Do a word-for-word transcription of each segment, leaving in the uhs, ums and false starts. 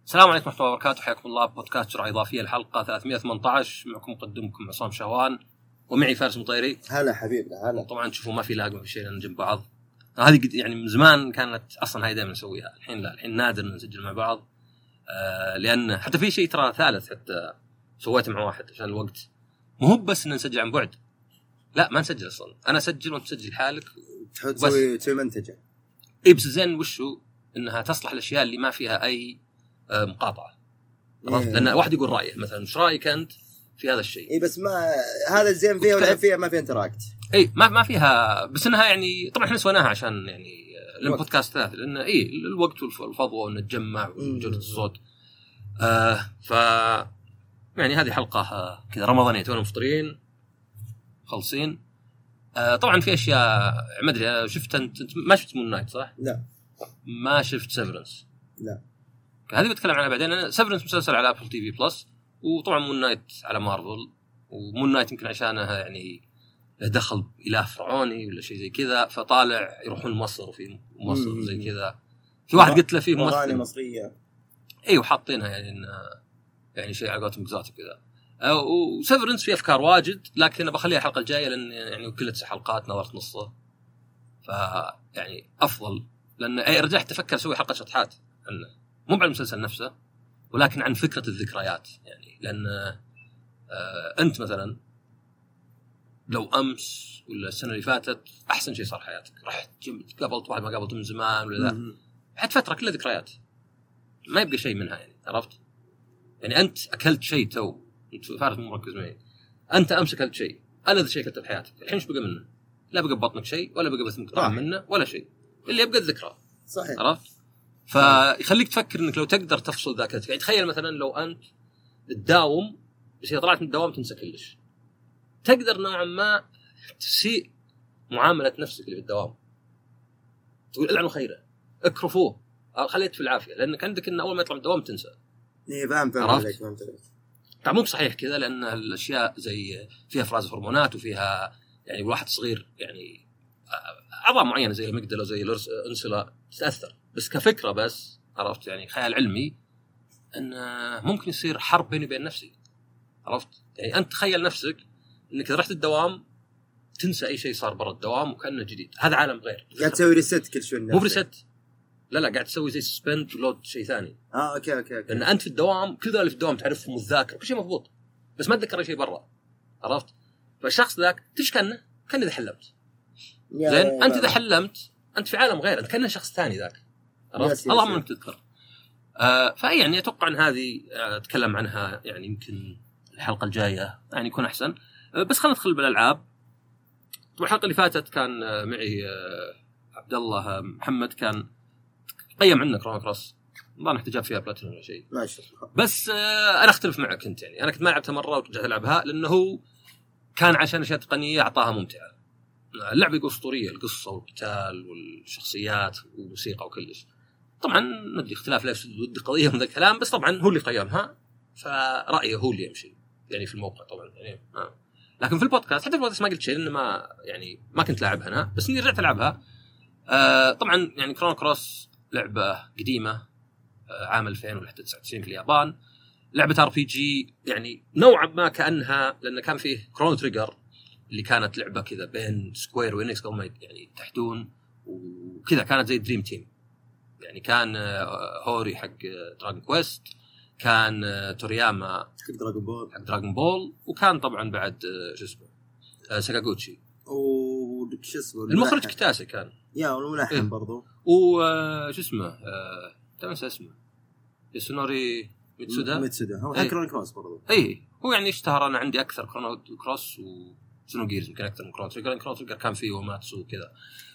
السلام عليكم ورحمة الله وبركاته. حياكم الله بودكاست جرعة إضافية الحلقة ثلاثمائة وثمانية عشر. معكم مقدمكم عصام شهوان ومعي فارس مطيري. هلا حبيبنا هلا. طبعا تشوفوا ما في لاقمة في شيء لأن جنب بعض. هذه يعني من زمان كانت أصلا هاي دائما نسويها، الحين لا، الحين نادر نسجل مع بعض. آه لأن حتى في شيء ترى ثالث حتى سويته مع واحد عشان الوقت، مو هو بس إن نسجل عن بعد، لا ما نسجل أصلا، أنا أسجل وأنت تسجل حالك تسوي تسوي منتجة. إيه بس زين وشو إنها تصلح الأشياء اللي ما فيها أي آه مقاطعة. إيه. لأن واحد يقول رأيه مثلا، إيش رأيك أنت في هذا الشيء؟ إيه بس ما هذا الزين فيها والعيب فيها ما فيها انتراكت. إيه ما ما فيها، بس إنها يعني طبعا إحنا سويناها عشان يعني البودكاست ثلاث، لأن إيه الوقت والفضوى ونتجمع وجودة الصوت. آه ف يعني هذه حلقة آه كذا رمضانية، تونا مفطرين خلصين. آه طبعا في أشياء ما أدري، شفت أنت ما شفت مون نايت صح؟ لا ما شفت سيفرنس. لا هذه بتكلم عنها بعدين. أنا سيفرنس مسلسل على أبل تي في بلس، وطبعا مون نايت على مارفل. ومون نايت يمكن عشانها يعني دخل إله فرعوني ولا شيء زي كذا، فطالع يروحون مصر وفي مصر زي كذا. في واحد قلت له فيه ممثل مصرية ايوه حاطينها يعني إن يعني شيء على قولتهم اكزوتيك كذا. وسيفرنس فيه افكار واجد، لكن انا بخليها الحلقه الجايه لان يعني كل تسع حلقات نظرت نصه، ف يعني افضل. لان اي رجعت افكر اسوي حلقه شطحات عنه، مو عن المسلسل نفسه ولكن عن فكره الذكريات. يعني لان آه انت مثلا لو امس ولا السنه اللي فاتت احسن شيء صار حياتك، رحت قابلت واحد ما قابلته من زمان ولا لا، بعد فتره كلها ذكريات ما يبقى شيء منها. يعني عرفت؟ يعني أنت أكلت شيء تو، أنت فارس مو مركز معي، أنت أمس أكلت شيء، أنا ذا شيء أكلته في حياتك، الحين إيش بقى منه؟ لا بقى ببطنك شيء ولا بقى بثمك طعم منه ولا شيء، اللي يبقى الذكرى. صحيح. عرفت؟ فيخليك تفكر إنك لو تقدر تفصل ذاكرتك. يعني تخيل مثلا لو أنت تداوم بس إذا طلعت من الدوام تنسى كلش، تقدر نوعا ما تسيء معاملة نفسك اللي في الدوام، تقول العنوا خيره، اكرفوه، خليت في العافية، لأنك عندك إن أول ما يطلع من الدوام تنسى. إيه فهم فهم عليك فهمت عليك. طبعا مو بصحيح كذا، لأن الأشياء زي فيها إفراز هرمونات وفيها يعني واحد صغير يعني أعضاء معينة زي المقدلة زي الأنسلة تتأثر، بس كفكرة بس. عرفت؟ يعني خيال علمي أن ممكن يصير حرب بيني وبين نفسي. عرفت؟ يعني أنت تخيل نفسك إنك إذا رحت الدوام تنسى أي شيء صار برا الدوام وكأنه جديد، هذا عالم غير. قاعد تسوي ريست كل شوي. مو ريست، لا لا قاعد تسوي زي سسبند ولود شيء ثاني. اه اوكي اوكي اوكي. لان انت في الدوام كل ذا اللي في الدوام تعرفهم والذاكره كل شيء مضبوط، بس ما تذكر اي شيء برا. عرفت؟ فالشخص ذاك تش كانه كان اذا حلمت زين، انت اذا حلمت انت في عالم غير، انت كانه شخص ثاني ذاك. عرفت؟ اللهم انك تذكر. آه فاي يعني اتوقع ان هذه اتكلم عنها يعني يمكن الحلقه الجايه يعني يكون احسن. آه بس خلينا ندخل بالالعاب. طبعا الحلقه اللي فاتت كان معي آه عبد الله محمد، كان قيم عنا كرون كروس، ما نحتاج فيها بلاتينوم ولا شيء. ماشي. بس آه انا اختلف معك انت. يعني انا كنت ما لعبتها مره ورجعت العبها لانه هو كان عشان اشياء تقنيه اعطاها ممتعه. اللعبه اسطوريه، القصه والقتال والشخصيات والموسيقى وكلش. طبعا ما ادري اختلاف لا ود قضيه من ذا الكلام، بس طبعا هو اللي قيمها فرايه هو اللي يمشي يعني في الموقع طبعا. يعني آه. لكن في البودكاست حتى في البودكاست ما قلت شيء لانه ما يعني ما كنت لاعبها انا، بس اني رجعت العبها. آه طبعا يعني كرون كروس لعبة قديمة، عام ألفين ولا حتى تسعة وتسعين في اليابان. لعبة ار بي جي يعني نوعا ما كأنها، لأن كان فيه كرون تريجر اللي كانت لعبة كذا بين سكوير وإنكس قبل ما يعني يتحدون وكذا، كانت زي دريم تيم. يعني كان هوري حق دراجون كويست، كان تورياما حق دراجون بول حق دراجون بول وكان طبعا بعد شو اسمه ساكاغوتشي وشو اسمه المخرج كتاسي كان، يا والملحن إيه؟ برضو وش اسمه آه... تنسى اسمه يسونوري ميتسودا ميتسودا هو حق كرون كروس برضو. اي هو يعني اشتهر. انا عندي اكثر كرون كروس وسونو جيرز يمكن اكثر من كرون تريجر. كرون تريجر كان فيه وماتسو وكذا.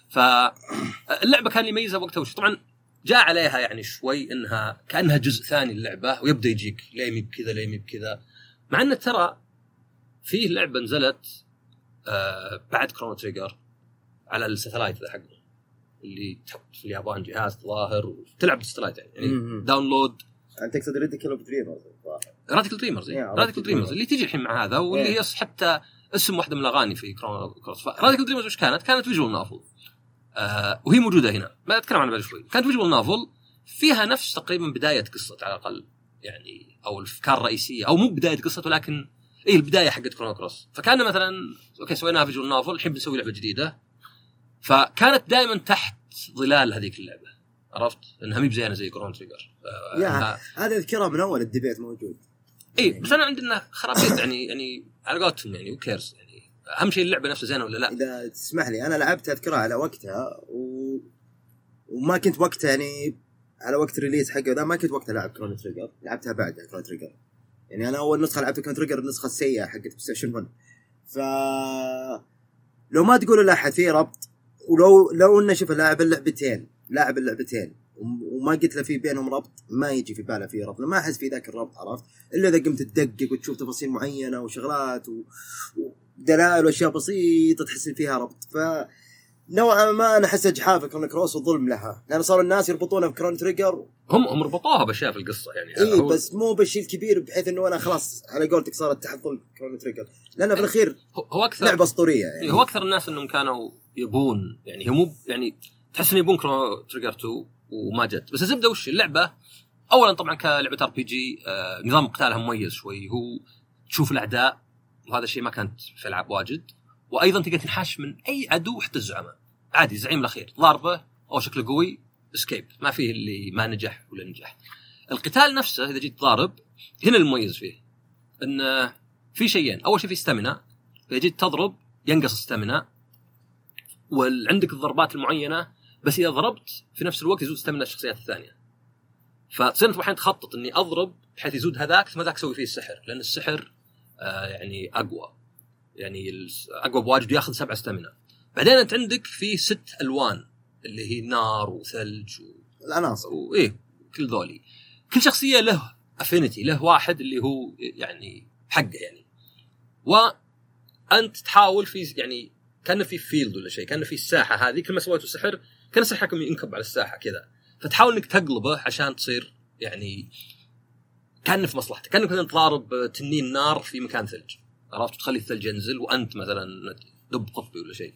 فاللعبه كان يميزها وقتها وش طبعا جاء عليها يعني شوي انها كانها جزء ثاني للعبه، ويبدا يجيك لا يمي بكذا لا يمي بكذا، مع ان ترى فيه لعبه نزلت آه بعد كرون تريجر على الساتلايت ذا حقه اللي تحط في اليابان جهاز ظاهر وتلعب بالستلايت يعني, يعني داونلود. انت تقصد راديكال اوف دريمرز؟ راديكال دريمرز راديكال دريمرز اللي تيجي الحين مع هذا، واللي هي حتى اسم واحده من الاغاني في كروس. راديكال دريمرز وش كانت؟ كانت فيجوال نوفل، آه وهي موجوده هنا، ما اتكلم عنها بعد شوي. كانت فيجوال نوفل فيها نفس تقريبا بدايه قصه على الاقل يعني، او الافكار الرئيسيه، او مو بدايه قصه ولكن اي البدايه حقت كرونو كروس. فكان مثلا اوكي سويناها فيجوال نوفل، الحين بنسوي لعبه جديده، فكانت دائما تحت ظلال هذيك اللعبه، عرفت انها مي بزينه زي كرونو تريجر. يا هذا اذكرها من اول الديبيت موجود. اي بس انا عندنا خرابيط يعني يعني على قولتهم يعني وكيرز يعني، اهم شيء اللعبه نفسها زينه ولا لا. اذا تسمح لي انا لعبت اذكرها على وقتها و... وما كنت وقتها يعني على وقت الريليز حقه ذا، ما كنت وقتها لعب كرونو تريجر، لعبتها بعدها كرونو تريجر. يعني انا اول نسخه لعبت كرونو تريجر النسخه السيئه حقت ستيشن واحد. ف لو ما تقولوا لا حد في ربط، ولو لو انه شوف لاعب اللعبتين لاعب اللعبتين وما قلت له في بينهم ربط، ما يجي في باله في ربط، ما احس في ذاك الربط، عرفت؟ الا اذا قمت تدقق وتشوف تفاصيل معينه وشغلات ودلائل واشياء بسيطه تحس فيها ربط. ف نوعا ما انا احس اجحاف كرونو كروس وظلم لها، لان صار الناس يربطونها بكرونو تريجر. هم هم ربطوها باشياء في القصه يعني، اي هو... بس مو بالشيء الكبير بحيث انه انا خلاص على قولتك صارت تحت ظلم كرونو تريجر، لانه في الاخير هو اكثر لعبه اسطوريه يعني. هو اكثر الناس انهم كانوا يبون يعني، هم مو يعني تحس انه يبون كرونو تريجر تو وما جت. بس الزبده وش اللعبه؟ اولا طبعا كلعبه ار بي جي آه نظام قتالها مميز شوي، هو تشوف الاعداء وهذا الشيء ما كانت في العاب واجد، وايضا تقدر تنحاش من اي عدو حتى الزعماء عادي، زعيم الاخير ضاربه او شكله قوي اسكيب، ما فيه اللي ما نجح ولا نجح. القتال نفسه اذا جيت ضارب هنا المميز فيه ان في شيئين، اول شيء في ستامينا، اذا جيت تضرب ينقص ستامينا وعندك الضربات المعينه، بس اذا ضربت في نفس الوقت يزود ستامينا الشخصيات الثانيه، فتصير انت الحين تخطط اني اضرب بحيث يزود هذاك ما ذاك اسوي فيه السحر، لان السحر آه يعني اقوى يعني اقوى بواجد ياخذ سبعة ستامينا. بعدين انت عندك في ست الوان اللي هي نار وثلج والعناصر وايه كل ذولي، كل شخصيه له افينيتي، له واحد اللي هو يعني حقه يعني، وانت تحاول في يعني كان في فيلد ولا شيء، كان في الساحه هذه كل ما سويته سحر كان سحركم ينكب على الساحه كذا، فتحاول انك تقلبه عشان تصير يعني كان في مصلحتك، كانك مثلا تضارب تنين نار في مكان ثلج، عرفت؟ تخلي الثلج ينزل وانت مثلا دب قطبي ولا شيء.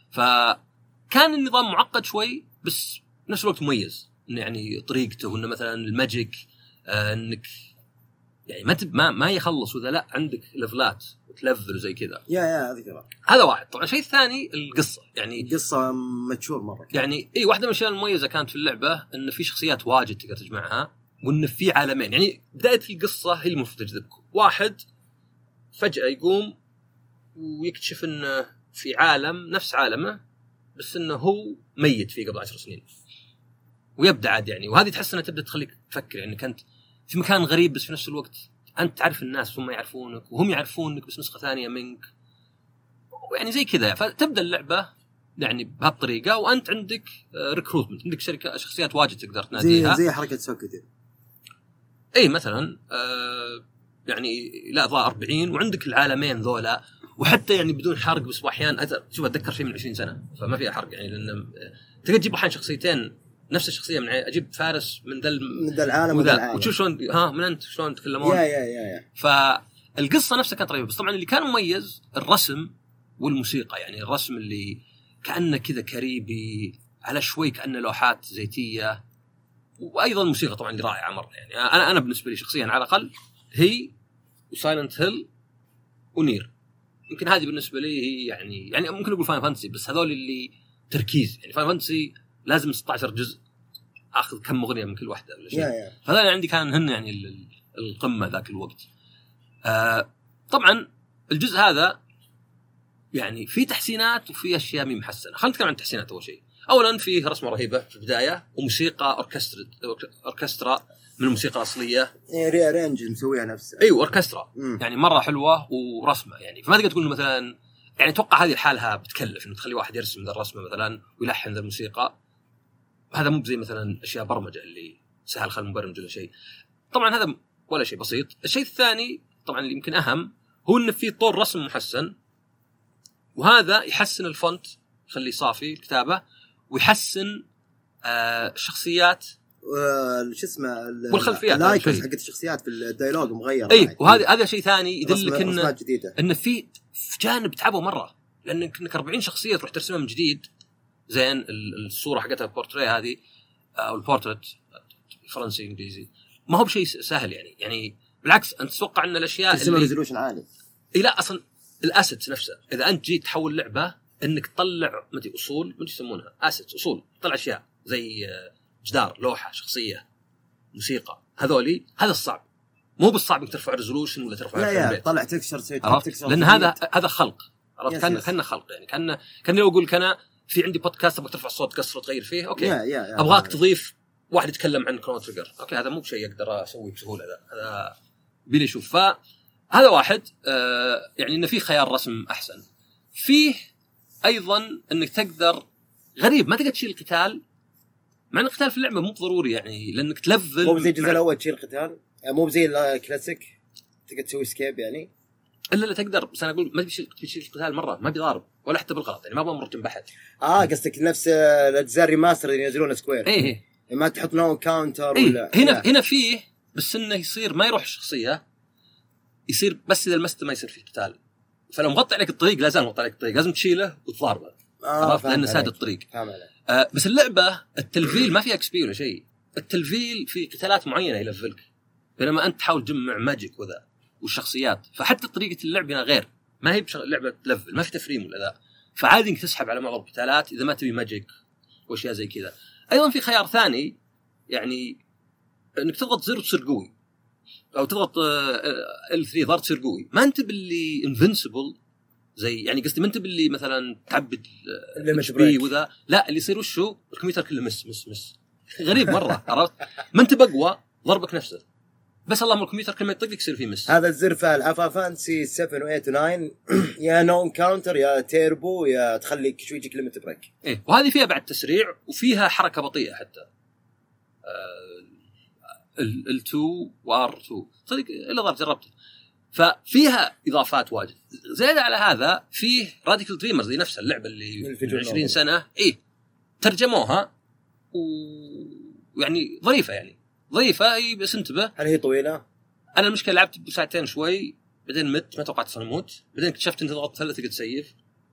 فكان النظام معقد شوي بس نفس الوقت مميز، إنه يعني طريقته إنه مثلا الماجيك آه إنك يعني ما تب ما ما يخلص وإذا لا عندك ليفلات وتلفل زي كذا. يا يا ذكرى هذا واحد. طبعا شيء ثاني القصة، يعني القصة متشور مرة كان. يعني إيه واحدة من الأشياء المميزة كانت في اللعبة إن في شخصيات واجد تقدر تجمعها، وإن في عالمين. يعني بداية القصة هي المفروض تجذبكم، واحد فجأة يقوم ويكتشف إنه في عالم نفس عالمه بس إنه هو ميت فيه قبل عشر سنين، ويبدأ عاد يعني، وهذه تحس إنها تبدأ تخليك تفكر يعني كنت في مكان غريب بس في نفس الوقت أنت تعرف الناس وهم يعرفونك وهم يعرفونك بس نسخة ثانية منك، يعني زي كذا. فتبدأ اللعبة يعني بهالطريقة، وأنت عندك ريكروتمنت، عندك شركة شخصيات واجد تقدر تناديها زي زي حركة سوكتي. أي مثلا آه يعني لا ضاء أربعين، وعندك العالمين ذولا، وحتى يعني بدون حرق بس أحيان شوف أتذكر شيء من عشرين سنة فما فيها حرق يعني، لأن تقدر تجيب أحيان شخصيتين نفس الشخصية، من أجيب فارس من ذا من ذا العالم وذا العالم، وتشوف شلون ها من أنت شلون تكلمون. يا يا يا يا فالقصة نفسها كانت رهيبة، بس طبعا اللي كان مميز الرسم والموسيقى، يعني الرسم اللي كأنه كذا كريبي على شوي كأنه لوحات زيتية، وأيضا الموسيقى طبعا اللي رائعة مرة يعني. أنا أنا بالنسبة لي شخصيا على الأقل هي وسايلنت هيل ونير، يمكن هذه بالنسبة لي هي يعني يعني ممكن أقول فاين فانتسي، بس هذول اللي تركيز يعني. فاين فانتسي لازم ستة عشر جزء أخذ كم أغنية من كل واحدة ولا شيء، فهذا عندي كان هن يعني القمة ذاك الوقت. آه طبعا الجزء هذا يعني في تحسينات وفي أشياء مي محسنة. خلينا نتكلم عن التحسينات. أول شيء أولا فيه رسمة رهيبة في البداية، وموسيقى أوركسترا أوركسترا من الموسيقى الأصلية، إيه رينج مسويها نفسها، أيوة أوركسترا مم. يعني مرة حلوة ورسمة يعني، فما تقدر تقول مثلا يعني أتوقع هذه الحالها بتكلف إنه تخلي واحد يرسم ذا الرسمة مثلا ويلحن ذا الموسيقى، هذا مو زي مثلا أشياء برمجة اللي سهل خل مبرمج ولا شيء. طبعا هذا ولا شيء بسيط. الشيء الثاني طبعا اللي يمكن أهم هو إنه في طور رسم محسن، وهذا يحسن الفونت يخليه صافي الكتابة، ويحسن آه الشخصيات شو اسمه والخلفيات اللايكنز حقت الشخصيات في الديالوج مغير. اي وهذا هذا شيء ثاني يدلك ان ان في في جانب تعبوا مره، لانك أربعين شخصيه تروح ترسمها من جديد. زين الصوره حقتها البورتريه هذه او البورتريت فرنسي انجليزي ما هو بشيء سهل يعني يعني بالعكس انت تتوقع ان الاشياء اللي ريزولوشن عالي اي لا اصلا الاسيتس نفسها اذا انت جيت تحول لعبه انك تطلع مدري اصول ما يسمونها اسيتس اصول تطلع اشياء زي جدار لوحه شخصيه موسيقى هذولي هذا الصعب مو بالصعب انك ترفع ريزولوشن ولا ترفع لا يا طلع تكسر سيت تكسر لان هذا هذا خلق عرفت كان كان خلق يعني كان كان لو اقول لك انا في عندي بودكاست ابغى ترفع الصوت تكسره تغير فيه اوكي يا يا يا ابغاك تضيف واحد يتكلم عن كرونو تريجر اوكي هذا مو بشيء اقدر اسويه بسهوله هذا هذا بيني اشوف فهذا واحد آه يعني انه في خيار رسم احسن فيه ايضا انك تقدر غريب ما تقدر تشيل القتال مع ان القتال في اللعبه مو ضروري يعني لانك تلفل مو زي الجزء الاول تشيل القتال مو زي الكلاسيك تقدر تسوي سكيب يعني الا لا تقدر بس انا اقول ما تشيل تشيل القتال مره ما بيضارب ولا حتى بالغلط يعني ما ابغى مرتين بحث اه قصدك نفس الاجزاء الريماستر اللي ينزلون سكوير ايه إيه. ما تحط نو كاونتر إيه. ولا هنا لا. هنا فيه بس انه يصير ما يروح الشخصيه يصير بس اذا المست ما يصير فيه قتال فلو مغطي عليك الطريق لازم مغطي عليك الطريق لازم تشيله وتضاربه آه لانه ساد الطريق فاهم آه بس اللعبه التلفيل ما فيها اكس بي ولا شيء التلفيل في قتالات معينه يلفلك بينما انت تحاول تجمع ماجيك وذا والشخصيات فحتى طريقه اللعب هنا غير ما هي لعبه تلفل ما في تفريم ولا ذا فعادي انك تسحب على معظم القتالات اذا ما تبي ماجيك واشياء زي كذا ايضا في خيار ثاني يعني انك تضغط زر تصير قوي او تضغط ال ثلاثة ضغط تصير قوي ما انت باللي انفنسبل زي يعني قصدي ما انت باللي مثلا تعبد بي وذا لا اللي يصير وشو الكمبيوتر كله مس مس مس غريب مره عرفت ما انت بقوى ضربك نفسه بس اللهم الكمبيوتر كل ما يطق يصير فيه مس هذا الزر في العاب فانسي سبعة و8 و9 يا نون كاونتر يا تيربو يا تخليك شوي يجيك ليميت بريك ايه وهذه فيها بعد تسريع وفيها حركه بطيئه حتى ال اثنين وار اثنين صدق الا ضرب جربته ففيها اضافات واجد زياده على هذا فيه راديكال دريمرز دي نفس اللعبه اللي من عشرين سنه ايه ترجموها ويعني ظريفه يعني ظريفه اي بس انتبه هل هي طويله انا المشكله لعبت بساعتين شوي بعدين مت ما توقعت انموت بعدين اكتشفت ان تضغط ثلاثه تقدر تسيف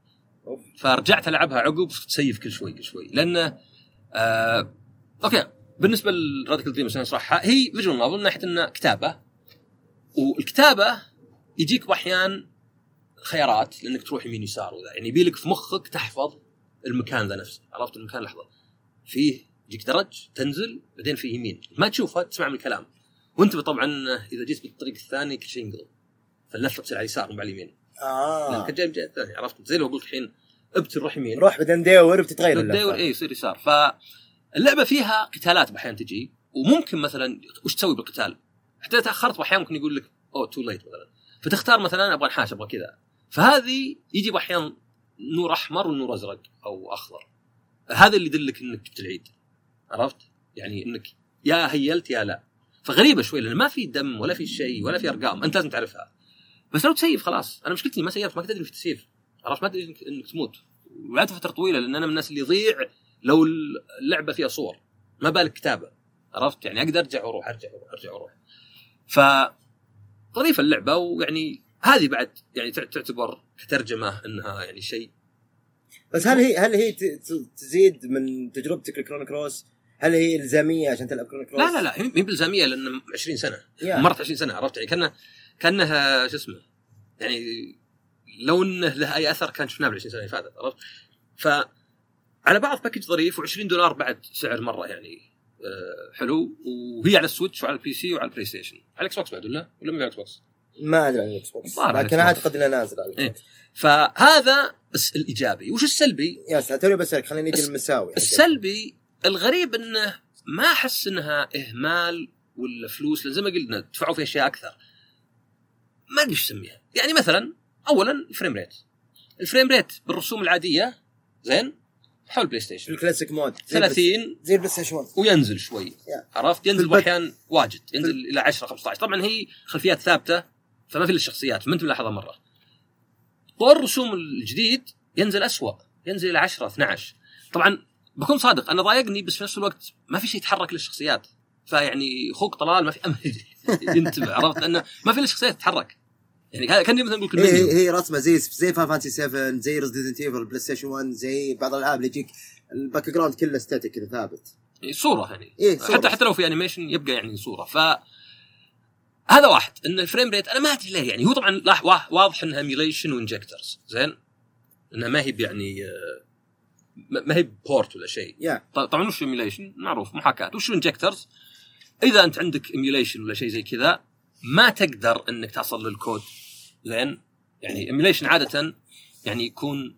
فرجعت العبها عقب تسيف كل شوي كل شوي لانه آه اوكي بالنسبه للراديكال دريمرز انا صراحه هي فيجوال نوفل من ناحيه انه كتابه والكتابه يجيك باحيان خيارات لانك تروح يمين يسار وذا يعني يبيلك في مخك تحفظ المكان ذا نفسه عرفت المكان لحظه فيه يجيك درج تنزل بعدين في يمين ما تشوفها تسمع من الكلام وانت طبعا اذا جيت بالطريق الثاني كل شيء ينقلب فاللفه تصير على اليسار مو على اليمين اه لانك جاي جاي الثاني عرفت زي لو قلت الحين ابتر روح يمين روح بعدين دور بتتغير اللفه دور اي يصير يسار فاللعبه فيها قتالات باحيان تجي وممكن مثلا وش تسوي بالقتال حتى تاخرت باحيان ممكن يقول لك اوه تو ليت مثلا فتختار مثلا ابغى انحاش ابغى كذا فهذه يجي باحيان نور احمر ونور ازرق او اخضر هذا اللي يدلك انك بتلعيد عرفت يعني انك يا هيلت يا لا فغريبه شوي لان ما في دم ولا في شيء ولا في ارقام انت لازم تعرفها بس لو تسيف خلاص انا مشكلتي ما سيفت ما كنت ادري في التسييف عرفت ما ادري انك تموت وقعدت فتره طويله لان انا من الناس اللي يضيع لو اللعبه فيها صور ما بالك كتابه عرفت يعني اقدر ارجع واروح ارجع واروح ارجع واروح ف ظريفه اللعبه ويعني هذه بعد يعني تعتبر كترجمه انها يعني شيء بس هل هي هل هي تزيد من تجربتك الكرون كروس هل هي الزاميه عشان تلعب كرون كروس لا لا لا هي بالزاميه لان عشرين سنه يعني. مرت عشرين سنه عرفت يعني كانه كانها شو اسمه يعني لو انه له اي اثر كان شفناه بالعشرين سنه اللي فاتت عرفت فعلى بعض باكج ظريف وعشرين دولار بعد سعر مره يعني أه حلو وهي على السويتش وعلى البي سي وعلى البلاي ستيشن على الاكس بوكس بعد ولا ولا ما على الاكس بوكس ما ادري عن الاكس بوكس لكن اعتقد انه نازل على إيه. فهذا بس الايجابي وش السلبي يا ساتر بس خلينا نيجي المساوي السلبي الغريب انه ما احس انها اهمال ولا فلوس لان زي ما قلنا دفعوا في اشياء اكثر ما ادري ايش اسميها يعني مثلا اولا الفريم ريت الفريم ريت بالرسوم العاديه زين حول بلاي ستيشن الكلاسيك مود ثلاثين زي البلاي ستيشن وينزل شوي yeah. عرفت ينزل احيانا واجد ينزل الى عشرة خمسة عشر طبعا هي خلفيات ثابته فما في الشخصيات ما انت ملاحظها مره طور الرسوم الجديد ينزل أسوأ ينزل الى عشرة اثنا عشر طبعا بكون صادق انا ضايقني بس في نفس الوقت ما في شيء يتحرك للشخصيات فيعني خوك طلال ما في امل ينتبه عرفت انه ما في الشخصيات تتحرك يعني كان مثلا نقول هي, هي هي رسمه زي زي فانتسي سبعة زي ريزيدنت ايفل بلاي ستيشن واحد زي بعض الالعاب اللي يجيك الباك جراوند كله ستاتيك كذا ثابت صوره يعني إيه صورة. حتى حتى لو في انيميشن يبقى يعني صوره. ف هذا واحد ان الفريم ريت انا ما ادري ليه يعني هو طبعا واضح انها ايميوليشن وانجكترز زين انها ما هي يعني ما هي بورت ولا شيء yeah. طبعا وش ايميوليشن معروف محاكاه وش انجكترز اذا انت عندك ايميوليشن ولا شيء زي كذا ما تقدر انك تصل للكود زين يعني ايميوليشن عاده يعني يكون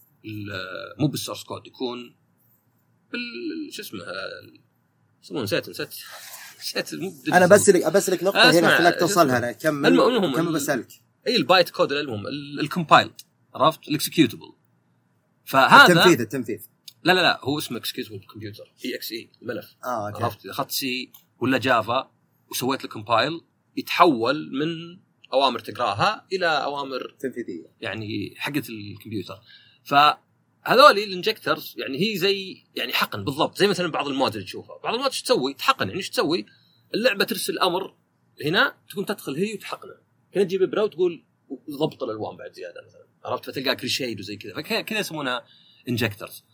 مو بالسورس كود يكون بال شو اسمه اسمه نسيت نسيت نسيت انا بس لك بس لك نقطه هنا خليك توصلها انا كمل المهم كمل بسالك اي البايت كود المهم الكومبايلد عرفت الاكسكيوتبل فهذا التنفيذ التنفيذ لا لا لا هو اسمه اكسكيوتبل كمبيوتر اي اكس اي الملف اه اوكي عرفت اذا اخذت سي ولا جافا وسويت له كومبايل يتحول من اوامر تقراها الى اوامر تنفيذيه يعني حقه الكمبيوتر. فهذول الانجكترز يعني هي زي يعني حقن بالضبط زي مثلا بعض الموديل اللي تشوفها بعض الموديل ايش تسوي تحقن يعني ايش تسوي اللعبه ترسل امر هنا تكون تدخل هي وتحقنه هنا تجيب برا وتقول ضبط الالوان بعد زياده مثلا عرفت فتلقى كريشيد وزي كذا فكذا يسمونها انجكترز.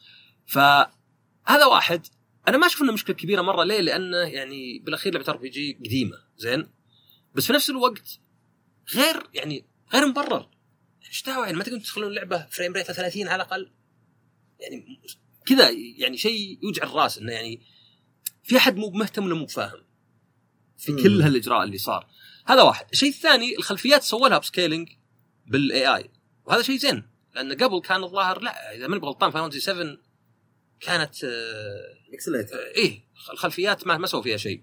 فهذا واحد انا ما اشوف انه مشكله كبيره مره ليه لانه يعني بالاخير لعبه ار بي جي قديمه زين بس في نفس الوقت غير يعني غير مبرر ايش دعوه يعني ما تقدرون تدخلون اللعبه فريم ريت ثلاثين على الاقل يعني كذا يعني شيء يوجع الراس انه يعني في احد مو مهتم ولا مو فاهم في م. كل هالاجراء اللي صار. هذا واحد. الشيء الثاني الخلفيات سووا لها بسكيلينج بالاي اي وهذا شيء زين لان قبل كان الظاهر لا اذا ماني بغلطان فاينل فانتسي سبعة كانت اكسليت آه ايه الخلفيات ما ما سووا فيها شيء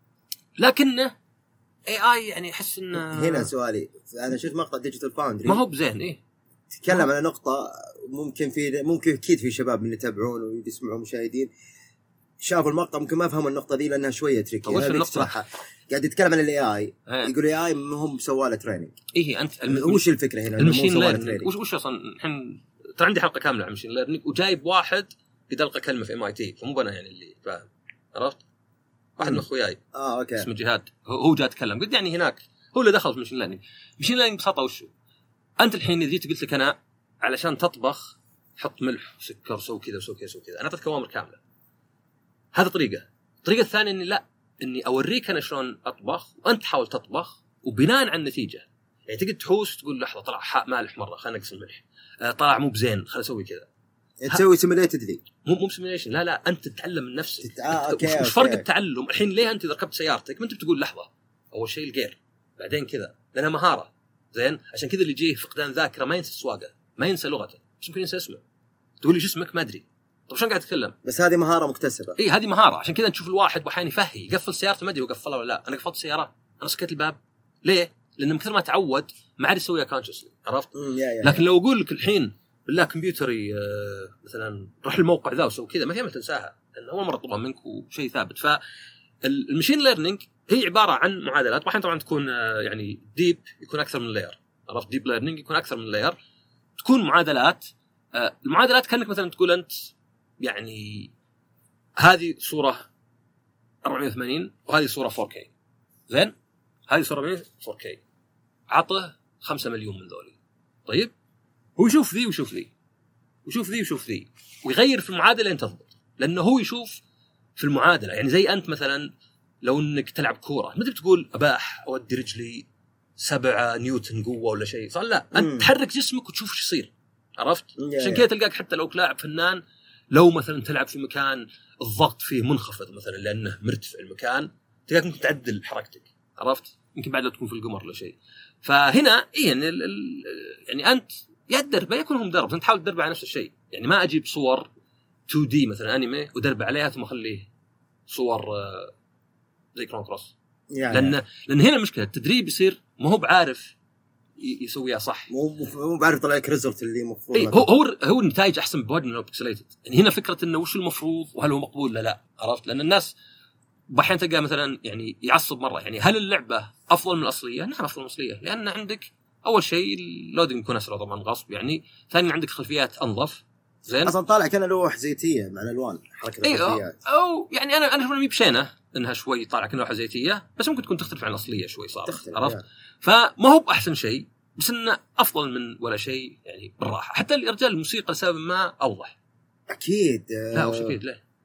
لكنه اي اي يعني احس انه هنا سؤالي انا شفت مقطع ديجيتال فاوندري ما هو بزين ايه تكلم على نقطه ممكن في ممكن اكيد في شباب من يتابعون ويسمعون مشاهدين شافوا المقطع ممكن ما فهموا النقطه دي لانها شويه تريكي. وش النقطه قاعد يتكلم عن الاي اي يقول اي اي هم سووا له تريننج ايه انت الم... وش الفكره هنا المشين ليرنينج وش وش اصلا الحين ترى عندي حلقه كامله عن المشين ليرنينج وجايب واحد يدلق كلمه في ام اي تي فمو انا يعني اللي فاهم عرفت واحد من اخوياي اه اوكي اسمه جهاد هو جاء يتكلم قلت يعني هناك هو اللي دخل في المشين ليرنينج. المشين ليرنينج ببساطه وشو انت الحين اذا جيت قلت لك انا علشان تطبخ حط ملح وسكر وسوي كذا وسوي كذا وسوي كذا انا اعطيتك اوامر كامله هذا طريقه. الطريقه الثانيه اني لا اني اوريك انا شلون اطبخ وانت حاول تطبخ وبناء على النتيجه يعني تقدر تحوس تقول لحظه طلع حاء مالح مره خلينا نقص الملح آه طلع مو بزين خلينا نسوي كذا تسوي سيميليتد لي مو مو سيميليشن لا لا انت تتعلم من نفسك تت... آه، أوكي، وش أوكي. فرق التعلم الحين ليه انت اذا ركبت سيارتك ما انت بتقول لحظه اول شيء الجير بعدين كذا لانها مهاره زين عشان كذا اللي يجيه فقدان ذاكره ما ينسى السواقه ما ينسى لغته بس ممكن ينسى اسمه تقول لي جسمك ما ادري طيب شلون قاعد تتكلم بس هذه مهاره مكتسبه اي هذه مهاره عشان كذا نشوف الواحد واحيانا يفهي يقفل سيارته ما ادري وقفلها ولا لا انا قفلت السياره انا سكت الباب ليه لان من كثر ما تعود ما عاد يسويها كونشسلي عرفت لكن لو اقول لك الحين بالله كمبيوتري مثلا روح الموقع ذا وسوي كذا ما هي ما تنساها لانه اول مره طلبها منك وشيء ثابت. فالمشين ليرنينج هي عباره عن معادلات واحيانا طبعا تكون يعني ديب يكون اكثر من لاير عرفت ديب ليرنينج يكون اكثر من لاير تكون معادلات المعادلات كانك مثلا تقول انت يعني هذه صوره أربعمية وثمانين وهذه صوره فور كي زين هذه صوره أربعمية فور كي عطه خمسة مليون من ذولي طيب هو يشوف ذي ويشوف ذي ويشوف ذي ويشوف ذي ويغير في المعادله لين تضبط لانه هو يشوف في المعادله يعني زي انت مثلا لو انك تلعب كوره ما تقول اباح اودي رجلي سبعة نيوتن قوه ولا شيء صح لا انت مم. تحرك جسمك وتشوف ايش يصير عرفت عشان كذا تلقاك حتى لو لاعب فنان لو مثلا تلعب في مكان الضغط فيه منخفض مثلا لانه مرتفع المكان تلقاك ممكن تعدل حركتك عرفت يمكن بعد لو تكون في القمر ولا شيء. فهنا إيه يعني, ال ال يعني انت يا تدرب يكون هم درب انت تحاول تدرب على نفس الشيء يعني ما اجيب صور تو دي مثلا انمي ودرب عليها ثم اخليه صور زي كرون كروس يعني لان لان هنا المشكله التدريب يصير ما هو بعارف يسويها صح مو مو بعرف طلع لك ريزلت اللي المفروض إيه هو هو هو النتائج احسن بواجد من لو بيكسليتد يعني هنا فكره انه وش المفروض وهل هو مقبول لا لا عرفت لان الناس بحين تلقى مثلا يعني يعصب مره يعني هل اللعبه افضل من الاصليه؟ نعم افضل من الاصليه لان عندك اول شيء اللودنج يكون اسرع طبعا غصب يعني ثانيا عندك خلفيات انظف زين اصلا طالع كان لوح زيتيه مع الالوان حركه الخلفيات أو, او يعني انا انا مي بشينه انها شوي طالع كأنها لوحه زيتيه بس ممكن تكون تختلف عن الاصليه شوي صار عرفت يعني. فما هو باحسن شيء بس انه افضل من ولا شيء يعني بالراحه حتى الرجال الموسيقى لسبب ما اوضح اكيد لا وش اكيد ليه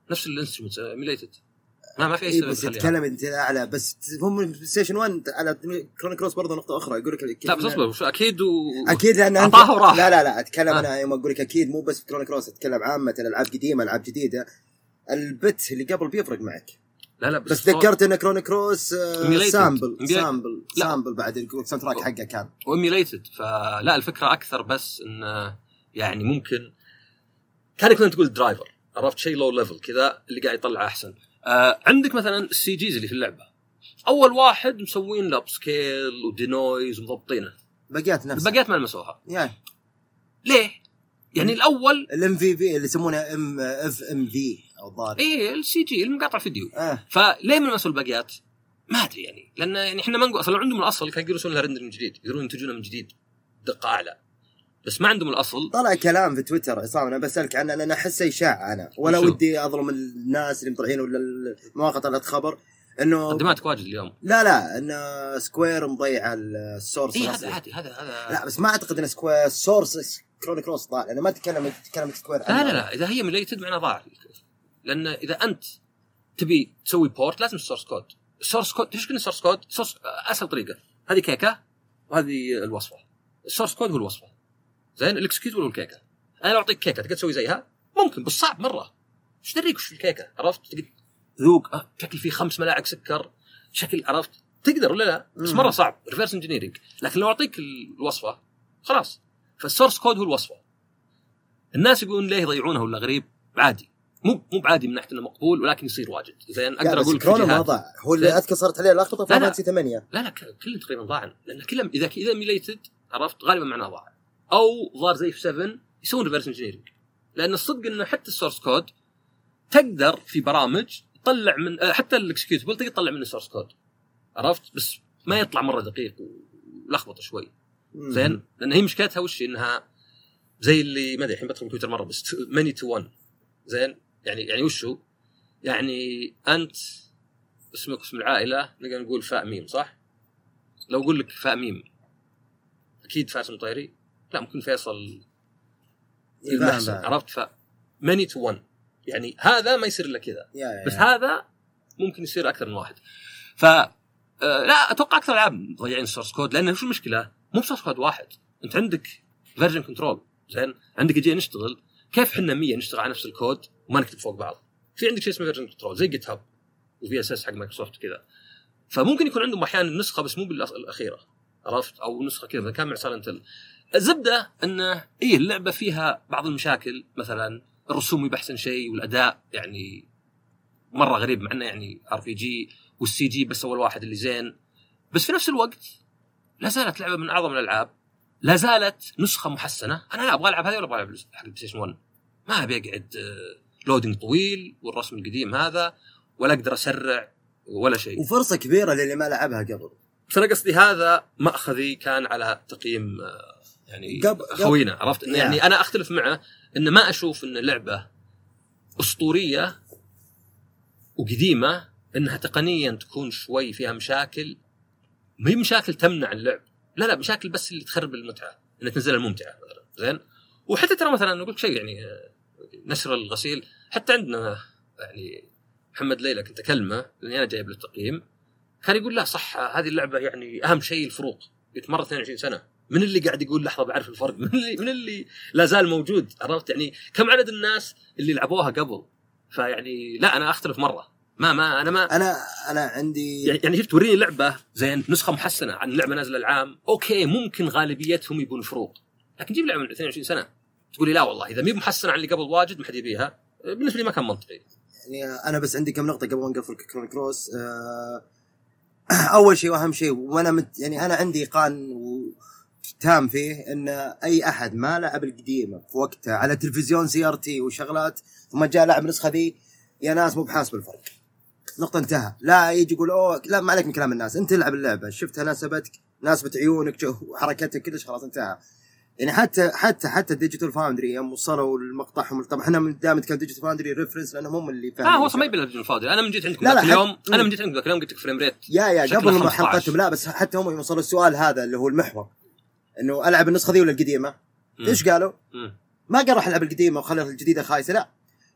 نفس الانسترومنت ايميليتد ما ما في اي إيه سبب بس تتكلم انت اعلى بس هم ستيشن واحد على كرون كروس برضه نقطه اخرى يقول لك لا بس اصبر شو اكيد و... اكيد لان انت لا لا لا اتكلم آه. انا يوم اقول لك اكيد مو بس كرون كروس اتكلم عامه الالعاب قديمه العاب جديده البت اللي قبل بيفرق معك لا لا بس, بس ذكرت ان كرون كروس آه سامبل Emulated. سامبل لا. سامبل بعد الساوند تراك حقه كان وإيميليتد فلا الفكره اكثر بس ان يعني ممكن كان كنت تقول درايفر عرفت شيء لو ليفل كذا اللي قاعد يطلع احسن. آه عندك مثلا السي جيز اللي في اللعبه اول واحد مسوين له سكيل ودينويز ومضبطينه بقيت نفس البقيات ما لمسوها يعني ليه يعني الاول الام في في اللي يسمونها ام اف ام في او ضار ايه السي جي المقاطع فيديو آه. فليه ما لمسوا البقيات ما ادري يعني لان يعني احنا ما نقول اصلا عندهم الاصل كان يقدرون يسوون لها رندر من جديد يقدرون ينتجونه من جديد دقه اعلى بس ما عندهم الاصل. طلع كلام في تويتر عصام انا بسالك عنه انا احسه اشاعه انا ولا ودي اظلم الناس اللي مطلعين ولا المواقع طلعت خبر انه قدماتك واجد اليوم لا لا ان سكوير مضيع السورس إيه هذا عادي هذا هذا لا بس ما اعتقد ان سكوير سورس كرون كروس ضاع انا ما اتكلم اتكلم سكوير لا لا لا اذا هي ميليتد معناه ضاع لان اذا انت تبي تسوي بورت لازم السورس كود السورس كود ايش كنا السورس كود سورس اسهل طريقه هذه كيكه وهذه الوصفه السورس كود هو الوصفه زين الاكسكيوت هو الكيكه انا لو اعطيك كيكه تقدر تسوي زيها ممكن بس صعب مره ايش دريك وش الكيكه عرفت تقدر ذوق أه. شكل فيه خمس ملاعق سكر شكل عرفت تقدر ولا لا بس مره صعب ريفرس انجينيرنج لكن لو اعطيك الوصفه خلاص فالسورس كود هو الوصفه. الناس يقولون ليه يضيعونه ولا غريب عادي مو مو بعادي من ناحيه انه مقبول ولكن يصير واجد زين اقدر اقول كورونا ما ضاع هو اللي اذكر صارت عليه لخبطه في فانتسي ثمانية لا لا كله تقريبا ضاع لان كلهم اذا اذا ميليتد عرفت غالبا معناه ضاع او ظهر زي في سبعة يسوون ريفرس انجينيرنج لان الصدق انه حتى السورس كود تقدر في برامج تطلع من حتى الاكسكيوتبل تقدر تطلع من السورس كود عرفت بس ما يطلع مره دقيق ولخبطه شوي زين لان هي مشكلتها وش انها زي اللي ما ادري الحين بدخل تويتر مره بس ماني تو ون زين يعني يعني وش هو يعني انت اسمك اسم العائله نقدر نقول فاء ميم صح لو اقول لك فاء ميم اكيد فارس مطيري لا ممكن فيصل المحسن عرفت ف ماني تو ون يعني هذا ما يصير الا كذا بس هذا ممكن يصير اكثر من واحد ف آه لا اتوقع اكثر العاب ضيعين السورس كود لانه شو المشكله مو سورس كود واحد انت عندك فيرجن كنترول زين عندك جي نشتغل كيف حنا مية نشتغل على نفس الكود وما نكتب فوق بعض في عندك شيء اسمه فيرجن كنترول زي جيت هاب وفي اس اس حق مايكروسوفت كذا فممكن يكون عندهم احيانا نسخه بس مو بالاخيره عرفت او نسخه كذا كان مع سايلنت الزبده انه ايه اللعبه فيها بعض المشاكل مثلا الرسوم يبحثن شيء والاداء يعني مره غريب مع انه يعني ار بي جي والسي جي بس اول واحد اللي زين بس في نفس الوقت لا زالت لعبه من اعظم الالعاب لا زالت نسخه محسنه انا لا ابغى العب هذه ولا ابغى العب حق البلاي ستيشن واحد ما ابي اقعد لودينج طويل والرسم القديم هذا ولا اقدر اسرع ولا شيء وفرصه كبيره للي ما لعبها قبل فانا قصدي هذا ماخذي كان على تقييم يعني خوينا عرفت يعني, يعني انا اختلف معه ان ما اشوف ان لعبه اسطوريه وقديمه انها تقنيا تكون شوي فيها مشاكل ما هي مشاكل تمنع اللعب لا لا مشاكل بس اللي تخرب المتعه ان تنزل الممتعه مثلا زين وحتى ترى مثلا نقول شيء يعني نشر الغسيل حتى عندنا يعني محمد ليلى كنت اكلمه لاني انا جايب له التقييم كان يقول لا صح هذه اللعبه يعني اهم شيء الفروق يتمر اثنين وعشرين سنه من اللي قاعد يقول لحظه بعرف الفرق من اللي من اللي لا زال موجود عرفت يعني كم عدد الناس اللي لعبوها قبل فيعني لا انا اختلف مره ما ما انا ما انا انا عندي يعني شفت وريني لعبه زين نسخه محسنه عن لعبه نازله العام اوكي ممكن غالبيتهم يبون فروق لكن جيب لعبه من اثنين وعشرين سنه تقولي لا والله اذا مي محسنه عن اللي قبل واجد ما حد يبيها بالنسبه لي ما كان منطقي يعني انا بس عندي كم نقطه قبل ما نقفل كرون كروس أه اول شيء واهم شيء وانا مت يعني انا عندي قان تام فيه ان اي احد ما لعب القديمه في وقتها على تلفزيون سي ار تي وشغلات ثم جاء لعب نسخه ذي يا ناس مو بحاسب الفرق نقطه انتهى لا يجي يقول اوه لا ما عليك من كلام الناس انت العب اللعبه شفتها ناسبتك ناسبت عيونك وحركتك كلش خلاص انتهى يعني حتى حتى حتى ديجيتال فاوندري يوم وصلوا المقطعهم طبعا احنا من دائما كان ديجيتال فاوندري ريفرنس لانهم هم اللي فاهمين اه هو ما يبي ديجيتال فاوندري انا من جيت عندكم ذاك اليوم انا من جيت عندكم ذاك اليوم قلت لك فريم ريت يا يا قبل ما حلقتهم لا بس حتى هم يوصلوا السؤال هذا اللي هو المحور انه العب النسخه ذي ولا القديمه ايش قالوا مم. ما قال راح العب القديمه وخلي الجديده خايسه لا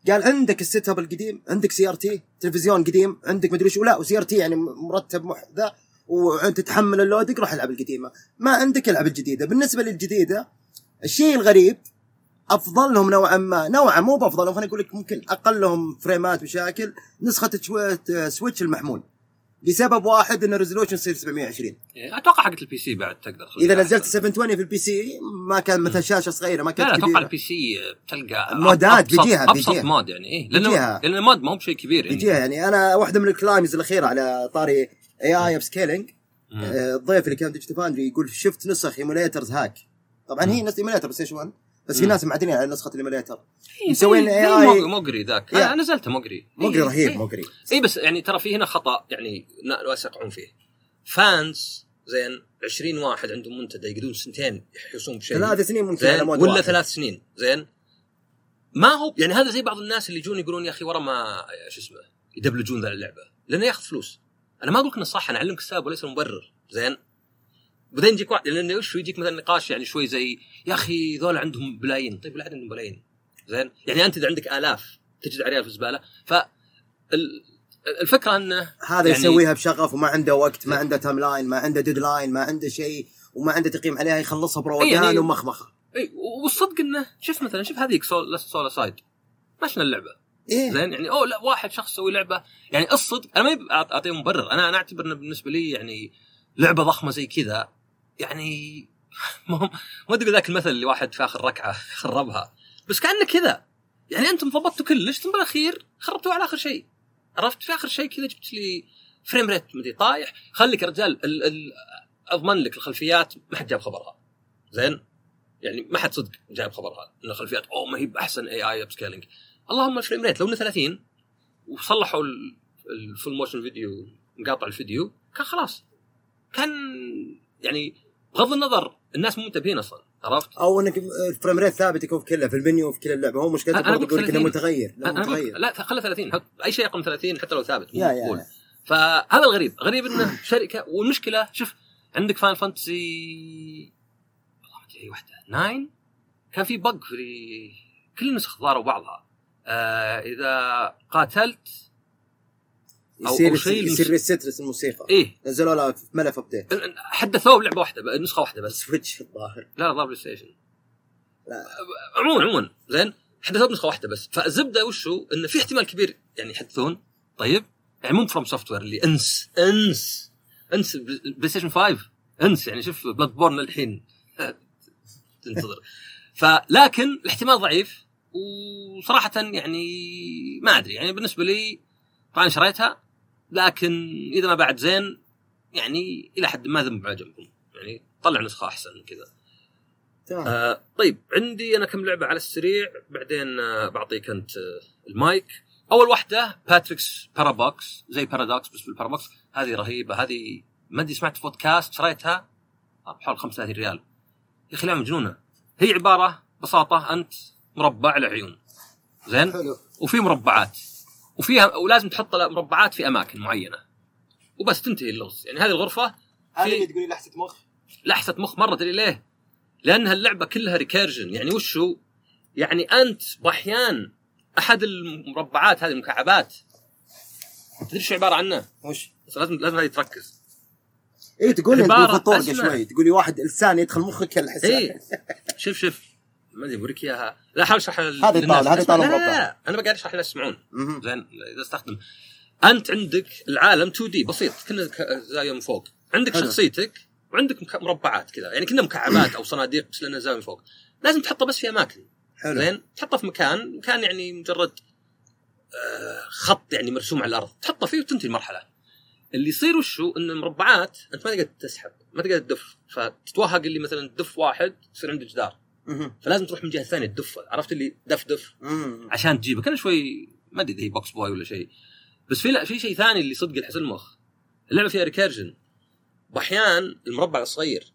قال عندك السيت اب القديم، عندك سي ار تي تلفزيون قديم، عندك مدري شو، لا وسي ار تي يعني مرتب ذا، وانت تتحمل اللودك، روح العب القديمه. ما عندك العب الجديده. بالنسبه للجديده الشيء الغريب افضل لهم نوعا ما، نوعا مو بافضلهم، خليني اقول لك ممكن اقلهم فريمات وشاكل، نسخه سويتش المحمول، لسبب واحد ان الريزولوشن يصير سبعمية وعشرين. اتوقع حقت البي سي بعد تقدر اذا نزلت سبعمية وعشرين في البي سي ما كان مثلا شاشه صغيره، ما كانت كبيره. لا اتوقع البي سي تلقى مودات بيجيها ابسط مود يعني ايه، لانه لان المود ما هو بشيء كبير يعني. بيجيها يعني انا واحده من الكلايمز الاخيره على طاري اي اي سكيلينج، الضيف اللي كان ديجيتال فاندري يقول شفت نسخ ايموليترز هاك. طبعا هي نسخه ايموليتر بلاي ستيشن واحد، بس في ناس معدنين على نسخه الايموليتر مسوين اي اي مقري ذاك. انا نزلته مقري مقري رهيب مقري. اي بس يعني ترى في هنا خطا يعني ناس يقعون فيه. فانز زين عشرين واحد عندهم منتدى يقدرون سنتين يحسون بشيء، ثلاث سنين ممكن على مود ولا واحد. ثلاث سنين زين ما هو يعني. هذا زي بعض الناس اللي يجون يقولون يا اخي ورا ما ايش اسمه يدبلجون ذا اللعبه لانه ياخذ فلوس. انا ما اقول لك انه صح، انا اعلمك السبب وليس المبرر زين. بعدين يجيك واحد لانه وش يجيك مثلا نقاش يعني شوي زي يا اخي ذول عندهم بلايين. طيب لا عندهم بلايين زين يعني انت اذا عندك آلاف تجد عريال في الزباله. ف الفكره انه هذا يعني يسويها بشغف وما عنده وقت، ما عنده تايم لاين، ما عنده ديدلاين، ما عنده شيء، وما عنده تقييم عليها، يخلصها بروقان يعني ومخمخه. اي والصدق انه شوف مثلا شوف هذيك سول سولا سايد ماشنا اللعبه إيه؟ زين يعني اوه لا واحد شخص يسوي لعبه يعني الصدق انا ما اعطيه مبرر. انا انا اعتبر انه بالنسبه لي يعني لعبه ضخمه زي كذا يعني ما ادري ذاك المثل اللي واحد في اخر ركعه خربها، بس كانه كذا يعني انتم ضبطتوا كلش ثم بالاخير خربتوا على اخر شيء. عرفت في اخر شيء كذا جبت لي فريم ريت مدي طايح. خليك يا رجال ال ال اضمن لك الخلفيات ما حد جاب خبرها زين يعني ما حد صدق جاب خبرها ان الخلفيات اوه ما هي باحسن اي اي سكيلينج. اللهم الفريم ريت لو انه ثلاثين وصلحوا الفول موشن فيديو مقاطع الفيديو كان خلاص كان يعني بغض النظر الناس مو منتبهين اصلا. عرفت او انك الفريم ريت ثابت يكون في كله في المنيو وفي كل اللعبه. هو مشكلته برضه يقول كذا متغير. لا متغير لا خلى ثلاثين اي شيء يقوم ثلاثين حتى لو ثابت يا يا يا. فهذا الغريب غريب انه شركه. والمشكله شوف عندك فاين فانتسي والله واحده تسعة كان في بق في كل النسخ ضاروا بعضها. آه اذا قاتلت أو يصير شيء يصير ريست الموسيقى. إيه؟ نزلوا لها في ملف ابديت حدثوه بلعبه واحده نسخه واحده بس سويتش الظاهر. لا ضرب بلاي ستيشن لا عموما عموما زين حدثوه بنسخه واحده بس. فالزبده وشو انه في احتمال كبير يعني يحدثون. طيب يعني مو فروم سوفت وير اللي انس انس انس بلاي ستيشن خمسة انس يعني شوف بلاد بورن الحين تنتظر. فلكن الاحتمال ضعيف وصراحه يعني ما ادري يعني بالنسبه لي طبعا شريتها لكن اذا ما بعد زين يعني الى حد ما ذنب عجبكم يعني طلع نسخه احسن من كذا. آه طيب عندي انا كم لعبه على السريع بعدين آه بعطيك انت آه المايك. اول واحده باتريكس بارابوكس زي بارادوكس بس بالبارابوكس. هذه رهيبه. هذه ما ادري سمعت بودكاست شريتها بحوالي خمسة وثلاثين ريال يا اخي. لا مجنونه. هي عباره ببساطه انت مربع له عيون زين حلو. وفي مربعات وفيها ولازم تحط مربعات في اماكن معينه وبس تنتهي اللغز. يعني هذه الغرفه هذه تقولي لحسه مخ لحسه مخ مره. تدري ليه؟ لان هاللعبه كلها ريكيرجن. يعني وش هو يعني انت باحيان احد المربعات هذه المكعبات تدري شو عباره عنه وش لازم لازم هذه تركز. ايه تقول انت في الطرق شوي تقولي واحد لسان يدخل مخك الحساب. ايه شوف شوف ما ادري بوريك اياها. لا حاول اشرح هذه طاوله هذه طاوله مربع. انا بقعد اشرح للناس يسمعون زين. اذا استخدم انت عندك العالم تو دي بسيط كنا زاويه من فوق. عندك حلو. شخصيتك وعندك مربعات كذا يعني كنا مكعبات او صناديق بس لانها زاويه من فوق لازم تحطها بس في اماكن حلو. زين تحطها في مكان مكان يعني مجرد آه خط يعني مرسوم على الارض تحطها فيه وتنتهي المرحله. اللي يصير وشو ان المربعات انت ما تقدر تسحب ما تقدر تدف فتتوهق اللي مثلا دف واحد يصير عندك جدار فلازم تروح من جهه ثانيه تدفه. عرفت اللي دف دف عشان تجيبه. كان شوي ما ادري هي بوكس بوي ولا شيء بس في لا في شيء ثاني اللي صدق الحس المخ. اللعبه فيها ريكيرجن. باحيان المربع الصغير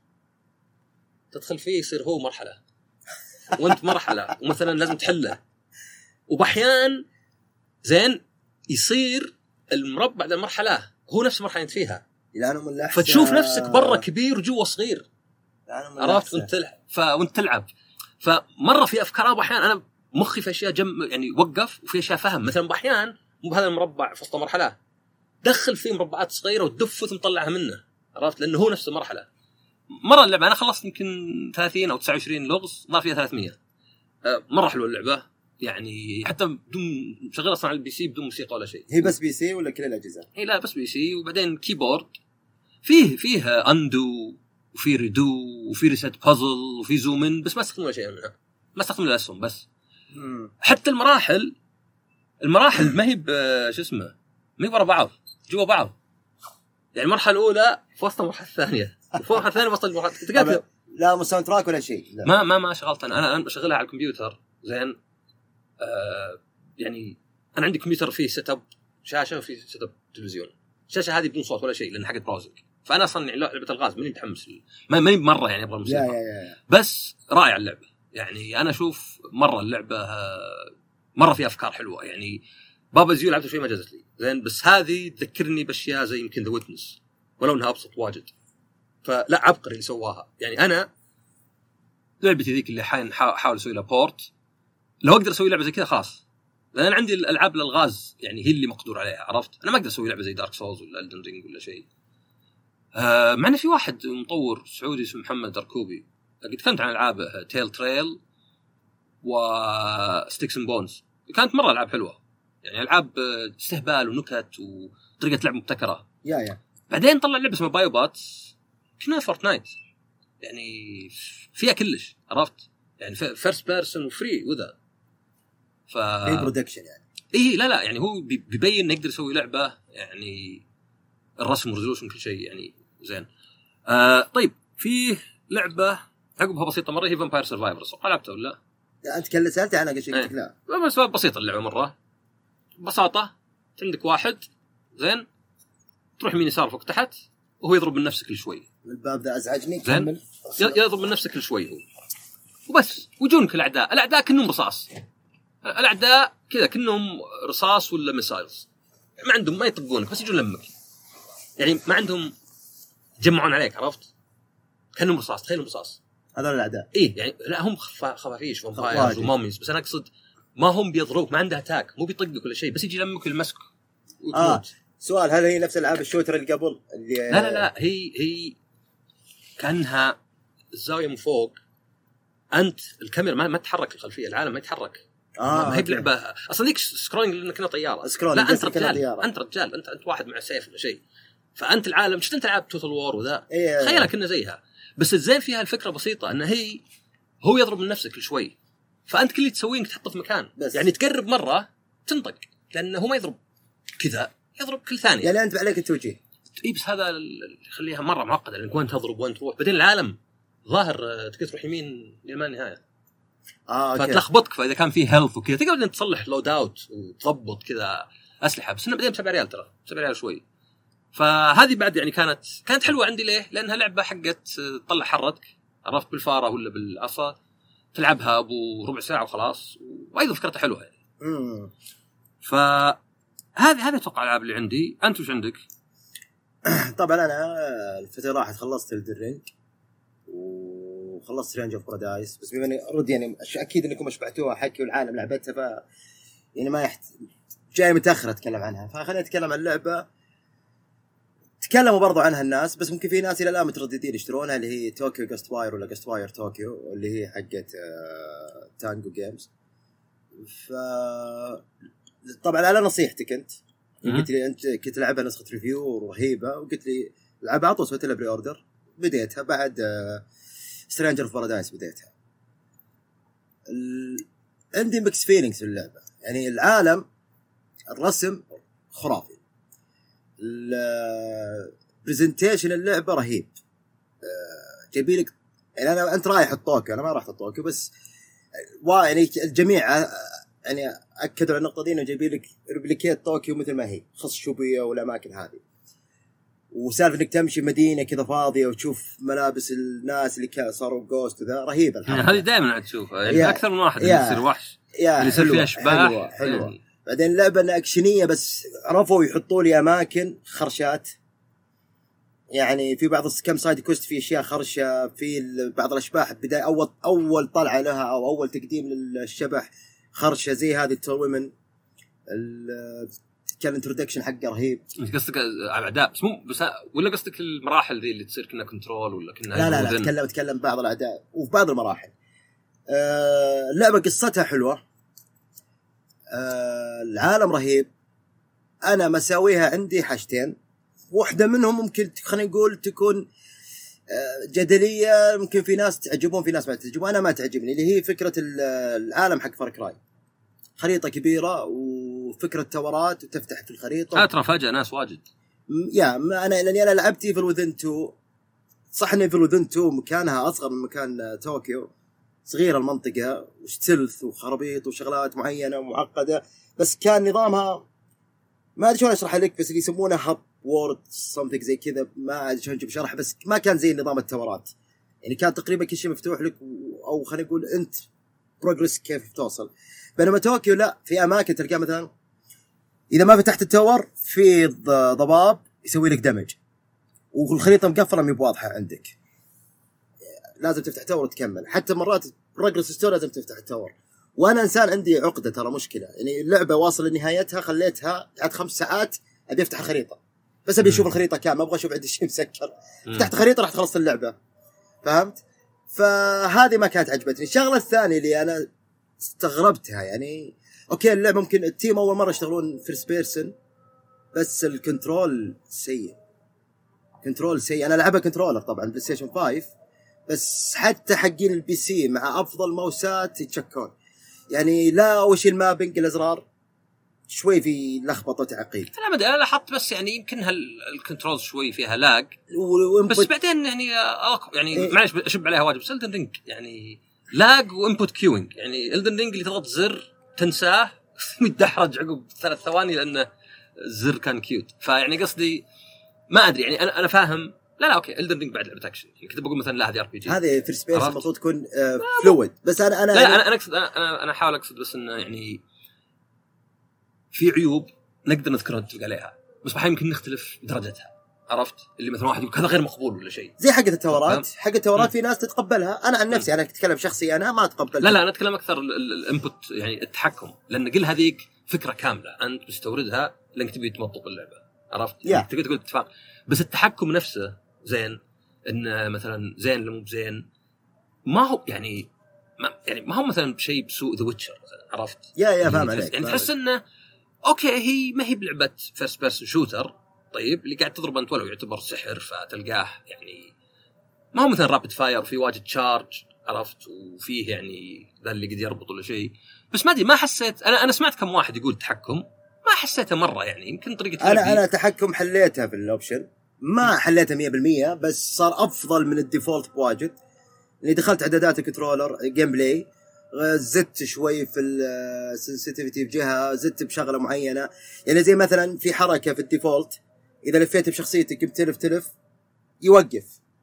تدخل فيه يصير هو مرحله وانت مرحله ومثلا لازم تحله. وباحيان زين يصير المربع ذا المرحله هو نفس المرحله انت فيها فتشوف نفسك برا كبير وجوا صغير. عرفت وانت ف... وانت تلعب. فمره في افكار ابو احيان انا مخي في اشياء جم يعني وقف، وفي اشياء فهم. مثلا احيانا مو بهذا المربع في وسط مرحله دخل فيه مربعات صغيره ودف وتطلعها منه، عرفت؟ لانه هو نفس المرحله. مره اللعبه انا خلصت يمكن ثلاثين او تسعة وعشرين لغز، ضاف فيها ثلاثمية. مره حلوه اللعبه يعني، حتى بدون شغله اصلا على البي سي بدون موسيقى ولا شيء. هي بس بي سي ولا كل الاجهزه؟ هي لا بس بي سي، وبعدين كيبورد فيه فيه اندو وفي ريدو وفي ريسيت بازل وفي زومن، بس ما استخدم ولا شيء منها، ما استخدم الاسهم بس. مم. حتى المراحل المراحل ما هي شو اسمه، ما هي ورا بعض، جوا بعض. يعني المرحله الاولى في وسط المرحله الثانيه، وفوق المرحله الثانيه وسط المرحله. لا مو ساوند تراك ولا شيء. ما ما ما شغلت انا انا بشغلها على الكمبيوتر زين. آه يعني انا عندي كمبيوتر فيه سيت اب شاشه وفيه سيت اب تلفزيون. الشاشه هذه بدون صوت ولا شيء لان حقت براوزنج، فانا اصلا لعبه الغاز ماني متحمس، ما ماني مره يعني ابغى الموسيقى. بس رائع اللعبه يعني، انا اشوف مره اللعبه مره فيها افكار حلوه يعني. بابا زيو لعبت شيء ما جازت لي زين، بس هذه تذكرني باشياء زي يمكن ذا ويتنس ولو انها ابسط واجد. فلا عبقري اللي سواها يعني. انا لعبتي ذيك اللي حين حاول اسوي لها بورت، لو اقدر اسوي لعبه زي كذا خلاص، لان انا عندي الالعاب الالغاز يعني هي اللي مقدور عليها، عرفت؟ انا ما اقدر اسوي لعبه زي دارك سولز ولا الدن رينج ولا شيء. آه معنا في واحد مطور سعودي اسمه محمد دركوبي، قد تكلمت عن العابه تيل تريل وستيكس اند بونز، كانت مره العاب حلوه يعني، العاب استهبال ونكت وطريقه لعب مبتكره. يا يا بعدين طلع لعبه اسمها بايوبات كنا فورتنايت يعني، فيها كلش، عرفت؟ يعني فيرست بيرسون وفري وذا، ف في برودكشن يعني. ايه لا لا يعني هو بيبين انه يقدر يسوي لعبه يعني، الرسم والريزولوشن كل شيء يعني زين. آه طيب في لعبه عقبها بسيطه مره، هي فامباير سرفايفرز، لعبتها ولا لا؟ انت كل سالت عنها قلت لك لا. بس بسيطه اللعبه مره ببساطه، عندك واحد زين تروح يمين يسار فوق تحت وهو يضرب من نفسك كل شوي. الباب ذا ازعجني، كمل. يضرب من نفسك كل شوي هو وبس. وجونك الاعداء الاعداء كأنهم رصاص، الاعداء كذا كأنهم رصاص ولا ميسايلز، ما عندهم ما يطقونك بس يجون لمك يعني، ما عندهم يجمعون عليك، عرفت؟ كأنهم رصاص، تخيلهم رصاص هذول الاعداء. ايه يعني لا هم خفافيش فامبايرز وموميز، بس انا اقصد ما هم بيضروك، ما عنده اتاك، مو بيطقك ولا شيء، بس يجي لمك المسك وتموت. آه. سؤال، هل هي نفس العاب الشوتر اللي قبل اللي لا لا لا هي هي كانها الزاويه من فوق، انت الكاميرا ما, ما تتحرك، الخلفيه العالم ما يتحرك. آه ما هي بلعبه اصلا ذيك سكرولينج لانك كنا طياره. لا انت رجال، انت رجال انت انت واحد مع سيف ولا شيء، فانت العالم شفت انت لعبت توتال وور وذا إيه تخيلها كنا زيها، بس الزين فيها الفكره بسيطه ان هي هو يضرب من نفسك كل شوي، فانت كل اللي تسويه انك تحطه في مكان بس. يعني تقرب مره تنطق لانه هو ما يضرب كذا، يضرب كل ثانيه يعني انت عليك التوجيه. اي بس هذا اللي يخليها مره معقده، لانك وين تضرب وين تروح، بعدين العالم ظاهر تقدر تروح يمين لما النهايه. اه اوكي فتلخبطك، فاذا كان فيه هيلث وكذا تقدر انت تصلح لود اوت وتضبط كذا اسلحه، بس انه بعدين بسبع ريال ترى بسبع ريال شوي. فهذه بعد يعني كانت كانت حلوه عندي. ليه؟ لانها لعبه حقت تطلع حرتك، عرفت، بالفاره ولا بالعصا، تلعبها ابو ربع ساعه وخلاص، وايضا فكرتها حلوه يعني. امم فهذه هذه اتوقع الالعاب اللي عندي. انت وش عندك؟ طبعا انا الفتره راحت خلصت الدرينج وخلصت رينج اوف بارادايس، بس بما اني ارد يعني اكيد انكم اشبعتوها حكي والعالم لعبتها، ف يعني ما يحت... جاي متاخر اتكلم عنها، فخليني اتكلم عن اللعبه تكلموا برضو عنها الناس، بس ممكن في ناس الى الان مترددين يشترونها، اللي هي توكيو جوست واير ولا جوست واير توكيو، اللي هي حقت آه... تانجو جيمز. ف طبعا على نصيحتك انت قلت لي انت كنت لعبها نسخه ريفيو رهيبه، وقلت لي لعبها عطوا سويت لها بري اوردر، بديتها بعد سترينجر اوف بارادايس بديتها. ال... عندي ميكس فيلينجز في اللعبه، يعني العالم الرسم خرافي، البرزنتيشن اللعبه رهيب، جايبيلك يعني انا انت رايح الطوكيو، انا ما رحت الطوكيو، بس وا يعني الجميع يعني اكدوا على النقطه دي انه جايبين لك ريبليكيت طوكيو مثل ما هي، خص شوبيا والاماكن هذه، وسالفه انك تمشي مدينه كذا فاضيه وتشوف ملابس الناس اللي صاروا جوست وذا رهيبه. هذه دائما تشوفها يعني اكثر من واحد اللي يصير وحش اللي يصير فيها اشباح حلوه, حلوة. يعني. بعدين اللعبه انها اكشنيه، بس عرفوا يحطوا لي اماكن خرشات، يعني في بعض كم سايد كوست في اشياء خرشه، في بعض الاشباح بدايه اول اول طلعه لها او اول تقديم للشبح خرشه زي هذه التومن كان انترودكشن حقه رهيب. انت قصدك اعداء بس مو بس ولا قصدك المراحل ذي اللي تصير كنا كنترول ولا كنا لا لا لا اتكلم اتكلم بعض الاعداء وفي بعض المراحل. آه اللعبه قصتها حلوه، آه العالم رهيب. انا مساويها عندي حاجتين، واحده منهم ممكن خلينا نقول تكون جدليه، ممكن في ناس تعجبون في ناس ما تعجبون، انا ما تعجبني، اللي هي فكره العالم حق فار كراي. خريطه كبيره وفكره تورات وتفتح في الخريطه. ترى فاجأ ناس واجد. يا ما انا لاني انا لعبت ايفل وذن تو، صح ان ايفل وذن تو مكانها اصغر من مكان طوكيو، صغيره المنطقه وستلث وخرابيط وشغلات معينه معقده، بس كان نظامها ما ادري شلون اشرح لك، بس اللي يسمونه هاب وورد سمثينج زي كذا، ما ادري شلون اجيب شرح، بس ما كان زي نظام التورات. يعني كان تقريبا كل شيء مفتوح لك، او خلينا نقول انت بروجرس كيف توصل. بينما طوكيو لا، في اماكن تلقى مثلا اذا ما فتحت التور في ضباب يسوي لك دمج، والخريطه مقفله مي بواضحه عندك، لازم تفتح تور وتكمل. حتى مرات بروجرس ستور لازم تفتح التور. وانا انسان عندي عقده ترى مشكله، يعني اللعبه واصل لنهايتها خليتها بعد خمس ساعات ابي افتح الخريطه، بس ابي اشوف الخريطه كامله، ما ابغى اشوف عندي شيء مسكر. فتحت خريطه راح تخلص اللعبه، فهمت؟ فهذه ما كانت عجبتني. الشغله الثانيه اللي انا استغربتها، يعني اوكي اللعبه ممكن التيم اول مره يشتغلون فيرست بيرسون، بس الكنترول سيء، كنترول سيء. انا لعبها كنترولر طبعا بلاي ستيشن خمسة، بس حتى حقين البي سي مع افضل ماوسات يتشكون. يعني لا وش المابنج الازرار شوي في لخبطه تعقيد. انا ما انا لاحظت بس يعني يمكن هالكنترول شوي فيها لاج، بس بعدين يعني يعني إيه؟ معلش اشب عليها واجب. بس إلدن رينج يعني لاج وانبوت كيوينج، يعني إلدن رينج اللي تضغط زر تنساه يتدحرج عقب ثلاث ثواني لانه الزر كان كيوت. فيعني قصدي ما ادري، يعني انا انا فاهم. لا لا اوكي إلدن رينج بعد لعبه اكشن، يعني كنت بقول مثلا لا هذه ار بي جي، هذه فيرست بيرسون المفروض تكون آه فلويد. بس انا انا لا انا انا اقصد انا انا احاول اقصد بس انه يعني في عيوب نقدر نذكرها نتفق عليها، بس بحال يمكن نختلف بدرجتها. عرفت اللي مثلا واحد يقول هذا غير مقبول ولا شيء، زي حقة التورات. حقة التورات في ناس تتقبلها، انا عن نفسي انا اتكلم شخصي انا ما اتقبلها. لا لا انا اتكلم اكثر الانبوت، يعني التحكم، لان قل هذيك فكره كامله انت مستوردها لانك تبي تمطط اللعبه، عرفت؟ يعني تقدر تقول اتفاق، بس التحكم نفسه زين، ان مثلا زين ولا مو بزين ما هو يعني ما يعني ما هو مثلا شيء بسوء ذا ويتشر مثلا، عرفت؟ يا يا فاهم عليك. يعني تحس انه اوكي هي ما هي بلعبه فيرست بيرسون شوتر، طيب اللي قاعد تضرب انت ولو يعتبر سحر فتلقاه يعني ما هو مثلا رابid فاير في واجد تشارج، عرفت؟ وفيه يعني ذا اللي قد يربط ولا شيء. بس ما ادري ما حسيت انا انا سمعت كم واحد يقول تحكم ما حسيته مره، يعني يمكن طريقه انا انا تحكم حليتها في الاوبشن، ما حليتها مية بالمية، بس صار افضل من الديفولت بواجد. اللي دخلت اعدادات الكنترولر جيم بلاي، زدت شوي في السنسيتيفيتي بجهه، زدت بشغله معينه. يعني زي مثلا في حركه في الديفولت اذا لفيت بشخصيتك بتلف تلف يوقف،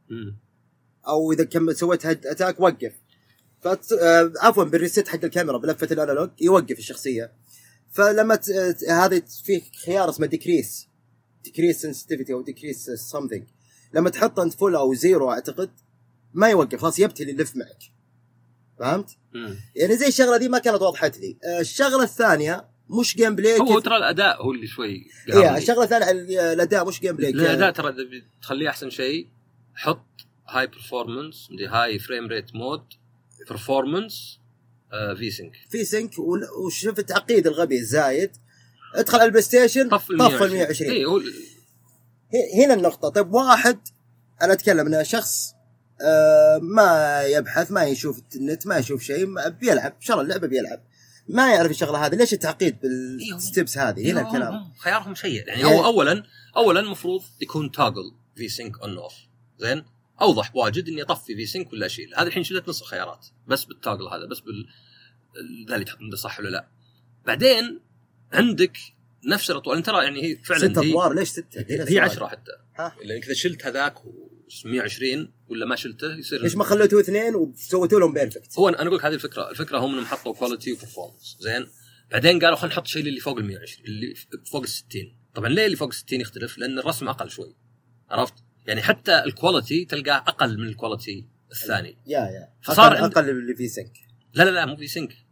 او اذا كم سويت اتاك وقف. فت... عفوا بالريست حق الكاميرا بلفه الانالوج يوقف الشخصيه. فلما ت... هذا في خيار اسمه ديكريس ديكريس سنسيتيفيتي او ديكريس سمثينج، لما تحط انت فول او زيرو اعتقد ما يوقف، خلاص يبتلي يلف معك، فهمت؟ مم. يعني زي الشغله دي ما كانت وضحت لي. الشغله الثانيه مش جيم بلاي، هو ترى الاداء هو اللي شوي ايه. الشغله الثانيه الاداء مش جيم بلاي، الاداء ترى تخليه احسن شيء حط هاي برفورمانس دي هاي فريم ريت مود برفورمانس في سينك في سينك وشوف التعقيد الغبي الزايد. ادخل على البلاي ستيشن طف ال مية وعشرين. ايه هو هنا النقطه. طيب واحد انا اتكلم انه شخص آه ما يبحث، ما يشوف النت، ما يشوف شيء، بيلعب شرى اللعبه بيلعب، ما يعرف الشغله هذه. ليش التعقيد بالستيبس هذه؟ إيه هنا الكلام خيارهم سيء. يعني هو اولا اولا المفروض يكون توجل في سينك اون اوف، زين اوضح بواجد اني اطفي في سينك ولا اشيل. هذه الحين شلت نص الخيارات بس بالتوجل هذا، بس بال ذا اللي تحط صح ولا لا. بعدين عندك نفس الاطوال ترى، يعني هي فعلا ست اطوار. ليش ستة؟ هي عشرة حتى، لان كذا شلت هذاك مية وعشرين ولا ما شلته يصير. ليش ما خليتوه اثنين وسويتوا لهم بيرفكت؟ هو انا اقول لك هذه الفكره الفكره هم انهم حطوا كواليتي وبرفورمانس، زين. بعدين قالوا خلينا نحط شيء اللي فوق ال مية وعشرين اللي فوق ال ستين. طبعا ليه اللي فوق ستين يختلف؟ لان الرسم اقل شوي، عرفت؟ يعني حتى الكواليتي تلقاه اقل من الكواليتي الثاني. يا يا فصار اقل, أقل اللي في سينك. لا لا لا مو في سينك،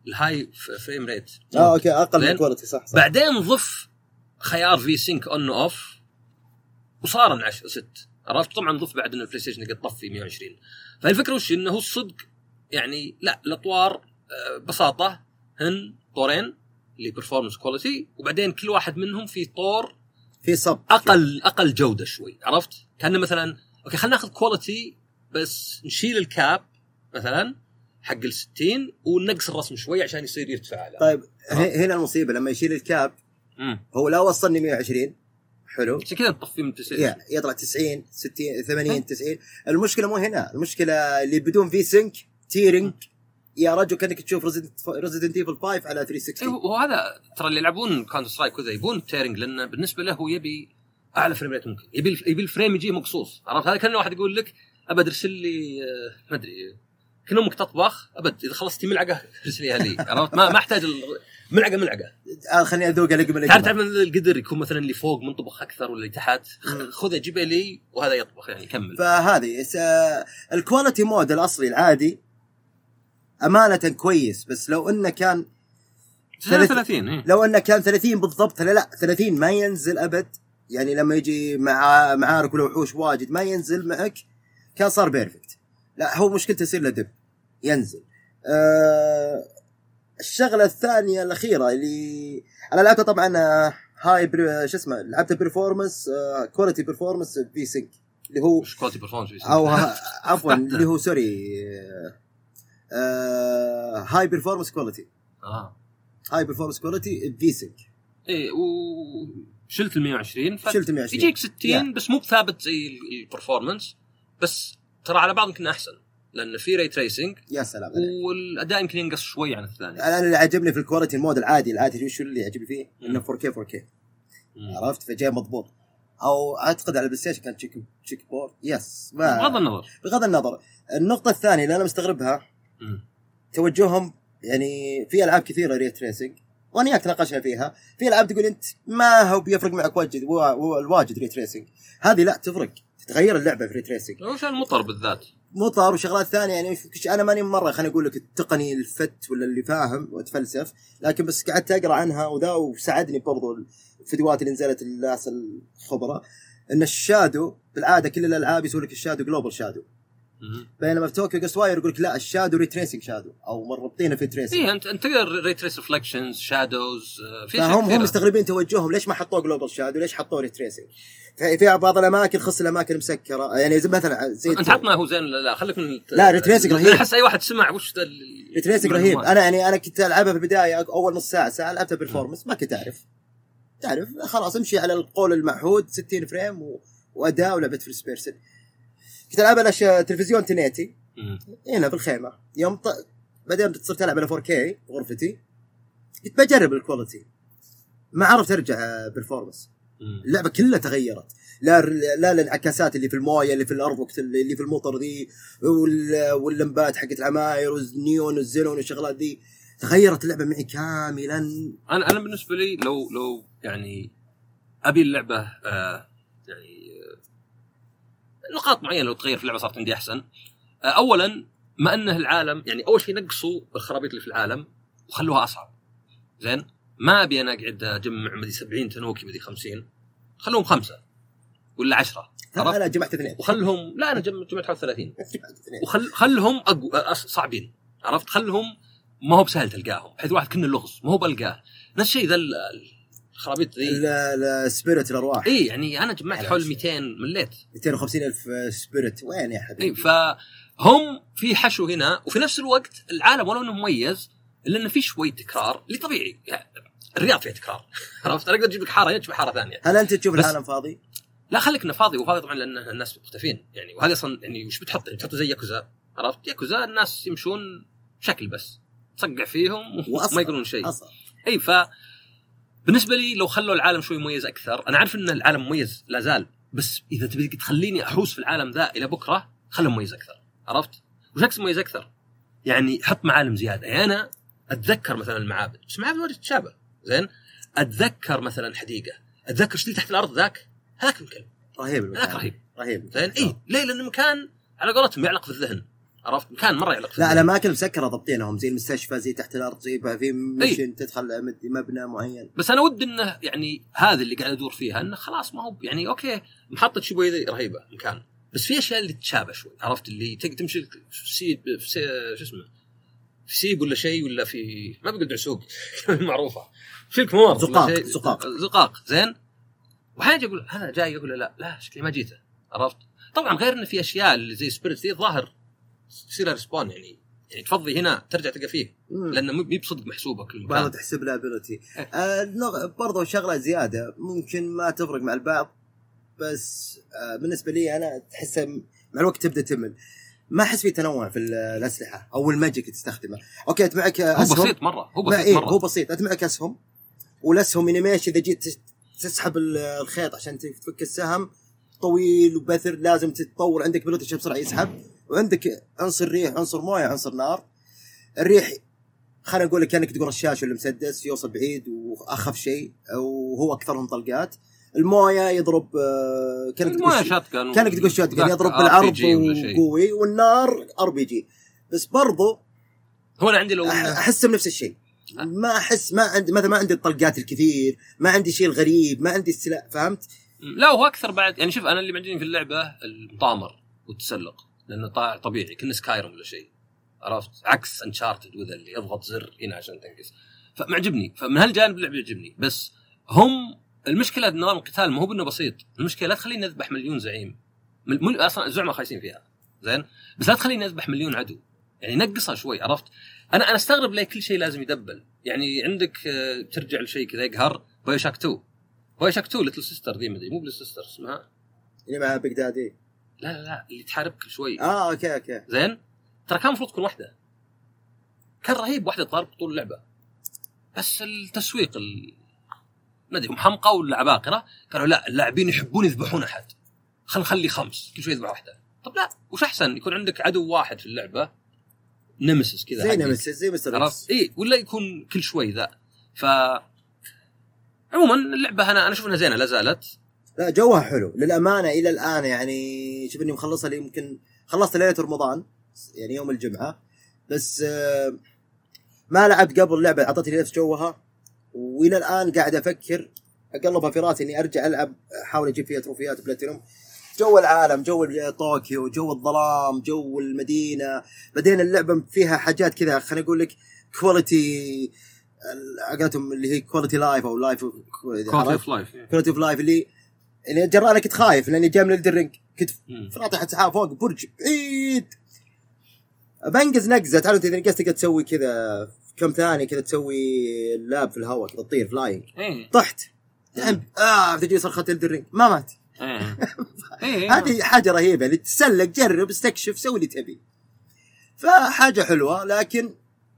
الهاي فريم ريت اه اوكي اقل من الكواليتي صح, صح بعدين ضف خيار في سينك اون اوف وصار عشرة ست عرفت. طبعا ضف بعد ان البلاي ستيشن يقدر يطفي مية وعشرين. فالفكره وش انه الصدق يعني لا الاطوار ببساطه هن طورين اللي برفورمانس كواليتي وبعدين كل واحد منهم في طور في صب اقل اقل جوده شوي عرفت. كان مثلا اوكي خلينا ناخذ كواليتي بس نشيل الكاب مثلا حق الستين ونقص الرسم شوي عشان يصير يرتفع على. طيب هنا المصيبه لما يشيل الكاب مم. هو لا وصلني مية وعشرين حلو عشان كذا نطفي من تسعين يطلع تسعين ستين ثمانين تسعين. المشكله مو هنا, المشكله اللي بدون في سينك تيرنج يا رجل كانك تشوف ريزيدنت ايفل خمسة على ثلاثمية وستين. وهذا ترى اللي يلعبون كاونتر سترايك كذا يبون تيرنج لانه بالنسبه له يبي اعلى فريم ريت ممكن, يبي يبي الفريم يجي مقصوص عرفت. هذا كان واحد يقول لك ابد ارسل لي ما ادري كنا امك تطبخ ابد اذا خلصتي ملعقه ارسليها لي عرفت. ما ما احتاج ملعقه ملعقه آه خليني اذوق لقمه تعرف تعرف القدر يكون مثلا اللي فوق منطبخ اكثر ولا اللي تحت خذه جيبه لي وهذا يطبخ يعني كمل. فهذه الكواليتي مود الاصلي العادي امانه كويس بس لو انه كان ثلاثين إيه؟ لو انه كان ثلاثين بالضبط لا لا ثلاثين ما ينزل ابد يعني لما يجي مع معارك ولا وحوش واجد ما ينزل معك كان صار بيرفكت. لا هو مشكلته يصير له دب ينزل. أه الشغله الثانيه الاخيره اللي انا لعبتها طبعا هاي بر... شو اسمه لعبتها برفورمانس كواليتي برفورمانس في سينك اللي هو مش كواليتي برفورمانس او عفوا اللي هو سوري أه... هاي برفورمانس كواليتي اه هاي برفورمانس كواليتي في سينك ايه وشلت ال مية وعشرين شلت مية وعشرين يجيك ستين yeah. بس مو ثابت زي البرفورمانس بس ترى على بعض يمكن احسن لان في ري تريسنج يا سلام والاداء يمكن ينقص شوي عن الثاني. انا اللي عجبني في الكواليتي المود العادي العادي شو اللي عجبني فيه انه فور كيه فور كيه عرفت فجاء مضبوط او اعتقد على البلاي ستيشن كان تشيك تشيك بورد يس ما بغض النظر بغض النظر. النقطه الثانيه اللي انا مستغربها م. توجههم يعني في العاب كثيره ري تريسنج وانا وياك ناقشنا فيها. في العاب تقول انت ما هو بيفرق معك واجد والواجد ري تريسنج هذه لا تفرق تتغير اللعبه في ري تريسنج وش المطر بالذات مطر وشغلات ثانيه يعني انا ماني مره خليني اقول لك التقني الفت ولا اللي فاهم واتفلسف لكن بس قعدت اقرا عنها وذا وساعدني برضو الفيديوهات اللي نزلت للناس الخبراء ان الشادو بالعاده كل الالعاب يسوي لك الشادو جلوبال شادو بينما في توكيو جوست واير يقول لك لا الشادو ريتريسنج شادو او مربطينه في تريسنج. اي انت انت تقدر ريتريس ريفلكشنز شادوز في هم هم مستغربين توجههم ليش ما حطوه جلوبال شادو ليش حطوه ريتريسنج. في بعض الاماكن خص الاماكن مسكره يعني زي مثلا زي انت حطنا هو زين لا خليك من لا ريتريسنج رهيب. احس اي واحد سمع وش ذا ريتريسنج رهيب. انا يعني انا كنت العبها في البدايه اول نص ساعه ساعه لعبتها بالفورمس ما كنت اعرف تعرف خلاص امشي على القول المعهود ستين فريم و... واداء ولعبه في السبيرسن. كنت العب على تلفزيون تنيتي هنا في الخيمه يوم ط... بعدين صرت العب على فور كيه غرفتي كنت بجرب الكواليتي ما عرفت ارجع بالفورمس. اللعبه كلها تغيرت لا لا الانعكاسات اللي في المويه اللي في الارض وقت اللي في المطر ذي واللمبات حقت العماير والنيون والزينون والشغلات ذي تغيرت اللعبه معي كاملا. انا انا بالنسبه لي لو لو يعني ابي اللعبه آه يعني نقاط معينه لو تغير في اللعبه صارت عندي احسن. آه اولا ما انه العالم يعني اول شيء نقصوا الخرابيط اللي في العالم وخلوها اصعب زين. ما ابي انا اقعد اجمع مدي سبعين تنوكي مدي خمسين خلوهم خمسة ولا عشرة. انا جمعت اثنين وخلهم لا انا جمعت جمعت حوالي ثلاثين وخل خلهم أقو... صعبين عرفت خلهم ما هو بسهل تلقاهم بحيث واحد كنا اللغز ما هو بلقاه نفس الشيء ذا الخرابيط ذي لا سبيريت الارواح اي يعني انا جمعت حول مئتين مليت مئتين وخمسين ألف سبيريت وين يا حبيبي. اي فهم في حشو هنا وفي نفس الوقت العالم ولو انه مميز الا انه في شوي تكرار اللي طبيعي يعني الرياض فيها تكرار عرفت انا اقدر اجيب لك حاره يجيب حاره ثانيه. هل انت تشوف العالم فاضي؟ لا خليك انه فاضي وفاضي طبعا لان الناس مختفين يعني وهذا اصلا يعني وش بتحط يعني بتحط زي ياكوزا عرفت ياكوزا الناس يمشون بشكل بس تصقع فيهم وما يقولون شيء. اي ف بالنسبه لي لو خلوا العالم شوي مميز اكثر انا عارف ان العالم مميز لا زال بس اذا تبي تخليني احوس في العالم ذا الى بكره خله مميز اكثر عرفت وش اقصد مميز اكثر يعني حط معالم زياده. يعني انا اتذكر مثلا المعابد بس معابد واجد تشابه زين. اتذكر مثلا حديقه اتذكر شيء تحت الارض ذاك هذاك الكلب رهيب هذاك رهيب رهيب زين. اي ليه لان المكان على قولتهم يعلق في الذهن عرفت مكان مره يعلق. لا الاماكن مسكره ضبطينهم زي المستشفى زي تحت الارض زي في مشين تدخل مبنى معين. بس انا ودي انه يعني هذا اللي قاعد ادور فيها انه خلاص ما هو يعني اوكي محطه شبويه رهيبه مكان، بس في اشياء اللي تشابه شوي عرفت اللي تقدر تمشي في سيب في سي... شو اسمه في سيب ولا شيء ولا في ما بقول دعسوق معروفه شلك ممر زقاق زقاق زقاق زين. وحاجه اقول انا جاي يقول لا لا شكلي ما جيته عرفت. طبعا غير انه في اشياء اللي زي سبيريت دي ظاهر يصير ريسبون يعني يعني تفضي هنا ترجع تلقى فيه لانه مو بصدق محسوبه كل مكان بعض تحسب لها ابيلتي. آه برضه شغله زياده ممكن ما تفرق مع البعض بس آه بالنسبه لي انا تحس مع الوقت تبدا تمل. ما احس في تنوع في الاسلحه او الماجيك اللي تستخدمه. اوكي انت معك اسهم هو بسيط مره هو بسيط إيه مره هو بسيط انت معك اسهم والاسهم انيميشن اذا جيت تسحب الخيط عشان تفك السهم طويل وبثر لازم تتطور عندك بلوتش بسرعه يسحب. وعندك عنصر ريح عنصر مويه عنصر نار. الريح خلينا نقول لك كانك تقول رشاش ولا مسدس يوصل بعيد واخف شيء وهو اكثرهم طلقات. المويه يضرب كانك تقول شاتجن كانك تقول شاتجن يضرب بالعرض وقوي. والنار ار بي جي بس برضو هو انا عندي لو احس بنفس الشيء. ما احس ما عندي مثلا ما عندي الطلقات الكثير ما عندي شيء الغريب ما عندي السلاح فهمت. لا هو اكثر بعد يعني شوف انا اللي معجبني في اللعبه المطامر والتسلق لانه طبيعي كنا سكايرم ولا شيء عرفت عكس انشارتد وذا اللي اضغط زر هنا عشان تنقص. فمعجبني فمن هالجانب اللعبه يعجبني. بس هم المشكله نظام القتال ما هو بانه بسيط. المشكله لا تخليني اذبح مليون زعيم مل... اصلا الزعماء خايسين فيها زين بس لا تخليني اذبح مليون عدو يعني نقصها شوي عرفت. انا انا استغرب ليه كل شيء لازم يدبل. يعني عندك ترجع لشيء كذا يقهر بايوشاك تو بايوشاك تو ليتل سيستر ذي مدري مو بليتل سيستر اسمها اللي معها بغدادي. لا لا لا اللي تحاربك شوي اه اوكي اوكي زين ترى كان المفروض تكون واحده كان رهيب واحده طارق طول اللعبه بس التسويق ال... ما ادري محمقه ولا عباقره قالوا لا اللاعبين يحبون يذبحون احد خل نخلي خمس كل شوي يذبح واحده. طب لا وش احسن يكون عندك عدو واحد في اللعبه نمسس كذا زي نمسس زي مستر اي ولا يكون كل شوي ذا. ف عموما اللعبه انا انا اشوف انها زينه لا زالت. لا جوها حلو للامانه الى الان يعني شوف اني مخلصها لي يمكن خلصت ليله رمضان يعني يوم الجمعه بس ما لعبت قبل اللعبه اعطتني نفس جوها والى الان قاعد افكر اقلبها في راسي اني ارجع العب احاول اجيب فيها تروفيات بلاتينوم. جو العالم جو طوكيو جو الظلام جو المدينه. بعدين اللعبه فيها حاجات كذا خليني اقول لك كواليتي عقاتهم اللي هي كواليتي لايف او لايف كواليتي اوف لايف كواليتي اوف لايف اللي اللي جراني كنت خايف لاني جاي من الدرينج كنت في ناطحه سحاب فوق برج بعيد بنقز نقزه. تعرف اذا نقزت تقدر تسوي كذا كم ثانيه كذا تسوي اللاب في الهواء كذا تطير فلاينج طحت اه تجي صرخه الدرينج ما مات. هذه حاجه رهيبه اللي تسلق جرب استكشف سوي اللي تبي. فحاجه حلوه لكن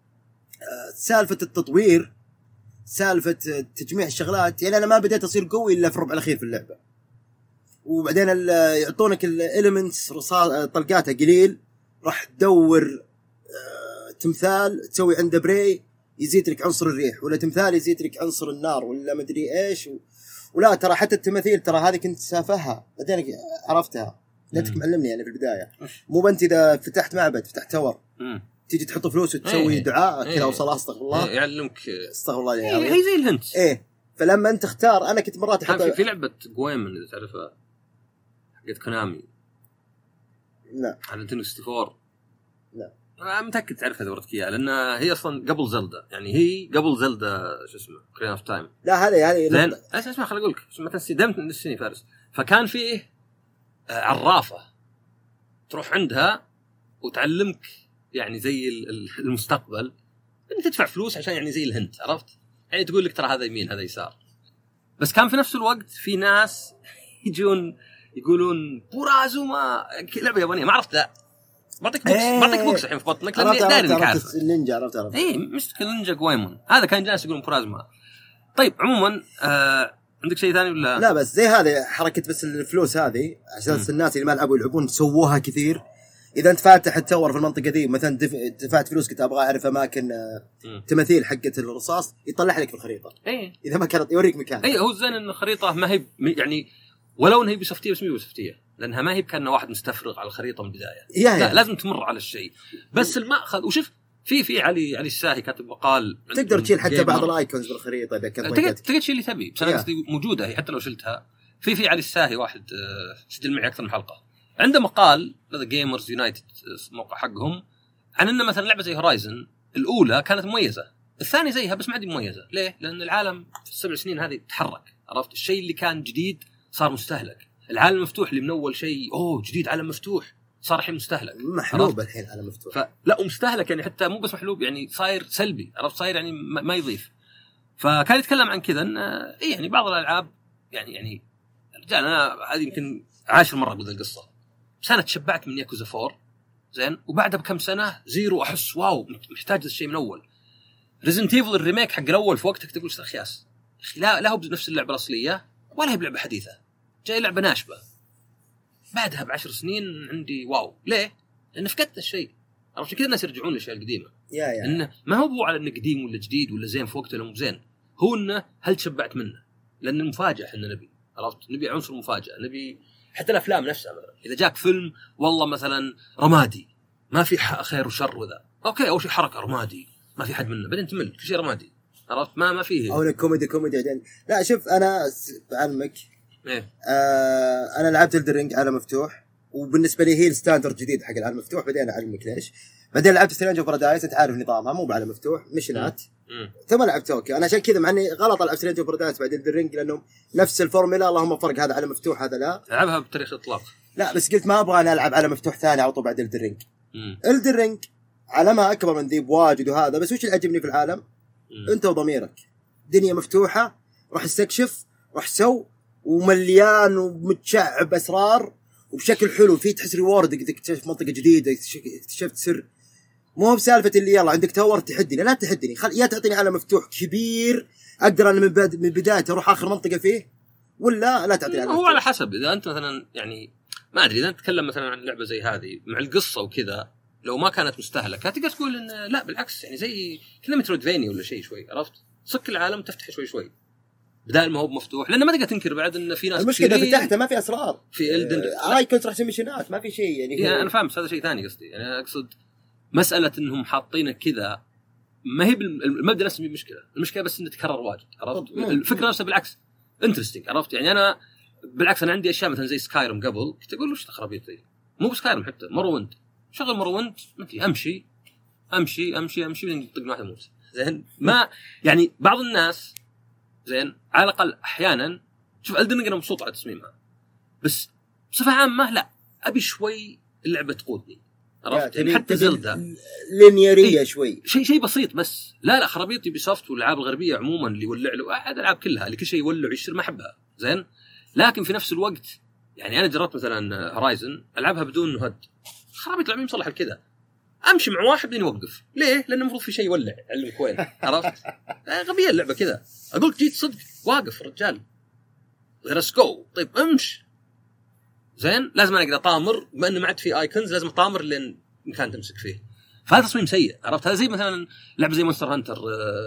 سالفه التطوير سالفه تجميع الشغلات يعني انا ما بديت اصير قوي الا في الربع الاخير في اللعبه. وبعدين يعطونك الاليمنتس طلقاتها قليل راح تدور تمثال تسوي عنده بري يزيد لك عنصر الريح ولا تمثال يزيد لك عنصر النار ولا مدري ايش و... ولا ترى حتى التماثيل ترى هذه كنت سافهها بعدين عرفتها لاتك معلمني يعني في البدايه مو بنت اذا فتحت معبد فتحت تور تيجي تحط فلوس وتسوي ايه دعاء كذا ايه وصلاه استغفر الله يعلمك استغفر الله يعني هي زي الهنت ايه. فلما انت تختار انا كنت مرات احط في لعبه جويمن اذا تعرفها حقت كونامي لا على نينتندو ستة وأربعين لا انا متاكد تعرفها دورتك اياها لان هي اصلا قبل زلدا يعني هي قبل زلدا شو اسمه كرين اوف تايم. لا هذه هذه زين اسمع خليني اقول لك مثلا دمت نسيني فارس فكان فيه عرافه تروح عندها وتعلمك يعني زي المستقبل انك تدفع فلوس عشان يعني زي الهنت عرفت يعني تقول لك ترى هذا يمين هذا يسار. بس كان في نفس الوقت في ناس يجون يقولون بورازوما لعبه يابانيه ما عرفت لا بعطيك بوكس ايه بعطيك بوكس الحين في بطنك لاني داري انك عارف النينجا عرفت عرفت اي مستك النينجا جويمون هذا كان جالس يقولون بورازوما. طيب عموما آه عندك شيء ثاني ولا لا بس زي هذه حركه بس الفلوس هذه عشان الناس اللي ما لعبوا يلعبون سووها كثير. اذا انت فاتح التور في المنطقه دي مثلا دفعت فلوس كنت ابغى اعرف اماكن تماثيل حقه الرصاص يطلع لك في الخريطه ايه اذا ما كانت يوريك مكان. اي هو زين ان الخريطه ما هي يعني ولو انها بسفتيه بس مو بسفتيه لانها ما هي كان واحد مستفرغ على الخريطه من البدايه. لا يعني. لازم تمر على الشيء بس المأخذ. وشوف في في علي علي الساهي كاتب مقال تقدر تشيل حتى بعض الايكونز بالخريطه اذا كنت تقدر تقدر تشيل اللي تبي بس انا قصدي موجوده هي حتى لو شلتها. في في علي الساهي واحد سجل معي اكثر من حلقه عنده مقال هذا جيمرز يونايتد موقع حقهم عن ان مثلا لعبه زي هورايزن الاولى كانت مميزه الثانيه زيها بس ما عاد مميزه. ليه؟ لان العالم في السبع سنين هذه تحرك. عرفت الشيء اللي كان جديد صار مستهلك. العالم المفتوح اللي من اول شيء اوه جديد عالم مفتوح صار الحين مستهلك محلوب الحين عالم مفتوح. فلا ومستهلك يعني حتى مو بس محلوب يعني صاير سلبي. عرفت صاير يعني ما يضيف. فكان يتكلم عن كذا ان إيه يعني بعض الالعاب يعني يعني رجال انا هذه يمكن عاشر مره اقول القصه بس انا تشبعت من ياكوزا فور زين وبعدها بكم سنه زيرو احس واو محتاج هذا الشيء من اول. ريزنت ايفل الريميك حق الاول في وقتك تقول خياس اخي لا لا هو بنفس اللعبه الاصليه ولا هي بلعبه حديثه جاي لعبه ناشبه. بعدها بعشر سنين عندي واو. ليه؟ لان فقدت الشيء. عرفت كذا الناس يرجعون للاشياء القديمه. يا يا انه ما هو على انه قديم ولا جديد ولا زين في وقته ولا مو زين هو انه هل تشبعت منه لان المفاجاه احنا نبي. عرفت نبي عنصر مفاجاه نبي حتى الافلام نفسها مثلا اذا جاك فيلم والله مثلا رمادي ما في خير وشر وذا اوكي اول شيء حركه رمادي ما في حد منه بعدين تمل كل شيء رمادي. عرفت ما ما فيه او كوميدي كوميدي عدين. لا شوف انا بعلمك إيه؟ آه انا لعبت الدرينج على مفتوح وبالنسبه لي هي الستاندرد جديد حق العالم المفتوح. بعدين اعلمك ليش. بعدين لعبت سترينج اوف بارادايس انت عارف نظامها مو بعالم مفتوح مشينات ثم لعبت توكيو. انا عشان كذا مع اني غلط العب سترينج اوف بارادايس بعد الدرينج لانه نفس الفورمولا اللهم فرق هذا على مفتوح هذا لا العبها بطريقه اطلاق. لا بس قلت ما ابغى انا العب على مفتوح ثاني على طول بعد الدرينج. الدرينج عالمها اكبر من ذي بواجد وهذا بس وش اللي عجبني في العالم مم. انت وضميرك دنيا مفتوحه راح استكشف راح سو ومليان ومتشعب اسرار وبشكل حلو فيه تحس ريورد اذا اكتشفت منطقه جديده اكتشفت سر. مو بسالفه اللي يلا عندك تاور تحدني لا تحدني خل يا تعطيني عالم مفتوح كبير اقدر انا من بد... من بدايته اروح اخر منطقه فيه ولا لا تعطيني. هو على حسب اذا انت مثلا يعني ما ادري اذا نتكلم مثلا عن لعبه زي هذه مع القصه وكذا لو ما كانت مستهلكه تقدر تقول ان لا بالعكس يعني زي كنا مترودفيني ولا شيء شوي. عرفت صك العالم تفتح شوي شوي بدال ما هو مفتوح لانه ما تقدر تنكر بعد ان في ناس المشكله اذا فتحته ما في اسرار في الدن آه كنت راح تسوي مشينات ما في شيء يعني, يعني انا فاهم هذا شيء ثاني قصدي يعني انا اقصد مساله انهم حاطينه كذا ما هي المبدا نفسه مش مشكله المشكله بس انه تكرر واجد. عرفت الفكره نفسها بالعكس انترستينج. عرفت يعني انا بالعكس انا عندي اشياء مثلا زي سكايرم قبل كنت اقول وش تخربيط ذي مو بسكايرم حتى مروند شغل مروند انت امشي امشي امشي امشي من طق واحد موت زين ما يعني بعض الناس زين على الاقل احيانا شوف الدن انا مبسوط على تصميمها بس بصفه عامه لا ابي شوي اللعبه تقودني. عرفت يعني حتى زلدة لينيريه شوي شيء شيء بسيط بس لا لا خرابيط يبي سوفت والالعاب الغربيه عموما اللي يولع له احد الالعاب كلها اللي كل شيء يولع ويشتر ما احبها زين. لكن في نفس الوقت يعني انا جربت مثلا هورايزن العبها بدون هد خرابيط لعبه مصلحه كذا امشي مع واحد بدين يوقف ليه لانه المفروض في شيء يولع علمك وين. عرفت غبيه اللعبه كذا اقول جيت صدق واقف رجال ليتس جو طيب امشي زين لازم انا اقدر اطامر بما انه ما عاد في ايكونز لازم اطامر لين مكان تمسك فيه. فهذا تصميم سيء. عرفت هذا زي مثلا لعبه زي مونستر هانتر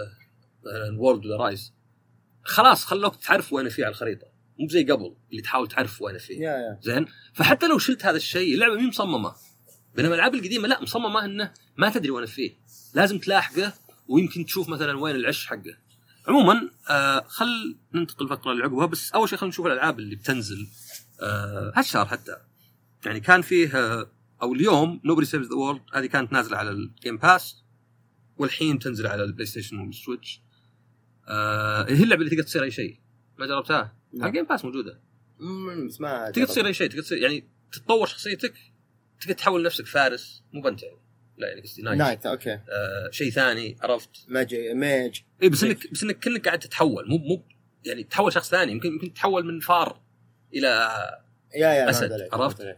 مثلا وورلد ولا رايز خلاص خلوك تعرف وين فيه على الخريطه مو زي قبل اللي تحاول تعرف وين فيه زين. فحتى لو شلت هذا الشيء اللعبه مي مصممه بينما الالعاب القديمه لا مصممه انه ما تدري وين فيه لازم تلاحقه ويمكن تشوف مثلا وين العش حقه. عموما آه خل ننتقل الفقره اللي عقبها بس اول شيء خلينا نشوف الالعاب اللي بتنزل آه هالشهر حتى يعني كان فيه آه او اليوم Nobody Saves the World هذه كانت نازله على الجيم باس والحين تنزل على البلاي ستيشن والسويتش. آه هي اللعبه اللي تقدر تصير اي شيء ما جربتها على الجيم باس موجوده امم اسمها تقدر تصير اي شيء تقدر تصير يعني تتطور شخصيتك تقدر تحول نفسك فارس مو بنت يعني لا يعني قصدي نايت نايت اوكي آه شيء ثاني عرفت ماجي ماج اي بس انك بس انك كأنك قاعد تتحول مو مو يعني تتحول شخص ثاني يمكن يمكن تتحول من فار الى يا يا اسد. عرفت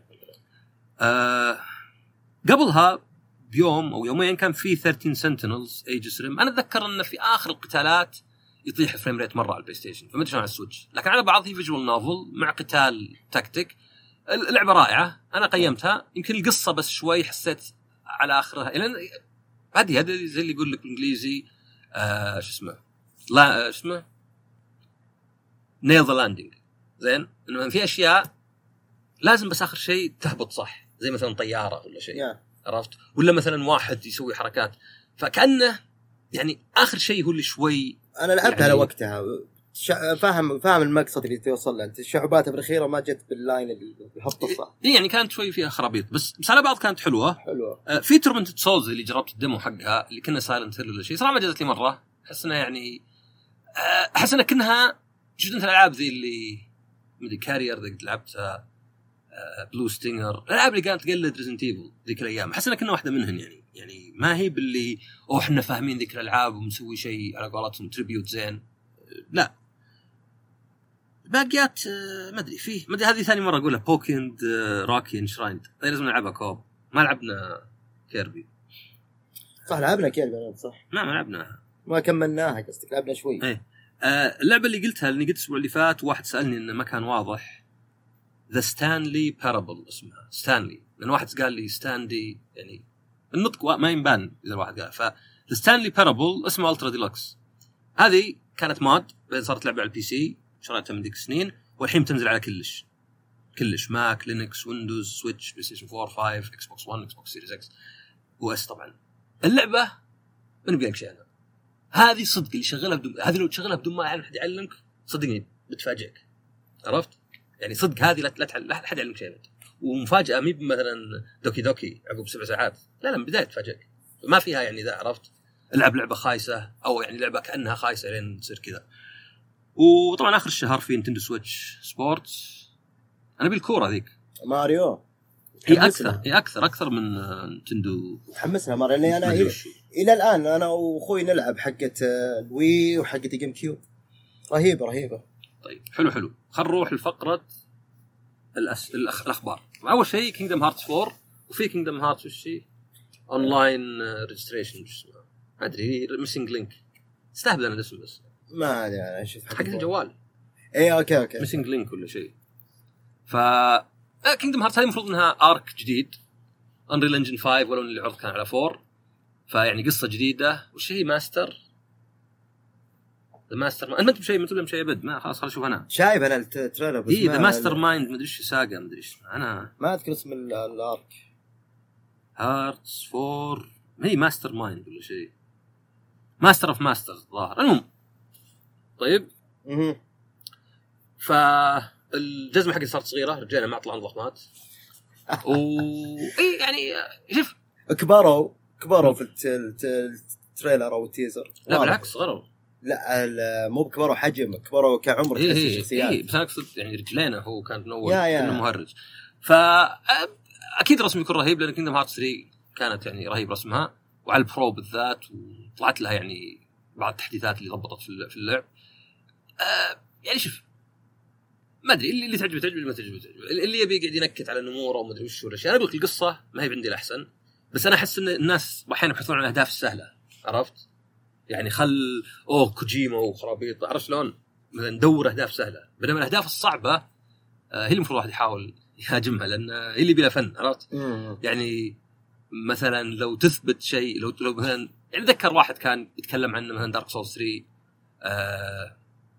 آه قبلها بيوم او يومين كان في ثيرتين سنتينلز ايجس ريم. انا اتذكر انه في اخر القتالات يطيح الفريم ريت مره على البلاي ستيشن فما ادري على السويتش لكن على بعض هي فيجوال نوفل مع قتال تكتيك. اللعبه رائعه انا قيمتها يمكن القصه بس شوي حسيت على اخرها لان هذه هذه زي اللي يقول لك بالانجليزي آه شو اسمه لا شو اسمه نيل ذا لاندنج زين انه في اشياء لازم بس اخر شيء تهبط صح، زي مثلا طياره ولا شيء yeah. عرفت، ولا مثلا واحد يسوي حركات، فكأنه يعني اخر شيء هو اللي شوي. انا لعبت يعني على وقتها شع... فاهم فاهم المقصد اللي توصل له انت. الشعوبات بالاخيره ما جت باللاين اللي يحط الصح يعني كانت شوي فيها خرابيط، بس بس على بعض كانت حلوه حلوه. آه في تورمنت سولز اللي جربت الديمو حقها اللي كنا سايلنت هيل ولا شيء، صراحه ما جازت لي مره. احس انها يعني احس انها كانها شفت انت الالعاب ذي اللي مدري كارير ذيك لعبتها، بلو ستينجر، الالعاب اللي كانت تقلد ريزنت ايفل ذيك الايام، احس انها كنا واحده منهن يعني. يعني ما هي باللي او احنا فاهمين ذيك الالعاب ومسوي شيء على قولتهم تريبيوت زين، لا باقيات ما ادري فيه ما ادري. هذه ثاني مره اقولها بوكيند روكي انشرايند، لازم نلعبها كوب. ما لعبنا كيربي صح؟ لعبنا كيربي صح؟ ما ما لعبناها ما كملناها قصدك لعبنا شوي. ايه آه اللعبه اللي قلتها اللي قلت الاسبوع اللي فات واحد سالني انه ما كان واضح، ذا ستانلي بارابل اسمها ستانلي، لان واحد قال لي ستاندي يعني النطق ما ينبان اذا الواحد قال. ف ذا ستانلي بارابل اسمه الترا ديلوكس. هذه كانت مود بعدين صارت لعبه على البي سي، شريتها من ذيك السنين والحين تنزل على كلش كلش ماك لينكس ويندوز سويتش بلاي ستيشن فور فايف اكس بوكس ون اكس بوكس سيريز اكس او اس. طبعا اللعبه من بيك شيء انا هذه صدق اللي شغلها بدون هذه لو تشغلها بدون ما احد يعلمك صدقني بتفاجئك، عرفت يعني صدق هذه لا لا لا احد يعلمك شيء. ومفاجاه مي مثلا دوكي دوكي عقب سبع ساعات، لا لا من بدايه تفاجئك، ما فيها يعني ذا عرفت العب لعبه خايسه او يعني لعبه كانها خايسه لين تصير كذا. وطبعا اخر الشهر في نينتندو سويتش سبورتس، انا بالكوره ذيك ماريو هي اكثر هي اكثر اكثر من نينتندو. تحمسنا مره لاني انا إلى, الى الان انا واخوي نلعب حقه الوي وحقه جيم كيوب، رهيبه رهيبه. طيب حلو حلو خل نروح لفقره الأس... الأخ... الاخبار. اول شيء كينجدم هارتس فور، وفي كينجدم هارتس وشي اونلاين ريجستريشن ما ادري ميسنج لينك استهبل انا الاسم بس ما ادري انا شفت حق الجوال. اي اوكي اوكي ميسنج لينك ولا شيء. ف كينجدم هارتس هذه المفروض انها ارك جديد انريل انجن فايف ولو اللي عرض كان على فور، فيعني قصه جديده. وش هي ماستر ذا ماستر ما انت بشيء مثل شيء ابد ما خلاص خل اشوف انا شايف انا التريلر بس اي ذا ماستر مايند ما ادري ايش ساقه ما ادري ايش انا ما اذكر اسم الارك. هارتس فور هي ماستر مايند ولا شيء ماستر اوف ماسترز ظاهر. المهم طيب اها فالجزمه حقتي صارت صغيره رجعنا ما طلعنا ضخمات و اي يعني شوف كبروا كبروا في التريلر او التيزر. لا بالعكس صغروا، لا مو بكبروا حجم كبروا كعمر تحس الشخصيات. اي بس انا اقصد يعني رجلينه هو كان من اول كانه مهرج. فاكيد رسم يكون رهيب لان كينجدم هارتس ثري كانت يعني رهيب رسمها وعلى البرو بالذات، وطلعت لها يعني بعض التحديثات اللي ضبطت في اللعب. أه يعني شوف ما ادري اللي تعجبه تعجبه ما تعجبه اللي يبي يقعد ينكت على النمور او ما ادري وش ولا شيء. انا اقول لك القصه ما هي عندي الاحسن، بس انا احس ان الناس احيانا يبحثون عن الاهداف السهله، عرفت يعني خل اوه كوجيما وخرابيط عرفت شلون مثلا ندور اهداف سهله، بينما الاهداف الصعبه آه هي اللي المفروض الواحد يحاول يهاجمها لان هي اللي بلا فن، عرفت يعني مثلا لو تثبت شيء لو لو مثلا يعني ذكر واحد كان يتكلم عنه مثلا دارك سولز ثري آه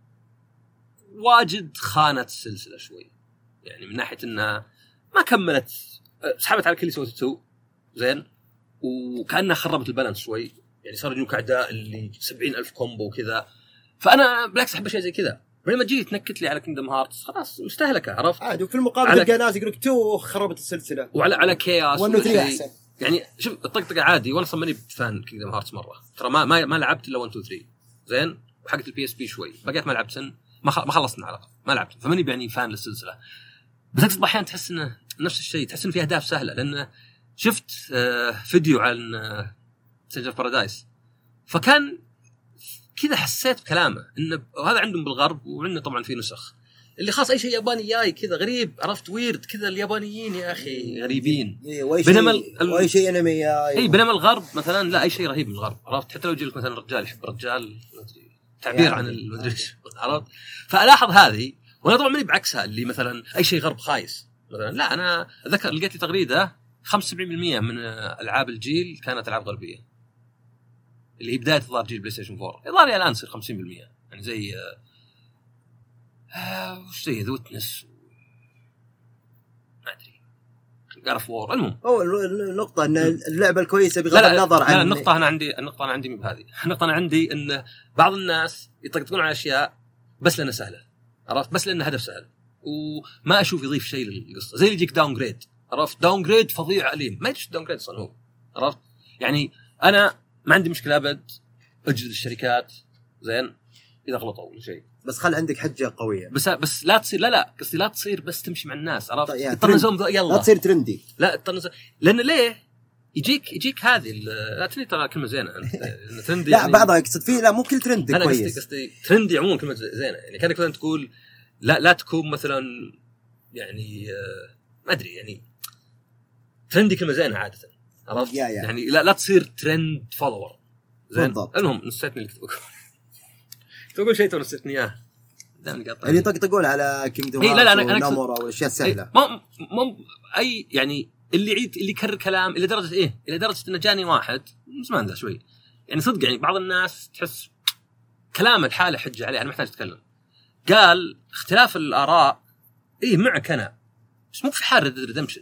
واجد خانت السلسله شوي يعني من ناحيه انها ما كملت، سحبت على كل سوته زين وكانها خربت البالانس شوي يعني صار يجوك اعداء اللي سبعين ألف كومبو وكذا. فانا بالعكس احب شيء زي كذا، لما تجي تنكت لي على كينجدم هارتس خلاص مستهلكه، عرفت عادي. وفي المقابل تلقى ناس يقولك تو خربت السلسله وعلى على كياس احسن يعني. شوف الطقطقه عادي وانا صمني بفان كينجدم هارتس مره ترى ما ما, ما لعبت الا واحد اثنين ثلاثة زين، وحقت البي اس بي شوي بقيت ما لعبتن ما ما خلصنا على ما لعبت، فماني يعني فان للسلسله. بس اقصد احيانا تحس انه نفس الشيء، تحس انه في اهداف سهله لان شفت آه فيديو عن آه سينج اوف بارادايس فكان كذا حسيت بكلامه انه هذا عندهم بالغرب وعندنا طبعا في نسخ اللي خاص اي شيء ياباني جاي كذا غريب، عرفت ويرد كذا اليابانيين يا اخي غريبين. بينما ال... اي شيء انمي جاي اي بينما الغرب مثلا لا اي شيء رهيب من الغرب، عرفت حتى لو يجي لك مثلا رجال يحب الرجال تعبير يعني عن المدري عرفت. فالاحظ هذه وانا طبعا ماني بعكسها اللي مثلا اي شيء غرب خايس مثلا، لا انا ذكر لقيت لي تغريده خمسة وسبعين بالمئة من العاب الجيل كانت العاب غربيه اللي هي بدايه ظهور جيل بلاي ستيشن فور، يظهر الان يصير خمسين بالمئة يعني زي آه وش زي ذا ويتنس قرف وور. المهم هو النقطة ان اللعبة الكويسة بغض لا النظر لا عن لا النقطة أنا عندي النقطة أنا عندي مو بهذه. النقطة أنا عندي إن بعض الناس يطقطقون على أشياء بس لأنها سهلة، عرفت؟ بس لأنه هدف سهل وما أشوف يضيف شيء للقصة. زي اللي يجيك داون جريد، عرفت؟ داون جريد فظيع أليم، ما يدش داون جريد أصلا هو، عرفت؟ يعني أنا ما عندي مشكلة أبد أجلد الشركات زين إذا غلطوا ولا شيء، بس خل عندك حجة قوية. بس بس لا تصير لا لا قصدي لا تصير بس تمشي مع الناس، عرفت؟ طيب يعني يطنزون يلا لا تصير ترندي. لا الطنز لأن ليه يجيك يجيك هذه لا ترندي ترى كلمة زينة ترندي لا يعني بعضها يقصد فيه لا مو كل ترند لا كويس. قصدي قصدي ترندي عموما كلمة زينة يعني كانك مثلا تقول لا لا تكون مثلا يعني آه ما أدري يعني ترندي كلمة زينة عادة، عرفت؟ يا يا. يعني لا لا تصير ترند فولور زين. بالضبط. المهم نسيتني اللي كنت بقول تقول شيء تو نسيتني إياه اللي طقطقون على كينجدوم إيه لا لا أنا ونامورا والأشياء السهلة. ما ما أي يعني اللي يعيد اللي يكرر كلام إلى درجة إيه إلى درجة إنه جاني واحد زمان ذا شوي يعني صدق يعني بعض الناس تحس كلام الحالة حجة عليه أنا محتاج أتكلم. قال اختلاف الآراء إيه معك أنا بس مو في حال ريد ريدمشن،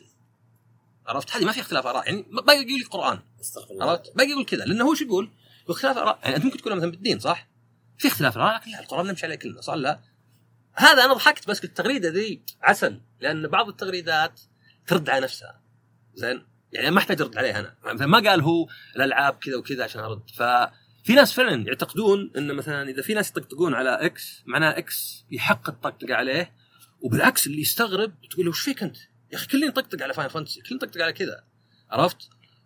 عرفت؟ هذه ما في اختلاف آراء يعني باقي يقول لي القرآن، عرفت؟ باقي يقول كذا لأنه هو شو يقول اختلاف آراء يعني أنت ممكن تقول مثلا بالدين صح في اختلاف آراء لكن لا القرآن نمشي عليه كلنا صح لا. هذا أنا ضحكت بس التغريدة ذي عسل لأن بعض التغريدات ترد على نفسها زين يعني ما احتاج ارد عليها انا ما قال هو الالعاب كذا وكذا عشان ارد. ففي ناس فعلا يعتقدون ان مثلا اذا في ناس يطقطقون على اكس معناه اكس يحق الطقطقه عليه وبالعكس اللي يستغرب تقول له وش فيك انت يا اخي كلنا نطقطق على فاين فانتسي كلنا نطقطق على كذا، عرفت؟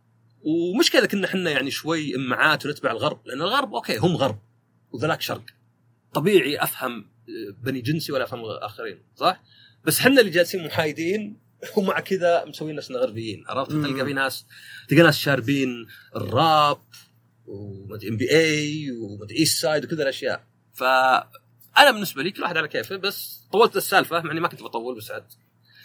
ومش كذا كنا احنا يعني شوي امعات ونتبع الغرب لان الغرب اوكي هم غرب وذاك شرق طبيعي افهم بني جنسي ولا افهم اخرين صح بس احنا اللي جالسين محايدين ومع كذا مسوين نفسنا غربيين، عرفت؟ تلقى في ناس تلقى ناس شاربين الراب ومدري ام بي اي ومدري ايست سايد وكذا الاشياء. فانا بالنسبه لي كل واحد على كيفه بس طولت السالفه يعني ما كنت بطول بس عاد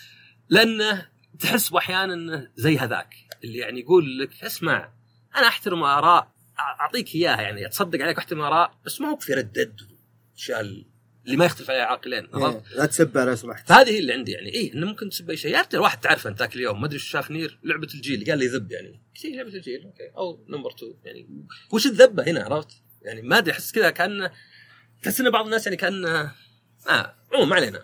لانه تحس احيانا انه زي هذاك اللي يعني يقول لك اسمع انا احترم اراء اعطيك اياها يعني اتصدق عليك واحترم اراء بس ما هو في ردد اشياء اللي ما يختلف عليها عاقلين، إيه. لا تسب لو سمحت. هذه اللي عندي يعني ايه انه ممكن تسب اي شيء يا رجال واحد تعرفه انت ذاك اليوم ما ادري ايش شاف نير لعبه الجيل قال لي ذب يعني كثير لعبه الجيل اوكي او نمبر اثنين يعني وش الذبه هنا، عرفت؟ يعني ما ادري احس كذا كان تحس ان بعض الناس يعني كان اه عموما ما علينا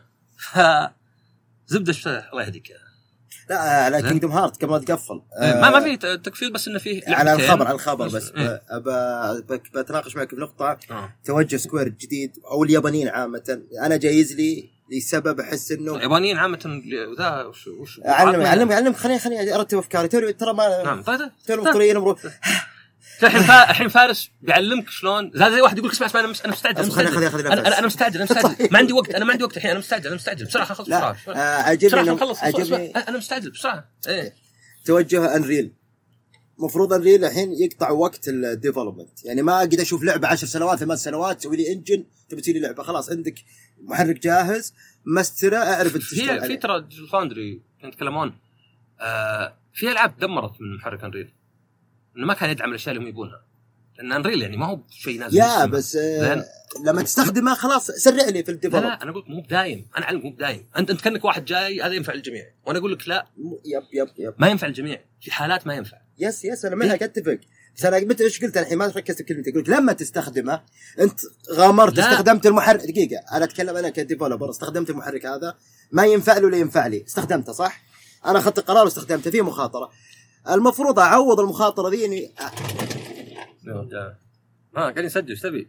زبده الله يهديك. لا على كينجدوم هارت قبل ما تقفل آه ما ما في تكفيل بس انه فيه على الخبر على الخبر بس ابى بتناقش معك بنقطه آه. توجه سكوير الجديد او اليابانيين عامه انا جايز لي لسبب احس انه اليابانيين عامه ذا وش وش علم علم علم خليني خليني ارتب افكاري ترى ما نعم طيب ترى مطريين امور الحين فا... الحين فارس بيعلمك شلون زي زي واحد يقول اسمع اسمع انا مستعجل انا مستعجل انا انا مستعجل انا مستعجل ما عندي وقت انا ما عندي وقت الحين انا مستعجل انا مستعجل بسرعه خلص بسرعه عجبني عجبني انا مستعجل بسرعه ايه توجه انريل مفروض انريل الحين يقطع وقت الديفلوبمنت يعني ما اقدر اشوف لعبه عشر سنوات ثمان سنوات تسوي لي انجن تبي تسوي لي لعبه خلاص عندك محرك جاهز مسترى اعرف تشتغل في ترى الفاوندري يتكلمون آه في العاب دمرت من محرك انريل انه ما كان يدعم الاشياء اللي هم يبونها لان انريل يعني ما هو شيء نازل يا بس آه لما تستخدمه خلاص سرع لي في الديفلوب. لا, لا انا اقول مو بدايم انا علم مو بدايم انت انت كانك واحد جاي هذا ينفع الجميع وانا اقول لك لا يب يب يب ما ينفع الجميع في حالات ما ينفع يس يس انا منها اتفق بس انا متى ايش قلت الحين ما ركزت بكلمتي قلت لما تستخدمه انت غامرت استخدمت المحرك دقيقه انا اتكلم انا كديفلوبر استخدمت المحرك هذا ما ينفع له ولا ينفع لي استخدمته صح انا اخذت قرار واستخدمته فيه مخاطره المفروض اعوض المخاطره ذي اني اه قاعد يسجل ايش تبي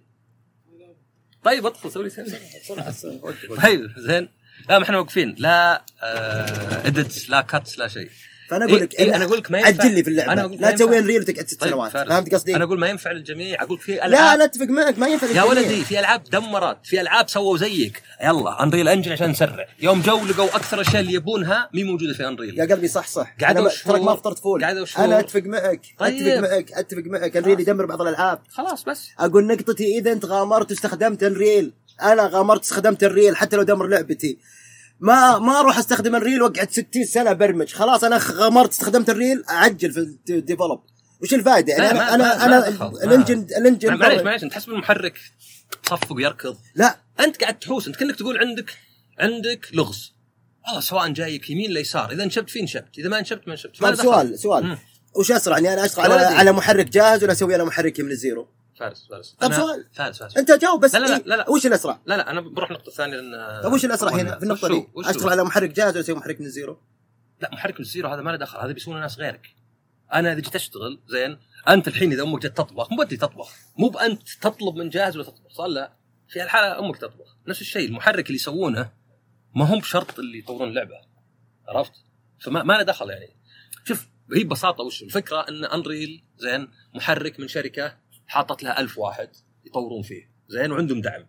طيب ادخل سوي لي بسرعه طيب زين لا ما احنا واقفين لا اديتس لا كاتس لا شيء فانا اقول لك إيه انا اقول لك ما ينفع عجل لي في اللعبه لا تسوين ريل وتقعد ست سنوات فهمت قصدي انا اقول ما ينفع للجميع اقول في العاب لا لا اتفق معك ما ينفع يا ولدي في العاب دمرت في العاب سووا زيك يلا انريل انجن عشان نسرع يوم جو لقوا اكثر اشياء اللي يبونها مي موجوده في انريل يا قلبي صح صح قعدوا ترك ما فطرت فول انا اتفق معك طيب. اتفق معك اتفق معك انريل يدمر بعض الالعاب خلاص بس اقول نقطتي اذا انت غامرت واستخدمت انريل انا غامرت استخدمت الريل حتى لو دمر لعبتي ما ما اروح استخدم الريل وقعد ستين سنه برمج خلاص انا غامرت استخدمت الريل اعجل في الديفلوب وش الفائده يعني انا انا انا الانجن الانجن معليش معليش انت تحسب المحرك تصفق ويركض لا انت قاعد تحوس انت كأنك تقول عندك عندك لغز والله سواء جايك يمين لا يسار، اذا انشبت فين شبت، اذا ما انشبت ما انشبت. طيب سؤال سؤال مم. وش اسرع اني انا اشتغل على على محرك جاهز ولا اسوي انا محرك من الزيرو؟ فارس فارس طب سؤال فارس فارس انت جاوب بس. لا لا, لا, لا. وش الاسرع؟ لا لا انا بروح نقطه ثانيه لان طب وش الاسرع هنا في النقطه دي؟ اشتغل على محرك جاهز ولا اسوي محرك من الزيرو؟ لا محرك من الزيرو هذا ما له دخل، هذا بيسوونه ناس غيرك. انا اذا جيت اشتغل زين، انت الحين اذا امك جت تطبخ مو بدي تطبخ، مو بانت تطلب من جاهز ولا تطبخ، صار لا في الحاله امك تطبخ. نفس الشيء المحرك اللي يسوونه ما هم بشرط اللي يطورون اللعبه، عرفت؟ فما ما له دخل يعني. شوف هي ببساطه وش الفكره، ان انريل زين محرك من شركه حاطت لها ألف واحد يطورون فيه زين وعندهم دعم.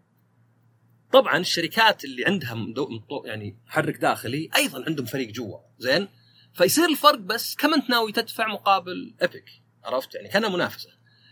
طبعا الشركات اللي عندها مدو... يعني محرك داخلي ايضا عندهم فريق جوا زين، فيصير الفرق بس كم انت ناوي تدفع مقابل ايبك، عرفت؟ يعني كانها منافسه.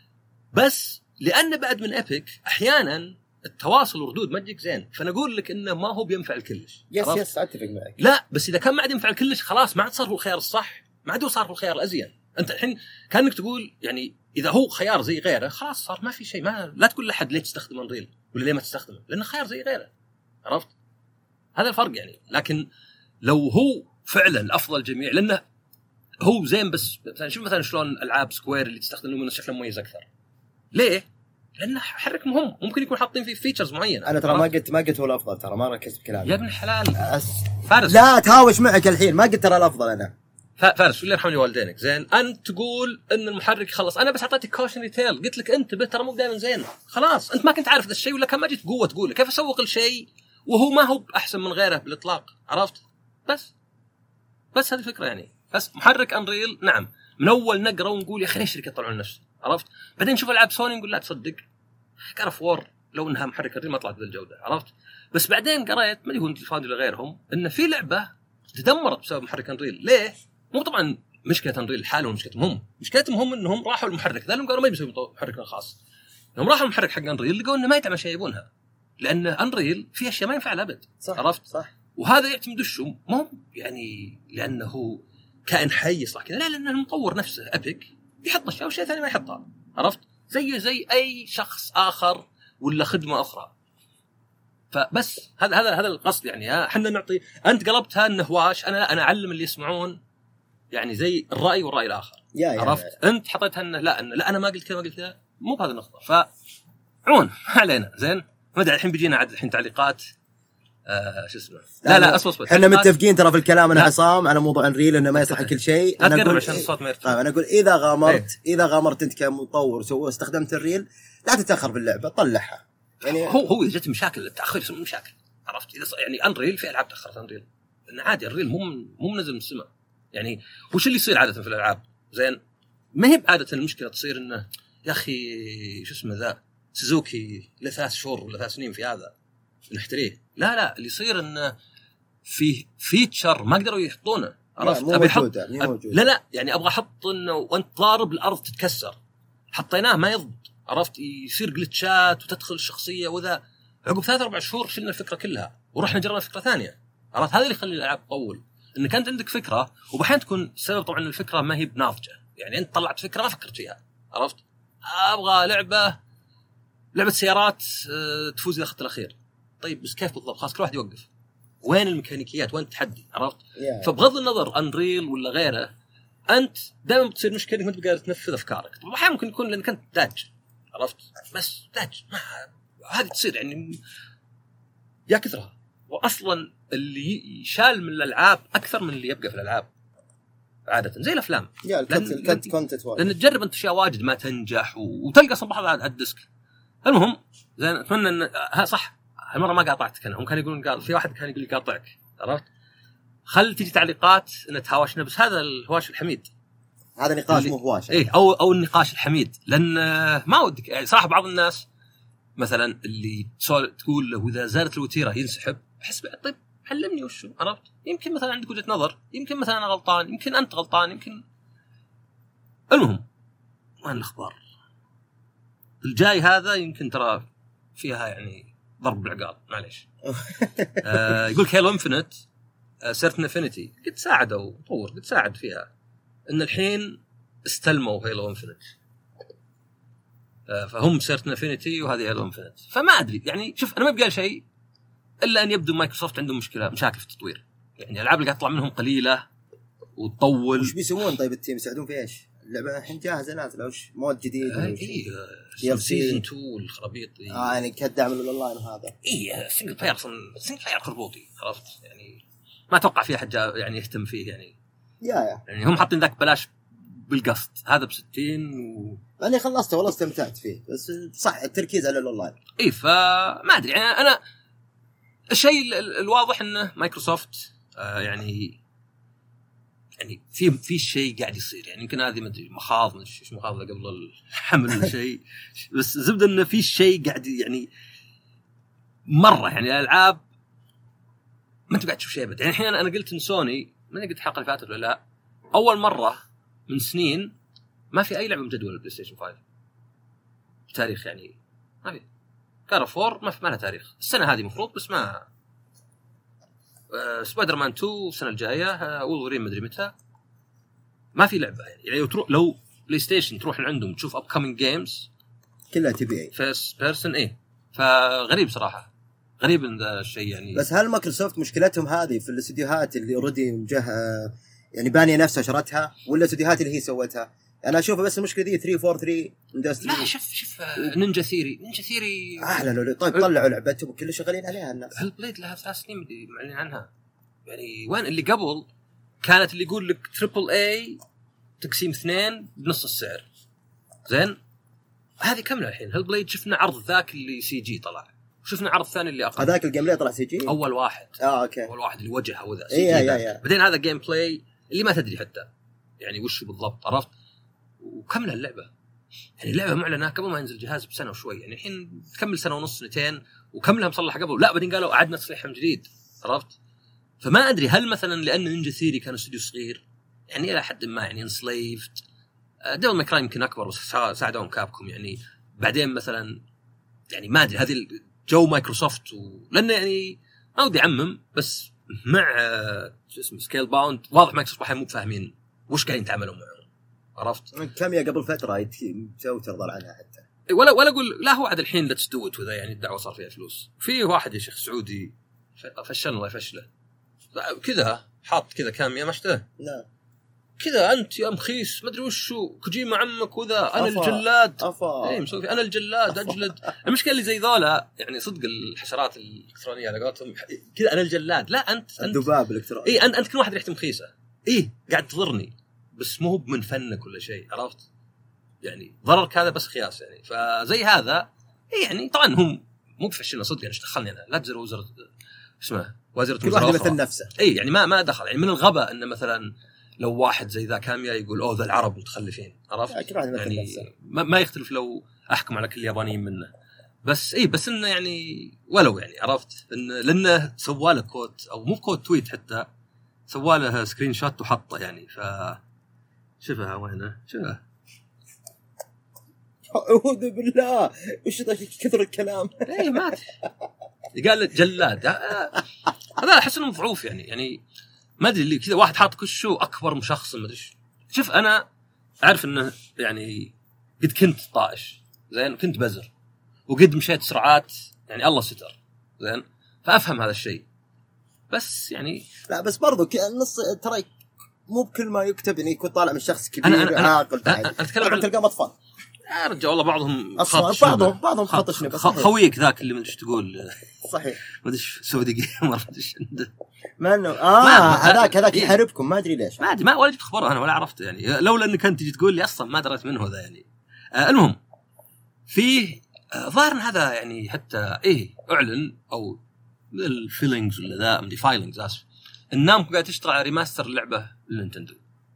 بس لان بعد من ايبك احيانا التواصل وردود ما تجيك زين، فانا اقول لك انه ما هو بينفع الكلش. يس يس اتفق معك. لا بس اذا كان ما عاد ينفع الكلش خلاص ما عاد صار هو الخيار الصح، ما عاد هو صار هو الخيار الازين. انت الحين كانك تقول يعني اذا هو خيار زي غيره خلاص صار ما في شيء، ما لا تقول لحد ليه تستخدم انريل ولا ليه ما تستخدمه، لانه خيار زي غيره، عرفت؟ هذا الفرق يعني. لكن لو هو فعلا الافضل جميع، لانه هو زين، بس مثلا شوف مثلا شلون العاب سكوير اللي تستخدم منه شكل مميز اكثر. ليه؟ لانه حرك مهم، ممكن يكون حاطين فيه فيتشرز معينه. انا ترى ما قلت ما قلت هو الافضل، ترى ما ركزت بكلامي يا ابن الحلال. أس... فارس لا تهاوش معك الحين، ما قلت ترى الافضل. انا فارس والله يرحمني والدينك زين، انت تقول ان المحرك خلص، انا بس اعطيتك كوشن ريتيل، قلت لك انت ترى مو دائما زين، خلاص انت ما كنت عارف ذا الشيء ولا كان ما جيت قوه تقول كيف اسوق الشيء وهو ما هو احسن من غيره بالاطلاق، عرفت؟ بس بس هذه الفكره يعني. بس محرك انريل نعم من اول نقرا ونقول يا اخي ليش شركه يطلعون نفسه، عرفت؟ بعدين نشوف العاب سوني نقول لا تصدق كارف وور لو انها محرك انريل ما طلعت بهذه الجوده، عرفت؟ بس بعدين قريت ما ادري هو الفاضي ولا غيرهم ان في لعبه تدمرت بسبب محرك انريل. ليه؟ مو طبعا مشكله انريل الحاله ومشكلتهم هم، مشكلتهم هم انهم راحوا المحرك ذا قالوا ما يبي محركنا خاص. لما راحوا المحرك حق انريل لقوا انه ما يتعمل شيء يبونها، لان انريل في اشياء ما ينفع لها ابد، عرفت؟ صح. وهذا يعتمد وشو مو يعني لانه كائن حي صح كذا، لا لانه المطور نفسه ابيك يحط اشياء وشيء ثاني ما يحطها، عرفت؟ زيه زي اي شخص اخر ولا خدمه اخرى. فبس هذا هذا هذا القصد يعني. ها احنا نعطي، انت قلبتها انه هواش، انا لا انا اعلم اللي يسمعون يعني زي الراي والراي الاخر، يا يا عرفت؟ يا. انت حطيتها انه لا أن لا انا ما قلت كذا ما قلت كذا، مو بهذه النقطه. فعون علينا زين. ما ادري الحين بيجينا عاد الحين تعليقات آه شو اسمه. لا لا اصبر اصبر احنا متفقين ترى في الكلام انا عصام على موضوع انريل انه ما يصح كل شيء. انا اقول عشان الصوت ما يرتفع. انا اقول اذا غامرت ايه؟ اذا غامرت انت كمطور سو استخدمت الريل لا تتاخر باللعبه، طلعها يعني. هو هو اذا جت مشاكل التاخير يسمى مشاكل، عرفت؟ اذا يعني انريل في العاب تاخرت انريل لان عادي الريل مو مو منزل من السماء يعني. وش اللي يصير عاده في الالعاب زين؟ ما هي بعاده المشكله تصير انه يا اخي شو اسمه ذا سوزوكي له ثلاث شهور ولا ثلاث سنين في هذا نحتريه. لا لا اللي يصير انه في فيتشر ما قدروا يحطونه، عرفت؟ ابي احط أب... لا لا يعني ابغى احط انه وانت ضارب الارض تتكسر، حطيناه ما يضبط، عرفت؟ يصير جلتشات وتدخل الشخصيه وذا. عقب ثلاث اربع شهور شلنا الفكره كلها ورحنا جربنا فكره ثانيه، عرفت؟ هذا اللي يخلي الالعاب تطول، انك انت عندك فكره وبحين تكون سبب طبعا الفكره ما هي بناضجه يعني. انت طلعت فكره ما فكرت فيها، عرفت؟ ابغى لعبه لعبه سيارات تفوز الى الخط الاخير. طيب بس كيف بالضبط؟ خلاص كل واحد يوقف، وين الميكانيكيات وين التحدي، عرفت؟ yeah. فبغض النظر انريل ولا غيره انت دائما بتصير مشكله انك ما تقدر تنفذ افكارك. طبعا احيانا ممكن يكون لانك انت داج، عرفت؟ بس داج ما هذه تصير يعني يا كثرها. واصلا اللي يشال من الالعاب اكثر من اللي يبقى في الالعاب عاده، زي الافلام. يا الكنت كونتنت واجد، لان تجرب انت اشياء واجد ما تنجح و... وتلقى صباح على الديسك. المهم زين اتمنى ان ها صح هالمره ما قاطعتك انا. هم كانوا يقولون قال في واحد كان يقول لي قاطعك، عرفت؟ خل تجي تعليقات ان تهاوشنا، بس هذا الهواش الحميد، هذا نقاش مو هواش ايه او او النقاش الحميد. لان ما ودك يعني صراحه بعض الناس مثلا اللي تقول له اذا زادت الوتيره ينسحب، احس طيب علمني وشو، عرفت؟ يمكن مثلا عندك وجهه نظر، يمكن مثلا انا غلطان، يمكن انت غلطان، يمكن. المهم وين الاخبار الجاي هذا يمكن ترى فيها يعني ضرب بالعقال معليش. آه يقول هيلو انفينيت سيرتن انفينيتي قد ساعدوا طور قد ساعد فيها ان الحين استلموا هيلو انفينيت، آه فهم سيرتن انفينيتي وهذه هيلو انفينيت. فما ادري يعني، شوف انا ما بقال شيء الا ان يبدو مايكروسوفت عندهم مشكله مشاكل في التطوير يعني الالعاب اللي قاعد تطلع منهم قليله وتطول. وش بيسوون طيب التيم يساعدون في ايش؟ اللعبه الحين جاهزه نازله وش مود جديد آه اي سيزون تو والخرابيط اه يعني كدعم الاونلاين هذا اي سنجل بلاير اصلا سنجل بلاير خربوطي عرفت يعني ما اتوقع في احد يعني يهتم فيه يعني يا يا يعني هم حاطين ذاك بلاش بالقصد هذا بستين و... أنا خلصته والله استمتعت فيه بس صح التركيز على الأونلاين. إيه فما أدري يعني أنا الشيء الواضح إنه مايكروسوفت آه يعني يعني في في شيء قاعد يصير يعني يمكن هذه ما أدري مخاض مش إيش مخاض قبل الحمل ولا شيء بس زبدة إنه في شيء قاعد يعني مرة يعني الألعاب ما أنت قاعد تشوف شيء بدي يعني الحين أنا قلت إن سوني ما قلت الحلقة اللي فاتت ولا لا أول مرة من سنين ما في أي لعبة مجدولة بلاي ستيشن خمسة تاريخ يعني ما في كارا فور ما في ما لها تاريخ السنة هذه مفروض بس ما آه سبايدر مان تو السنة الجاية آه وولفرين مدري متى ما في لعبة يعني, يعني لو, تروح لو بلاي ستيشن تروح عندهم تشوف upcoming games كلها تي بي اي فيرست بيرسون ايه فغريب صراحة غريب ان ذا الشيء يعني. بس هل مايكروسوفت مشكلتهم هذه في الاستديوهات اللي اوريدي مجه يعني بانيه نفسها شرتها ولا الاستديوهات اللي هي سوتها؟ انا اشوفها بس المشكله دي ثلاثمية وأربعة وثلاثين اندستري. لا شوف شوف نينجا ثيري نينجا ثيري اعلنوا طيب طلعوا لعبتهم كلهم شغالين عليها الناس. هل بليد لها ثلاث سنين معلنين عنها يعني وين اللي قبل كانت اللي يقول لك تريبل اي تقسيم اثنين بنص السعر زين هذه كامله الحين. هل بليد شفنا عرض ذاك اللي سي جي طلع شفنا عرض ثاني اللي اقل هذاك الجيم بلاي طلع سي جي اول واحد اه اوكي اول واحد اللي وجهه وذا سي جي إيه إيه بعدين هذا جيم بلاي اللي ما تدري حتى يعني وش بالضبط عرفت وكمل اللعبه يعني اللعبه معلنه قبل ما ينزل الجهاز بسنه وشوي يعني الحين تكمل سنه ونص سنتين وكملها مصلحه قبل لا بعدين قالوا اعدنا تصليحها من جديد عرفت. فما ادري هل مثلا لان نينجا ثيري كان استوديو صغير يعني الى حد ما يعني انسليفد ديفل ماي كراي يمكن اكبر بس ساعدوهم كابكم يعني بعدين مثلا يعني ما ادري هذه جو مايكروسوفت و... لانه يعني ما ودي اعمم بس مع شو اسمه سكيل باوند واضح مايكروسوفت الحين مو فاهمين وش قاعدين يتعاملوا معه عرفت. كم يا قبل فتره يتسوي ترضى عنها حتى ولا ولا اقول لا هو عاد الحين ليتس دو ات وذا يعني الدعوه صار فيها فلوس. في واحد يا شيخ سعودي فشل الله يفشله كذا حاط كذا كاميا ما شفته لا كذا انت يا مخيس ما ادري وشو كوجيما عمك وذا انا أفا. الجلاد اي مسوي انا الجلاد اجلد. المشكله اللي زي ذولا يعني صدق الحشرات الالكترونيه على قولتهم كذا انا الجلاد لا انت انت الذباب الالكتروني اي انت انت كل واحد ريحته مخيسه اي قاعد تضرني بس مو من فنك ولا شيء عرفت يعني ضررك هذا بس خياس يعني. فزي هذا اي يعني طبعا هم مو بفشلنا صدق يعني ايش دخلني انا لا تزر وزر اسمه وزيرة كل واحد مثل نفسه اي يعني ما ما دخل يعني من الغباء ان مثلا لو واحد زي ذا كاميا يقول اوه ذا العرب متخلفين عرفت يعني ما, ما يختلف لو احكم على كل اليابانيين منه بس اي بس انه يعني ولو يعني عرفت انه لانه سوى له كوت او مو كوت تويت حتى سوى له سكرين شوت وحطه يعني ف شوفها وينه شوفها اعوذ بالله وش كثر الكلام اي ما قال جلاد هذا احس انه ضعوف يعني يعني ما ادري اللي كذا واحد حاط كشو اكبر مشخص ما ادري شوف انا اعرف انه يعني قد كنت طائش زين كنت بزر وقد مشيت سرعات يعني الله ستر زين فافهم هذا الشيء بس يعني لا بس برضو النص ترى مو بكل ما يكتب انه يكون طالع من شخص كبير عاقل انا اتكلم عن تلقى اطفال يا رجال والله بعضهم بعضهم بعضهم خطشني بس خويك ذاك اللي ما ادري ايش تقول صحيح ما ادري سعودي جيمر ما ادري ايش عنده ما انه اه هذاك هذاك يحاربكم ما ادري ليش ما ادري ما ولا جيت اخبره انا ولا عرفت يعني لولا انك انت تجي تقول لي اصلا ما دريت منه ذا يعني آه المهم فيه آه ظاهر هذا يعني حتى ايه اعلن او الفيلينجز ولا ذا مدي فايلينجز اسف النامكو قاعد تشتغل على ريماستر اللعبه للنينتندو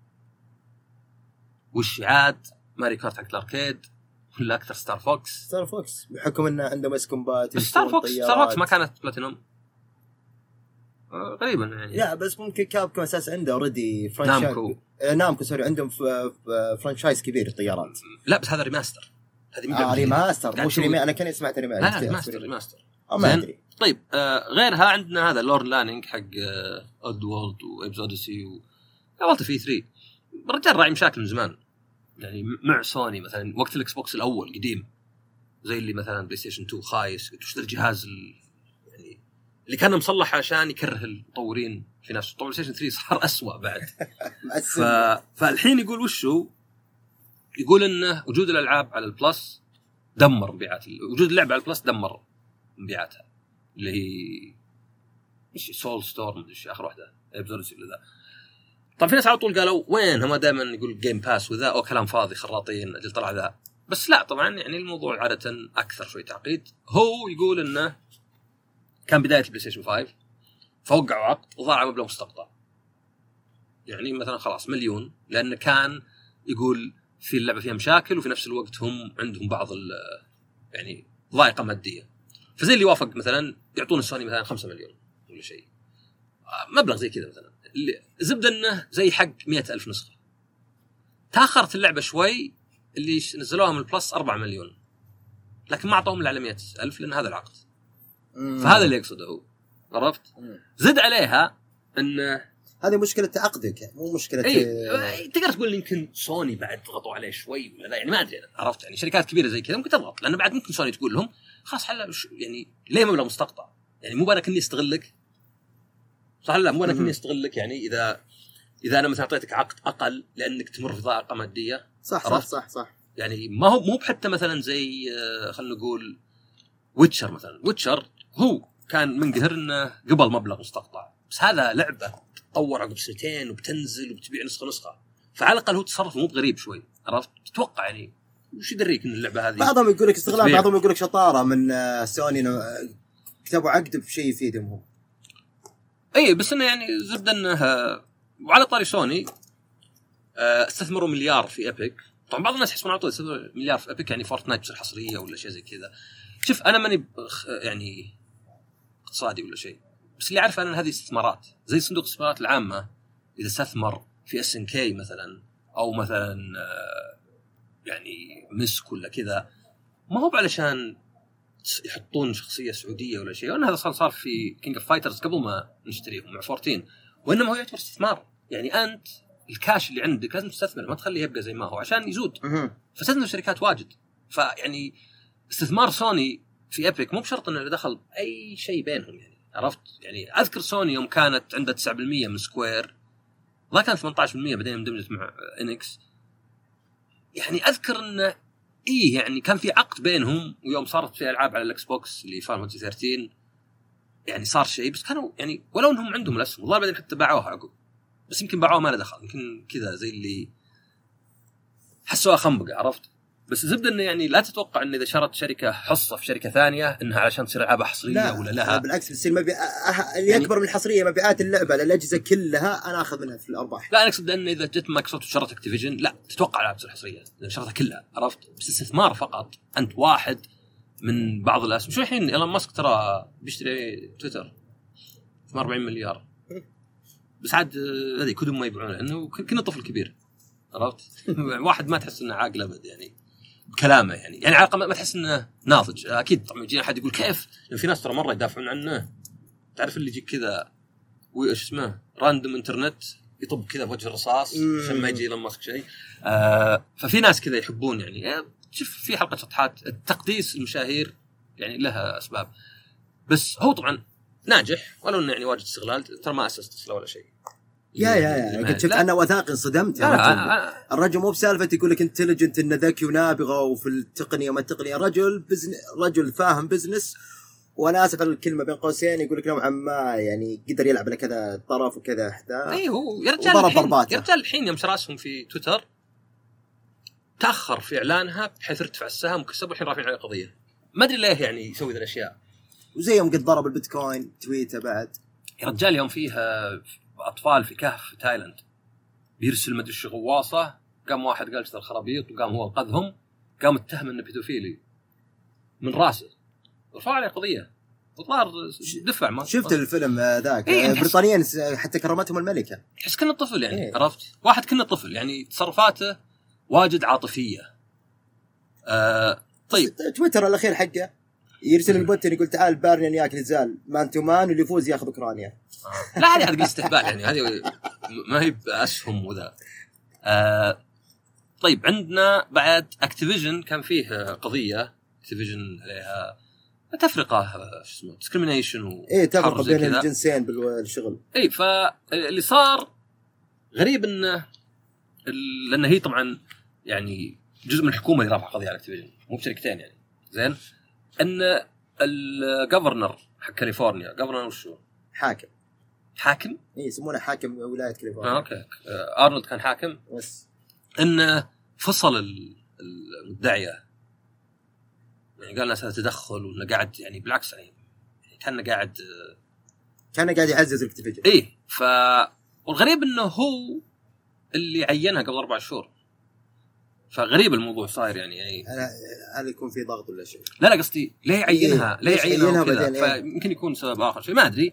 وش عاد ماري كارت حق الاركيد ولا اكثر ستار فوكس ستار فوكس بحكم انه عنده مس كومبات ستار فوكس ستار فوكس ما كانت بلاتينوم غريبا يعني لا بس ممكن كابكوم اساس عنده اوريدي فرانشايز نامكو نامكو سوري عندهم فرانشايز كبير الطيارات لا بس هذا ريماستر هذه آه ريماستر مش ريمي انا كنت سمعت ريماستر لا ريماستر ريماستر ما ادري طيب آه غيرها عندنا هذا لورن لانينج حق آه اود وولد وايبز اوديسي وقبلت في ثري الرجال راعي مشاكل من زمان يعني مع سوني مثلا وقت الاكس بوكس الاول قديم زي اللي مثلا بلاي ستيشن تو خايس تشتري جهاز يعني اللي كان مصلح عشان يكره المطورين في نفسه. طبعا بلاي ستيشن ثري صار أسوأ بعد. ف... فالحين يقول وشو يقول انه وجود الالعاب على البلس دمر مبيعات، وجود اللعبه على البلس دمر مبيعاتها، اللي هي مش سول ستورم مش اخر واحده ابزورس ولا ذا. طبعا في ناس على طول قالوا وين هم دائما يقول جيم باس وذا او كلام فاضي خراطين اجل طلع ذا، بس لا طبعا يعني الموضوع عاده اكثر شوي تعقيد. هو يقول انه كان بدايه البلاي ستيشن فايف فوقعوا عقد وضاع مبلغ مستقطع، يعني مثلا خلاص مليون، لأنه كان يقول في اللعبة فيها مشاكل وفي نفس الوقت هم عندهم بعض يعني ضائقة مادية، فزي اللي وافق مثلا يعطون سوني مثلا خمسة مليون ولا شيء، مبلغ زي كذا مثلا. زبدة انه زي حق مئة ألف نسخة. تأخرت اللعبة شوي، اللي نزلوها من البلس أربعة مليون، لكن ما أعطوهم إلا على مئة ألف لأن هذا العقد. فهذا اللي يقصده هو، عرفت؟ زد عليها ان هذه مشكله عقدك مو مشكله. اي تقدر تقول يمكن سوني بعد ضغطوا عليه شوي ولا لا، يعني ما ادري، عرفت؟ يعني شركات كبيره زي كذا ممكن تضغط، لان بعد ممكن سوني تقول لهم خلاص حلا يعني ليه مبلغ مستقطع، يعني مو بالك اني استغلك صح؟ لا مو بالك اني استغلك، يعني اذا اذا انا مثلا اعطيتك عقد اقل لانك تمر في ضائقه ماديه. صح صح, صح صح يعني ما هو مو بحتى مثلا زي خلينا نقول ويتشر مثلا. ويتشر هو كان منقهر انه قبل مبلغ مستقطع، بس هذا لعبه تطور عقب سنتين وبتنزل وبتبيع نسخه نسخه، فعلى الاقل هو تصرف مو بغريب شوي، عرفت؟ تتوقع يعني وش يدريك ان اللعبه هذه. بعضهم يقول لك استغلال، بعضهم يقول لك شطاره من سوني انه كتبوا عقد بشيء يفيدهم هو. اي بس انه يعني زبده انه وعلى طاري سوني استثمروا مليار في ابيك. طبعا بعض الناس يحسبون على طول مليار في ابيك يعني فورتنايت بتصير حصريه ولا شيء زي كذا. شوف انا ماني يعني اقتصادي ولا شيء، بس اللي عارف انا ان هذه استثمارات زي صندوق الاستثمارات العامه. اذا استثمر في اس ان كي مثلا او مثلا يعني مسك ولا كذا، ما هو علشان يحطون شخصيه سعوديه ولا شيء، وان هذا صار في كينج اوف فايترز قبل ما نشتريهم مع فورتين، وانما هو يعتبر استثمار. يعني انت الكاش اللي عندك لازم تستثمر، ما تخليه يبقى زي ما هو عشان يزود. فاستثمر شركات واجد. فيعني استثمار سوني في ابيك مو بشرط انه دخل اي شيء بينهم، يعني عرفت؟ يعني اذكر سوني يوم كانت عندها تسعة بالمئة من سكوير، لا كان ثمانية عشر بالمئة بعدين اندمجت مع انكس. يعني اذكر انه ايه يعني كان في عقد بينهم، ويوم صارت في العاب على الاكس بوكس اللي فاينل فانتسي ثلاثة عشر يعني صار شيء، بس كانوا يعني ولو انهم عندهم الاسهم والله بعدين حتى باعوها عقب، بس يمكن باعوها ما له دخل، يمكن كذا زي اللي حسوها خنبقه، عرفت؟ بس زبده انه يعني لا تتوقع ان اذا شرت شركه حصه في شركه ثانيه انها علشان تصير العابها حصريه لا ولا لها. بالعكس بتصير مبيع أه... اللي يعني... اكبر من الحصريه مبيعات اللعبه على الاجهزه كلها انا اخذ منها في الارباح. لا انا اقصد ان اذا جت مايكروسوفت وشرت اكتيفيجن لا تتوقع العاب تصير حصريه لان شرتها كلها، عرفت؟ بس استثمار فقط، انت واحد من بعض الاسهم. شو الحين ايلون ماسك ترى بيشتري تويتر ثمانية وأربعين مليار، بس عاد هذه كلهم ما يبيعونه لانه كنا طفل كبير، عرفت؟ واحد ما تحس انه عاقل ابد يعني بكلامه، يعني يعني عاقل ما تحس انه ناضج. اكيد طبعا يجي احد يقول كيف، يعني في ناس ترى مره يدافعون عنه، تعرف اللي يجيك كذا وايش اسمه راندوم انترنت يطب كذا بوجه الرصاص عشان ما يجي ايلون ماسك شيء. آه ففي ناس كذا يحبون يعني شوف في حلقه شطحات التقديس المشاهير يعني لها اسباب، بس هو طبعا ناجح ولو انه يعني واجد استغلال، ترى ما اسس تسلا ولا شيء. يا يا يا قد شفت عنه وثائق انصدمت. الرجل مو بسالفه يقول لك انتليجنت انه ذكي ونابغه وفي التقنيه وما التقنيه، رجل بزن رجل فاهم بزنس، وانا اسف على الكلمه بين قوسين، يقول لك نوعا ما يعني قدر يلعب على كذا طرف وكذا احداث. اي هو يا رجال الحين يا رجال الحين يوم راسهم في تويتر تاخر في اعلانها بحيث ارتفع السهم وكسبوا، الحين رافعين عليه قضيه ما ادري ليه يعني يسوي ذي الاشياء. وزي يوم قد ضرب البيتكوين تويته بعد يا رجال يوم فيها أطفال في كهف في تايلاند بيرسل مدري شو غواصة، قام واحد قال اشتري خرابيط وقام هو انقذهم، قام اتهم انه بيدوفيلي من راسه ورفع عليه قضية وطلع دفع. ما شفت الفيلم ذاك إيه بريطانيين حتى كرمتهم الملكة، تحس كنا طفل يعني إيه؟ عرفت واحد كنا طفل يعني تصرفاته واجد عاطفية. آه طيب تويتر الأخير حقه يرسل البوتن يقول تعال بارني ياك نزال ما انتو مان واللي يفوز ياخذ اوكرانيا. لا هذه حق الاستهبال يعني هذه ما هي باسهم وذا. آه طيب عندنا بعد اكتيفيجن كان فيه قضيه اكتيفيجن عليها تفرقه اسمه ديسكريمينيشن و ايه تفرقه بين الجنسين بالشغل. اي فاللي صار غريب انه لان هي طبعا يعني جزء من الحكومه اللي رافعه قضيه على اكتيفيجن مو بشركتين يعني زين ان الجفرنر حق كاليفورنيا جفرنر وشو حاكم حاكم اي يسمونه حاكم ولايه كاليفورنيا. آه اوكي آه ارنولد كان حاكم بس انه فصل المدعيه يعني قال الناس هذا تدخل وانه قاعد يعني بالعكس يعني كان قاعد كان قاعد يعزز الاكتيفيجن. ايه ف والغريب انه هو اللي عينها قبل اربع شهور فغريب الموضوع صاير يعني يعني هل يكون في ضغط ولا شيء؟ لا لا قصدي ليه يعينها إيه؟ ليه يعينها كذا إيه؟ فيمكن يكون سبب اخر شيء ما ادري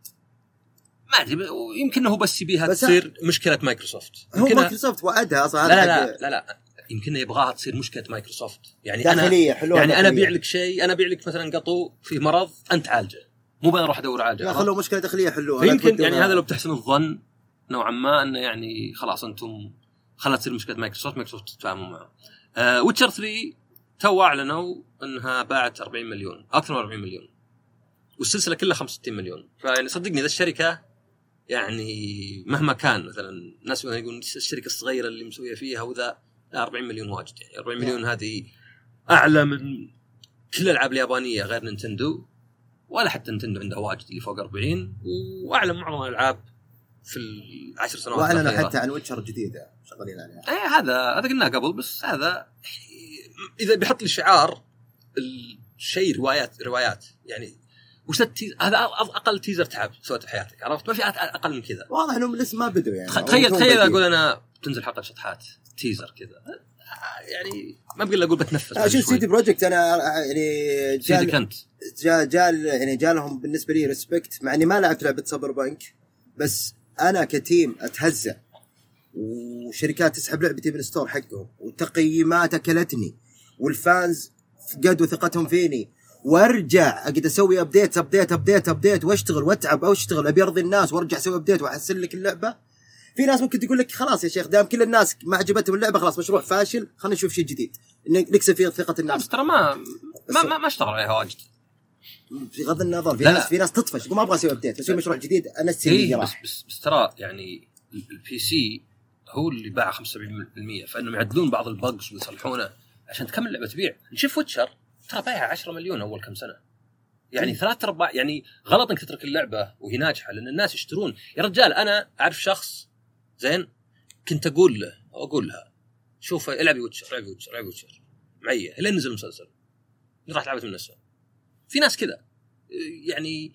ما ادري يمكن هو بس يبيها تصير مشكله مايكروسوفت. هو مايكروسوفت وعدها اصلا. لا لا لا, لا, لا. يمكن يبغاها تصير مشكله مايكروسوفت يعني انا حلوة يعني انا ابيع لك شيء انا ابيع لك مثلا قطو في مرض انت عالجه مو بين اروح ادور عالجه. لا خلوا مشكله داخليه حلوها. يمكن يعني هذا لو بتحسن الظن نوعا ما انه يعني خلاص انتم خلت تصير مشكله مايكروسوفت مايكروسوفت تتفاهموا معه. آه ويتشر ثري تو اعلنوا انها باعت أربعين مليون اكثر من أربعين مليون والسلسله كلها خمسة وستين مليون فيعني صدقني ذا الشركه يعني مهما كان مثلا الناس يقولون الشركه الصغيره اللي مسويه فيها وذا لا أربعين مليون واجد يعني أربعين مليون هذه اعلى من كل الالعاب اليابانيه غير نينتندو ولا حتى نينتندو عندها واجد اللي فوق أربعين واعلى معظم الالعاب في العشر سنوات واعلنوا حتى عن ويتشر جديده شغالين عليها. ايه هذا هذا قلناه قبل بس هذا اذا بيحط لي شعار الشيء روايات روايات يعني وش التيز... هذا اقل تيزر تعب سويته بحياتك عرفت ما في اقل من كذا. واضح انهم لسه ما بدوا يعني. تخيل تخيل اقول انا تنزل حلقه شطحات تيزر كذا يعني ما بقول اقول بتنفس. شوف سيتي بروجكت انا يعني جال كنت جال جال يعني جالهم بالنسبه لي ريسبكت مع اني ما لعبت لعبه سايبر بانك بس انا كتيم اتهزأ وشركات تسحب لعبتي من الستور حقهم والتقييمات اكلتني والفانز فقدوا ثقتهم فيني وارجع اقعد اسوي ابديت ابديت ابديت ابديت واشتغل واتعب او اشتغل ابي ارضي الناس وارجع اسوي ابديت واحسن لك اللعبه. في ناس ممكن تقول لك خلاص يا شيخ دام كل الناس ما عجبتهم اللعبه خلاص مشروع فاشل خلينا نشوف شيء جديد نكسب فيه ثقه الناس. ترى ما ما ما, ما اشتغل عليها واجد بغض النظر في ناس في ناس تطفش ما ابغى اسوي ابديت اسوي مشروع جديد انا استني بس, بس بس ترى يعني البي سي هو اللي باع خمسة وسبعين بالمية فانهم يعدلون بعض البجز ويصلحونه عشان تكمل اللعبه تبيع. نشوف ويتشر ترى بايعها عشرة مليون اول كم سنه يعني ثلاث ارباع يعني غلط انك تترك اللعبه وهي ناجحه لان الناس يشترون. يا رجال انا اعرف شخص زين كنت اقول له اقول لها شوف العبي ويتشر العبي ويتشر العبي ويتشر معي لين نزل المسلسل راح لعبت من نفسها. في ناس كذا يعني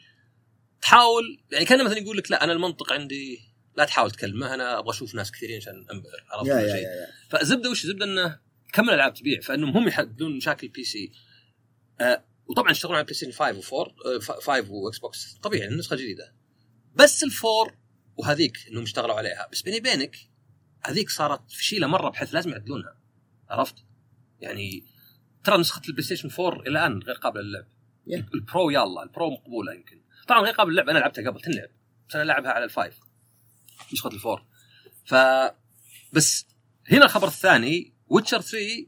تحاول يعني كان مثلا يقول لك لا انا المنطق عندي لا تحاول تكلمه انا ابغى اشوف ناس كثيرين عشان انبهر عرفت يا شيء. فزبده وش زبده انه كمل العاب تبيع فانهم هم يحددون مشاكل بي سي. آه وطبعا اشتغلوا على بلاي ستيشن خمسة وفور خمسة واكس بوكس طبيعي النسخه جديده بس الفور وهذيك انهم اشتغلوا عليها بس بيني بينك هذيك صارت فشيله مره بحيث لازم يعدلونها عرفت يعني. ترى نسخه البلاي ستيشن فور الى الان غير قابله للعب. yeah. البرو يلا البرو مقبوله يمكن طبعا غير قابل للعب انا لعبتها قبل تنلعب بس انا لعبها على الفايف نسخه الفور. ف بس هنا الخبر الثاني ويتشر ثري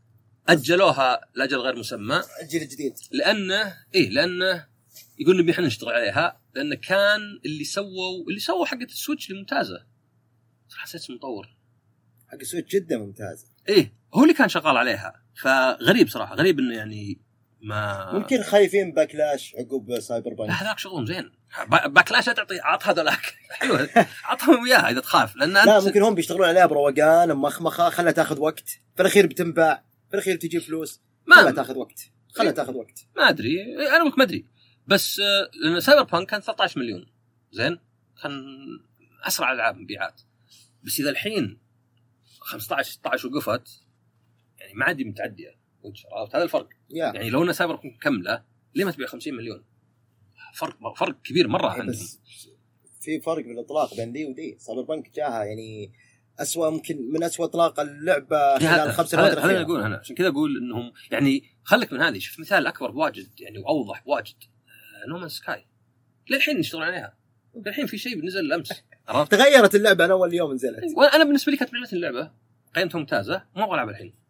اجلوها لاجل غير مسمى الجيل الجديد لانه ايه لانه يقول نبي احنا نشتغل عليها لان كان اللي سووا اللي سووا حقه السويتش اللي ممتازه حسيت مطور حق السويتش جدا ممتازه ايه هو اللي كان شغال عليها. فغريب صراحه غريب انه يعني ما ممكن خايفين باكلاش عقب سايبر بانك. هذاك شغلهم زين باكلاش تعطي عط هذولاك حلو عطهم وياها اذا تخاف لان لا ممكن هم بيشتغلون عليها بروقان مخمخه خلها تاخذ وقت في الاخير بتنباع في الاخير تجيب فلوس خلها تاخذ وقت خلها تاخذ وقت ما ادري انا ما ادري بس لان سايبر بانك كان ثلاثة عشر مليون زين كان اسرع العاب مبيعات بس اذا الحين خمسة عشر ستة عشر وقفت يعني ما عاد متعديه عرفت هذا الفرق yeah. يعني لو ان سايبر بانك كامله ليه ما تبيع خمسين مليون فرق فرق كبير مره عندهم. بس في فرق بالاطلاق بين دي ودي. سايبر بانك جاها يعني أسوأ ممكن من أسوأ اطلاق اللعبه خلال خمس سنوات الاخيره. هذا اقول انا عشان كذا اقول انهم يعني خليك من هذه شوف مثال اكبر بواجد يعني واوضح بواجد نومان سكاي للحين نشتغل عليها للحين في شيء نزل الامس عرفت تغيرت اللعبه انا اول يوم نزلت وانا بالنسبه لي كانت عجبتني اللعبه قيمتها ممتازه ما ابغى العبها الحين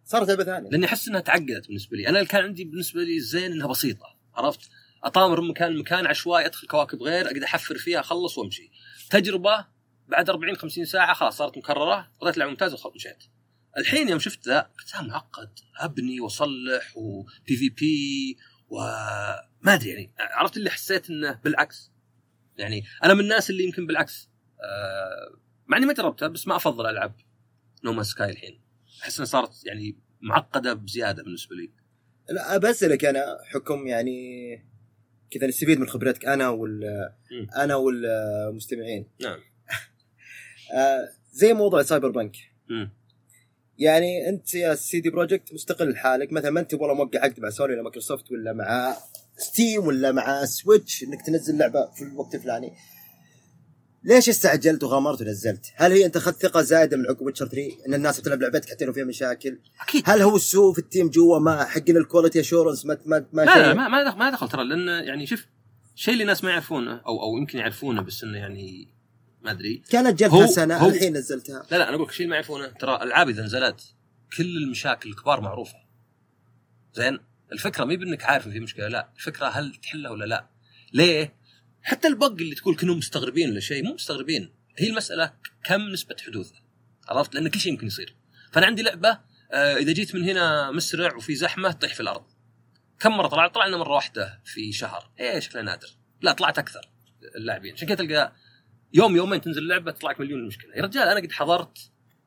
صارت لعبه ثانيه لاني احس انها تعقدت بالنسبه لي. انا اللي كان عندي بالنسبه لي الزين انها بسيطه، عرفت، اطامر من مكان مكان عشوائي، ادخل كواكب غير، اقدر احفر فيها، اخلص وامشي. تجربه بعد أربعين خمسين ساعه خلاص صارت مكرره، بدأت لعبه ممتازه وخلاص مشيت. الحين يوم شفت ذا قلت معقد، ابني واصلح وبي في بي وما ادري يعني، عرفت اللي حسيت انه بالعكس. يعني انا من الناس اللي يمكن بالعكس أه مع اني ما جربتها، بس ما افضل العب نوما سكاي الحين، احس انها صارت يعني معقده بزياده بالنسبه لي. لا بسألك انا حكم يعني كذا نستفيد من خبرتك انا وال م. انا والمستمعين. نعم. آه زي موضوع سايبر بانك. م. يعني انت يا سي دي بروجكت مستقل لحالك، مثلا ما انت والله موقع عقد مع سوني ولا مايكروسوفت ولا مع ستيم ولا مع سويتش انك تنزل لعبه في الوقت الفلاني. ليش استعجلت وغامرت ونزلت؟ هل هي انت اخذت ثقه زايده من عقب ويتشر ثري ان الناس بتلعب لعبتك حتى لو فيها مشاكل؟ أكيد. هل هو السوء في التيم جوا ما حق الكواليتي اشورنس ما ما ما لا, لا ما ما دخل ما دخل ترى، لان يعني شوف شيء اللي الناس ما يعرفونه او او يمكن يعرفونه بس انه يعني ما ادري كانت جلتها سنه الحين نزلتها. لا لا انا اقول لك شيء ما يعرفونه، ترى العاب اذا نزلت كل المشاكل الكبار معروفه. زين الفكره مي بانك عارف في مشكله، لا الفكره هل تحلها ولا لا. ليه حتى البق اللي تقول كانوا مستغربين ولا شيء، مو مستغربين، هي المساله كم نسبه حدوثه، عرفت، لان كل شيء يمكن يصير. فانا عندي لعبه آه اذا جيت من هنا مسرع وفي زحمه تطيح في الارض. كم مره طلعت طلعنا مره واحده في شهر، ايه شكله نادر. لا طلعت اكثر اللاعبين، عشان كذا تلقى يوم يومين تنزل اللعبه تطلعك مليون المشكله. يا رجال انا قد حضرت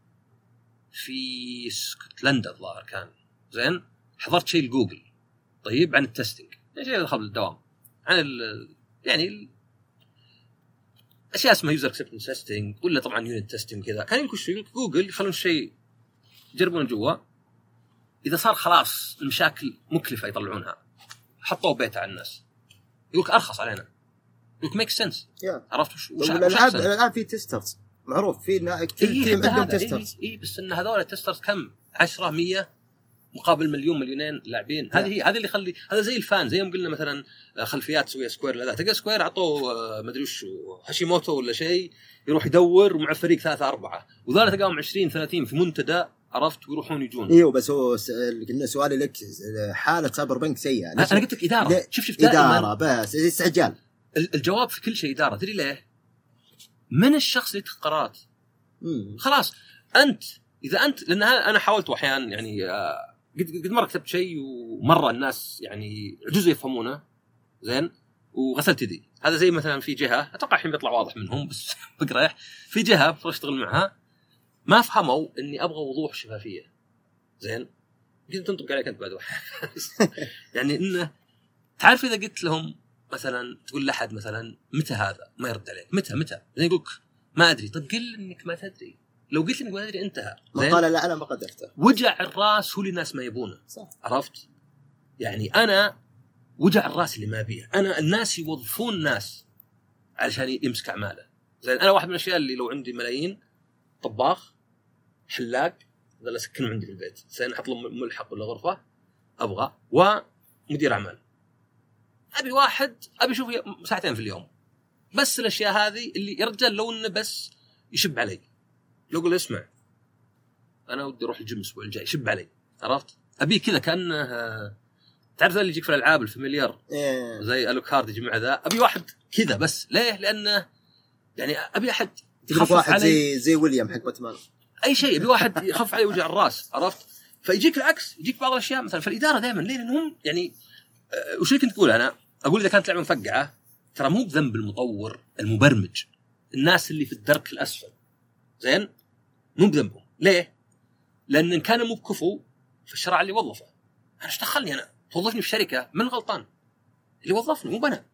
في اسكتلندا الظاهر كان، زين حضرت شيء لجوجل طيب عن التستنج، شيء قبل الدوام عن ال يعني اشياء اسمها يوزر اكسبتنس تيستينج ولا طبعا يونت تيستينج كذا. كان يقول شيء جوجل يخلون الشيء يجربون جوا، اذا صار خلاص المشاكل مكلفه يطلعونها، حطوا بيتا على الناس، يقولك ارخص علينا، يقولك ميك سنس. عرفت وش وش الالعاب الالعاب في تيسترز معروف في تيم عندهم تيسترز. اي بس ان هذول التيسترز كم عشرة مية مقابل مليون مليونين لاعبين. هذه هي هذا اللي يخلي هذا زي الفان، زي ما قلنا مثلا خلفيات سوية سكوير لا تلقى سكوير عطوه ما ادري وش هاشيموتو ولا شيء يروح يدور مع فريق ثلاثة أربعة، وذولا تلقاهم عشرين ثلاثين في منتدى، عرفت، ويروحون يجون. ايوه بس هو قلنا سؤالي لك حاله سايبر بنك سيئه. انا قلت لك اداره، شوف شوف اداره بس استعجال. الجواب في كل شيء اداره. تدري ليه؟ من الشخص اللي يتخذ قرارات. خلاص انت اذا انت، لان انا حاولت احيانا يعني قد قد مره كتبت شيء ومره الناس يعني عجزوا يفهمونه، زين، وغسلت يدي. هذا زي مثلا في جهه اتوقع الحين بيطلع واضح منهم بس بقريح، في جهه بشتغل معها ما فهموا اني ابغى وضوح شفافيه، زين، قلت تنطق عليك انت بعد واحد يعني انه تعرف اذا قلت لهم مثلا تقول لاحد مثلا متى هذا ما يرد عليك، متى متى زين يقولك ما ادري. طب قل انك ما تدري، لو قلت انك ما تدري انتهى. ما قال لا انا ما قدرته. وجع الراس هو اللي الناس ما يبونه، صح. عرفت يعني انا وجع الراس اللي ما بيه. انا الناس يوظفون ناس علشان يمسك اعماله، زين. انا واحد من الاشياء اللي لو عندي ملايين طباخ حلاق ذا اسكنهم عندي في البيت، زين، احط لهم ملحق ولا غرفه ابغى، ومدير اعمال ابي واحد ابي اشوف ساعتين في اليوم بس. الاشياء هذه اللي يا رجال لو انه بس يشب علي، لو قل اسمع انا ودي اروح الجيم الاسبوع الجاي، شب علي، عرفت، ابي كذا كانه تعرف اللي يجيك في الالعاب الفاميليار زي الوكارد يجمع ذا، ابي واحد كذا بس. ليه؟ لانه يعني ابي احد يخفف واحد زي زي ويليام حق باتمان، اي شيء ابي واحد يخفف علي وجع الراس، عرفت. فيجيك العكس، يجيك بعض الاشياء مثلا في الاداره دائما ليه؟ لانهم يعني أه وش كنت تقول انا اقول اذا كانت لعبه مفقعه ترى مو بذنب المطور المبرمج، الناس اللي في الدرك الاسفل، زين، مو بذنبهم. ليه؟ لان ان كان مو بكفو فالشرع اللي وظفه، انا ايش دخلني؟ انا توظفني في شركه من غلطان اللي وظفني مو بنا،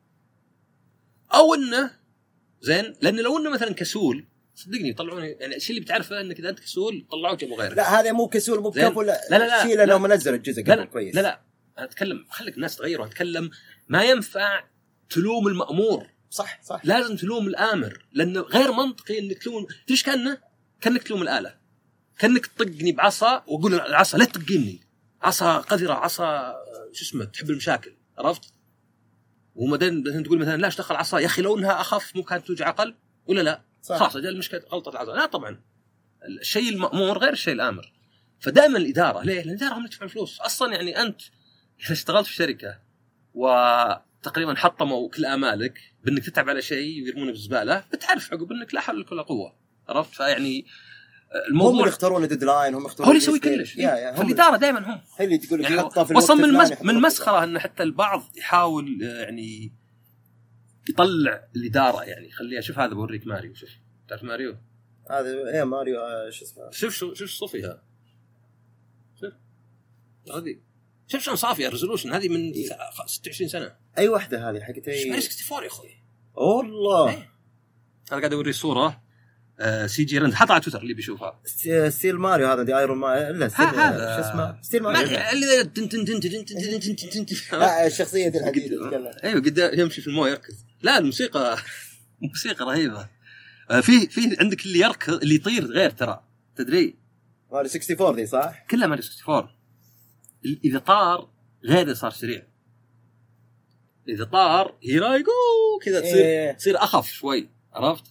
او انه زين، لان لو انه مثلا كسول صدقني يطلعوني، يعني الشيء اللي بتعرفه انك اذا انت كسول طلعوك ابو غيرك. لا هذا مو كسول مو بكفو، لا لا لا شيء لو منزل الجزء قبل كويس. لا لا انا اتكلم خليك الناس تغيروا، اتكلم ما ينفع تلوم المأمور، صح صح، لازم تلوم الآمر، لأنه غير منطقي انك تلوم. فيش كأنه كأنك تلوم الآلة، كأنك تطقني بعصا واقول العصا لا تطقيني، عصا قذرة، عصا شو اسمه تحب المشاكل، عرفت. ومدين تقول مثلا لا اشتغل عصا يا اخي لو انها اخف مو كانت توجع اقل ولا لا، خلاص اجل المشكله غلطه العصا. لا طبعا الشيء المأمور غير الشيء الآمر. فدائما الاداره ليه؟ لان الاداره هم اللي تدفع الفلوس اصلا. يعني انت اذا اشتغلت في شركه وتقريبا حطموا كل امالك بانك تتعب على شيء ويرمونه بالزباله، بتعرف عقب انك لا حول لك ولا قوه. عرفت؟ فيعني الموضوع هم اللي يختارون الديدلاين، هم يختارون هو اللي يسوي كلش. فالاداره دائما هم هي اللي تقول لك يعني حطها في وصل من مس... من مسخره ان حتى البعض يحاول يعني يطلع الاداره، يعني يخليها. شوف هذا بوريك ماريو، شوف تعرف ماريو هذا ايه ماريو ايش اسمه، شوف شوف شوف صوفيها، شوف هذه، شوف شلون صافيه الريزولوشن هذه من ستة وعشرين سنه. اي واحده هذه حقتي ماريو أربعة وستين يا اخوي والله. انا قاعد اوري صوره آه سي جي رند حطها على تويتر اللي بيشوفها. ستيل ماريو هذا دي ايرون ما لا ستيل هذا شو اسمه ستيل ماريو اللي تن تن تن تن تن تن تن تن لا الشخصيه دي الحديد. ايوه قد يمشي في المويه يركض. لا الموسيقى موسيقى رهيبه. في في عندك اللي يركض اللي يطير غير ترى تدري ماريو أربعة وستين دي صح كلها ماريو أربعة وستين. اذا طار غير صار سريع، اذا طار هيرايجو كذا تصير إيه. تصير اخف شوي. عرفت؟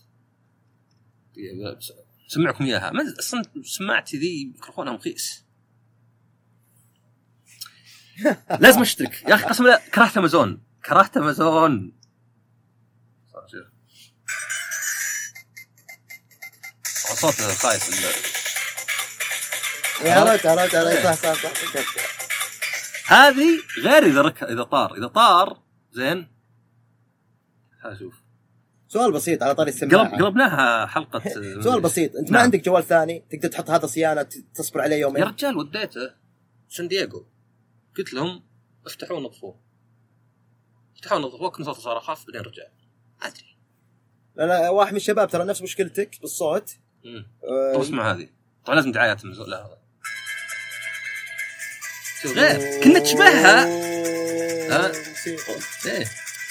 سمعكم اياها. ما اصلا سمعتي ذي ميكروفونها مخيس. لازم اشترك يا اخي قسم بالله. كرهت امازون كرهت امازون صوت خايس. يا ريت يا ريت صح صح صح. هذه غير اذا رك... اذا طار اذا طار زين. هشوف سؤال بسيط على طاري السماعه. قلب قلبناها حلقه. سؤال بسيط، انت ما نعم. عندك جوال ثاني تقدر تحط هذا صيانه تصبر عليه يومين؟ يا رجال وديته سان دييغو، قلت لهم افتحوه ونظفوه، افتحوه ونظفوه، كنت صوته صار اخف بعدين رجع. ادري لا لا واحد من الشباب ترى نفس مشكلتك بالصوت. امم أه اسمع هذه طبعا لازم دعايات من لا هذا شوف غير كنا تشبهها. ها ايه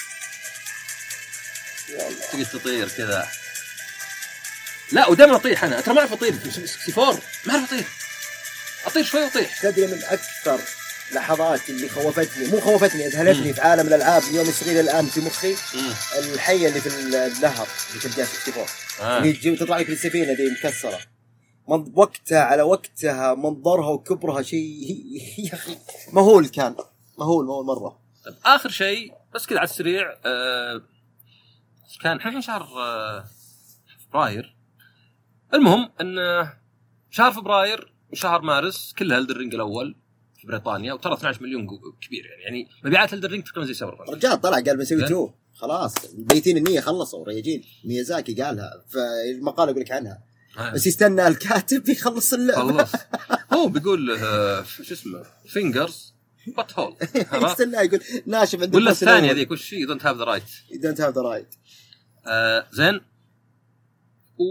تقدر تطير كذا. لا ودائما اطيح انا ترى ما اعرف اطير في ستة وستين ما اعرف اطير اطير شوي واطيح. تدري من اكثر لحظات اللي خوفتني مو خوفتني اذهلتني في عالم الالعاب اليوم يصير الان في مخي مم. الحيه اللي في النهر اللي في ستة وستين آه. اللي تجي تطلع لك السفينه دي مكسره. وقتها على وقتها منظرها وكبرها شيء يا اخي مهول، كان مهول مهول مره. طيب اخر شيء بس كذا على السريع آه كان الحين شهر آه فبراير. المهم ان شهر فبراير وشهر مارس كلها الدرينج الاول في بريطانيا، وترى اثنا عشر مليون كبير يعني يعني مبيعات الدرينج تقريبا زي سايبر بانك. رجال طلع قال بنسوي تو خلاص بيتين النية خلصوا ريجين. ميازاكي قالها فالمقال يقول لك عنها آه. بس يستنى الكاتب يخلص اللعبة. خلص هو بيقول آه شو اسمه فينجرز بات هول يستنى يقول ناشف عندك. ولا الثانية ذيك وش هي دونت هاف ذا رايت دونت هاف ذا رايت زين. و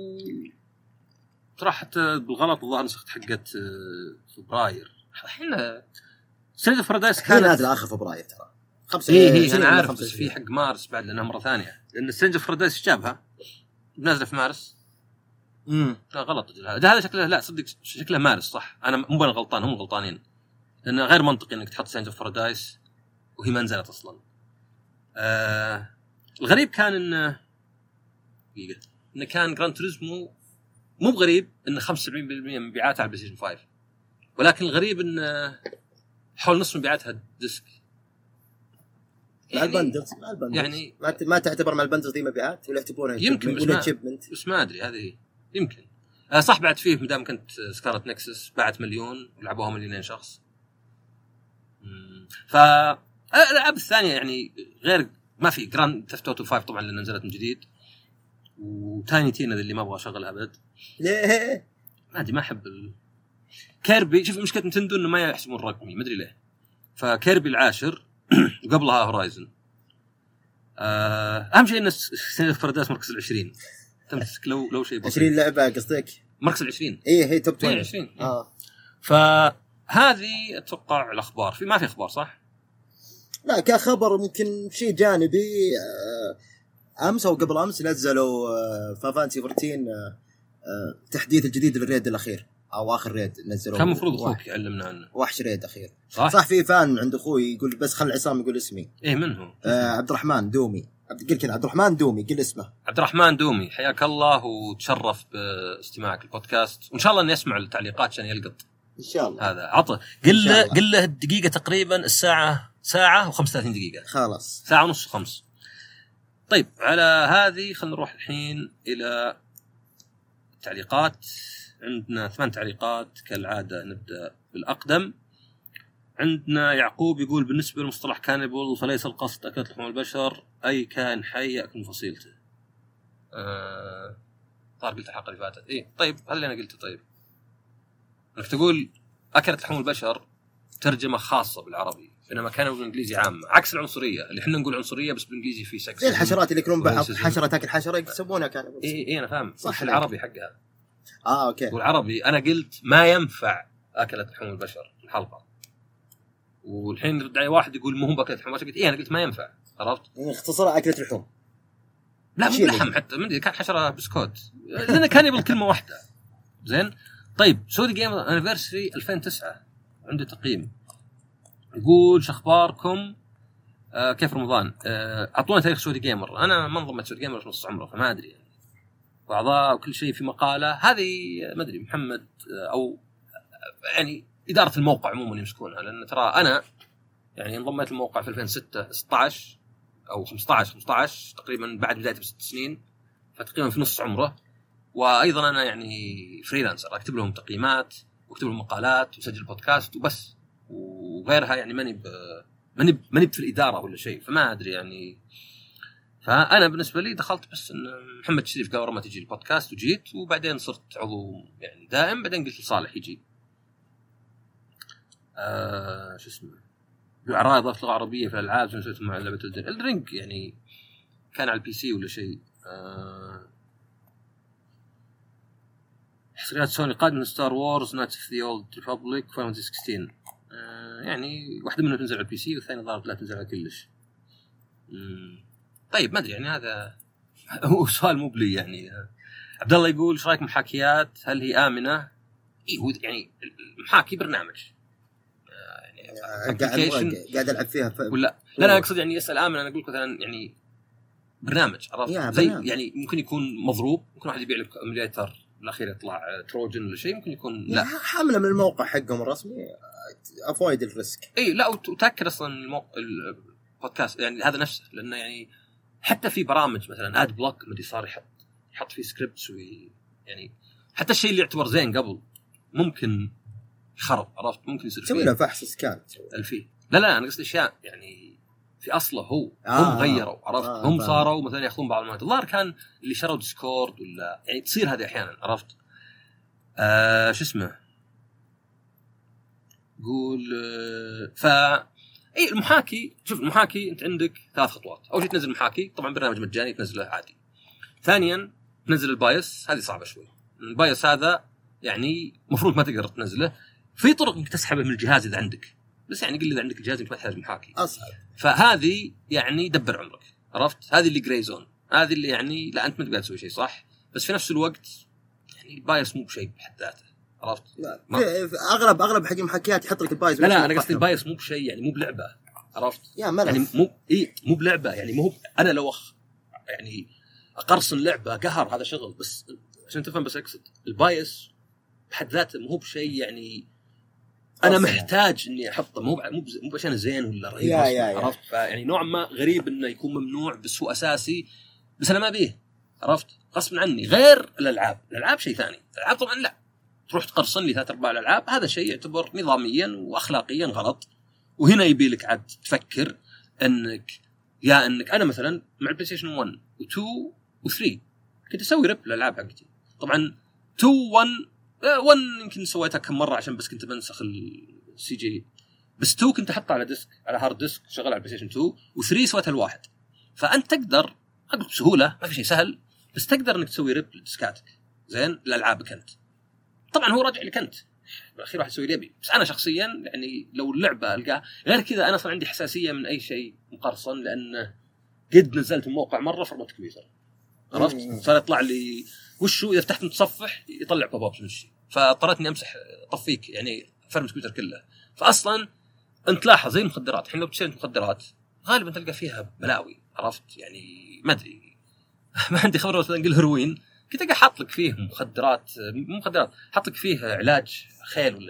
طرحت بالغلط الظاهر نسخت حقت فبراير. الحين سيد فرادايس كانت نازله اخر فبراير ترى خمسة. ايه هي انا عارف بس في حق مارس بعد لانها مره ثانيه لان سيد فرادايس جابها نازله في مارس. امم لا غلط ده هذا شكله لا صدق شكله مارس صح. انا مو انا غلطان هم غلطانين لانه غير منطقي انك تحط سيد فرادايس وهي ما نزلت اصلا. آه الغريب كان انه دقيقه انه كان جراند توريزمو مو بغريب انه خمسة وسبعين بالمئة من مبيعاتها على بلاي ستيشن خمسة، ولكن الغريب انه حول نصف مبيعاتها ديسك. مع البندلز مع البندلز يعني ما ما تعتبر مع البندلز دي مبيعات ولا يعتبرونها يمكن ولا تشيبمنت بس ما ادري هذه يمكن آه صح. بعد فيه مدام كنت سكارت نكسس باعت مليون ولعبوها مليونين شخص. ف الالعاب الثانيه يعني غير ما في جراند ثيفت اوتو خمسة طبعا اللي نزلت من جديد وتايني تينا اللي ما ابغى اشغلها ابد. ليه ما ادري ما احب ال... كيربي. شوف مشكله نتندو انه ما يحسبون الرقمي ما ادري ليه. فكيربي العاشر وقبلها هورايزن. آه اهم شيء ان سنه فرداس مركز العشرين تمسك لو لو شيء بسيط. عشرين لعبه قصدك مركز العشرين ايه هي توب عشرين. اه فهذه اتوقع الاخبار في ما في اخبار صح. لا كخبر ممكن شيء جانبي. امس او قبل امس نزلوا فافانسي أربعة عشر تحديث الجديد للريد الاخير او اخر ريد نزلوه. كان المفروض اخوك يعلمنا عنه وحش ريد اخير صح, صح في فان عند اخوي يقول بس خل عصام يقول اسمي. ايه منه آه عبد الرحمن دومي عبد قل كذا عبد الرحمن دومي قل اسمه عبد الرحمن دومي. حياك الله وتشرف باستماعك البودكاست وان شاء الله اني اسمع التعليقات عشان يلقط ان شاء الله. هذا عطه قل له قل له الدقيقه تقريبا الساعه ساعه وخمسة وثلاثين دقيقه خلاص ساعه ونص خمس. طيب على هذه خلينا نروح الحين الى التعليقات. عندنا ثمان تعليقات كالعاده. نبدا بالاقدم. عندنا يعقوب يقول بالنسبه لمصطلح كانيبال فليس القصد اكل لحوم البشر اي كائن حي ياكل فصيلته. آه... صار قلت الحلقه اللي فاتت. ايه طيب هل انا قلت طيب انك تقول اكلت لحوم البشر ترجمه خاصه بالعربي بينما كانوا بالانجليزي عامه عكس العنصريه اللي احنا نقول عنصريه بس بالانجليزي في سكس. زي الحشرات اللي يكونون بعض حشره تاكل حشره يسمونها كانيبال. اي اي انا فاهم صح العربي حقها. اه اوكي. والعربي انا قلت ما ينفع اكلت لحوم البشر في الحلقه والحين يرد علي واحد يقول مو هم باكلت لحوم البشر. قلت ايه انا قلت ما ينفع. عرفت يعني اختصارها اكلت لحوم. لا مو لحم حتى من كان حشره بسكوت لان كانيبال كلمه واحده. زين طيب سودي جيمر انيفرسري ألفين وتسعة عنده تقييم يقول شخباركم آه كيف رمضان آه اعطونا تاريخ سودي جيمر. انا ما انضميت سودي جيمر في نص عمره فما ادري يعني واعضاء وكل شيء في مقاله هذه ما ادري محمد آه او يعني اداره الموقع عموما يمسكونها لان ترى انا يعني انضميت الموقع في ألفين وستة ستة عشر او خمسة عشر خمسة عشر تقريبا بعد بدايته بست سنين فتقريبا في نص عمره. وايضا انا يعني فريلانسر اكتب لهم تقييمات واكتب لهم مقالات وسجل بودكاست وبس وغيرها يعني ماني ب... ماني ماني في الاداره ولا شيء فما ادري يعني. فانا بالنسبه لي دخلت بس ان محمد شريف قال ما تجي البودكاست وجيت وبعدين صرت عضو يعني دائم. بعدين قلت لصالح يجي آه شو اسمه عراض اضافه لغه عربيه في الالعاب شو نسوي مع لعبه الرينج يعني كان على البي سي ولا شيء. آه حصريات سوني قادمة ستار وورز نايتس اوف ذا اولد ريبابليك فاينل ستة عشر آه يعني واحدة منها تنزل على البي سي والثانية ظهرت لا تنزل على كلش. مم. طيب ما ادري يعني هذا هو سؤال مو بلي يعني. عبد الله يقول ايش رايك محاكيات هل هي امنه؟ اي هو يعني المحاكي برنامج آه يعني قاعد قاعد العب فيها ف... ولا لا انا اقصد يعني يسال امن انا اقول لك مثلا يعني برنامج عرفت زي يعني ممكن يكون مضروب ممكن واحد يبيع لك ايميليتر بالاخير يطلع تروجن ولا شيء ممكن يكون لا حامله من الموقع حقهم الرسمي افويد الريسك. اي لا وتاكد اصلا الموقع البودكاست يعني هذا نفسه لانه يعني حتى في برامج مثلا اد بلوك مدي صار يحط يحط فيه سكريبتس وي يعني حتى الشيء اللي يعتبر زين قبل ممكن يخرب عرفت ممكن يصير تسوي له فحص سكان الفي لا لا انا قصدي اشياء يعني في اصله هو آه هم غيروا عرفت آه هم صاروا مثلا ياخذون بعض المعلومات الظاهر كان اللي شروا ديسكورد ولا يعني تصير هذه احيانا عرفت آه شو اسمه قول آه ف اي المحاكي شوف المحاكي انت عندك ثلاث خطوات. اول شيء تنزل محاكي طبعا برنامج مجاني تنزله عادي. ثانيا تنزل البايس هذه صعبه شوي. البايس هذا يعني مفروض ما تقدر تنزله في طرق انك تسحبه من الجهاز اذا عندك بس يعني قل اذا عندك جهاز انت ما تحتاج محاكي اصعب. فهذه يعني دبر عمرك عرفت هذه اللي جراي زون هذه اللي يعني لا انت ما تقدر تسوي شيء صح بس في نفس الوقت يعني البايس مو بشيء بحد ذاته عرفت لا في اغلب اغلب حق المحاكيات يحط لك البايس. لا لا انا قصدي البايس مو بشيء يعني مو بلعبه عرفت يعني مو اي مو بلعبه يعني مو انا لو أخ يعني اقرصن لعبه قهر هذا شغل بس عشان تفهم بس اقصد البايس بحد ذاته مو بشيء يعني انا محتاج اني احطه مو مو مو عشان زين ولا رهيب عرفت فيعني نوعا ما غريب انه يكون ممنوع بس هو اساسي بس انا ما بيه عرفت غصب عني. غير الالعاب الالعاب شيء ثاني. الالعاب طبعا لا تروح تقرصن لي ثلاث ارباع الالعاب هذا شيء يعتبر نظاميا واخلاقيا غلط. وهنا يبي لك عاد تفكر انك يا انك انا مثلا مع البلاي ستيشن واحد و2 و3 كنت اسوي ريب للالعاب حقتي. طبعا اثنين واحد واحد يمكن سويتها كم مره عشان بس كنت بنسخ السي جي بس اثنين كنت احطها على ديسك على هارد ديسك شغال على البلاي ستيشن اثنين و3 سويتها الواحد. فانت تقدر اقول بسهوله ما في شيء سهل بس تقدر انك تسوي ريب لديسكاتك زين لالعابك انت. طبعا هو راجع لك انت بالاخير راح يسوي ليبي بس انا شخصيا يعني لو اللعبه القاها غير كذا انا اصلا عندي حساسيه من اي شيء مقرصن لان قد نزلت الموقع مره فرمت كمبيوتر عرفت صار يطلع لي وشو اذا فتحت متصفح يطلع بوب ابس من الشيء فاضطريت اني امسح طفيك يعني فرمت الكمبيوتر كله. فاصلا انت لاحظ زي المخدرات الحين لو بتشتري مخدرات غالبا تلقى فيها بلاوي عرفت يعني ما ادري ما عندي خبره مثلا نقول هيروين كنت احط لك فيه مخدرات مو مخدرات حط لك فيه علاج خيل ولا شيء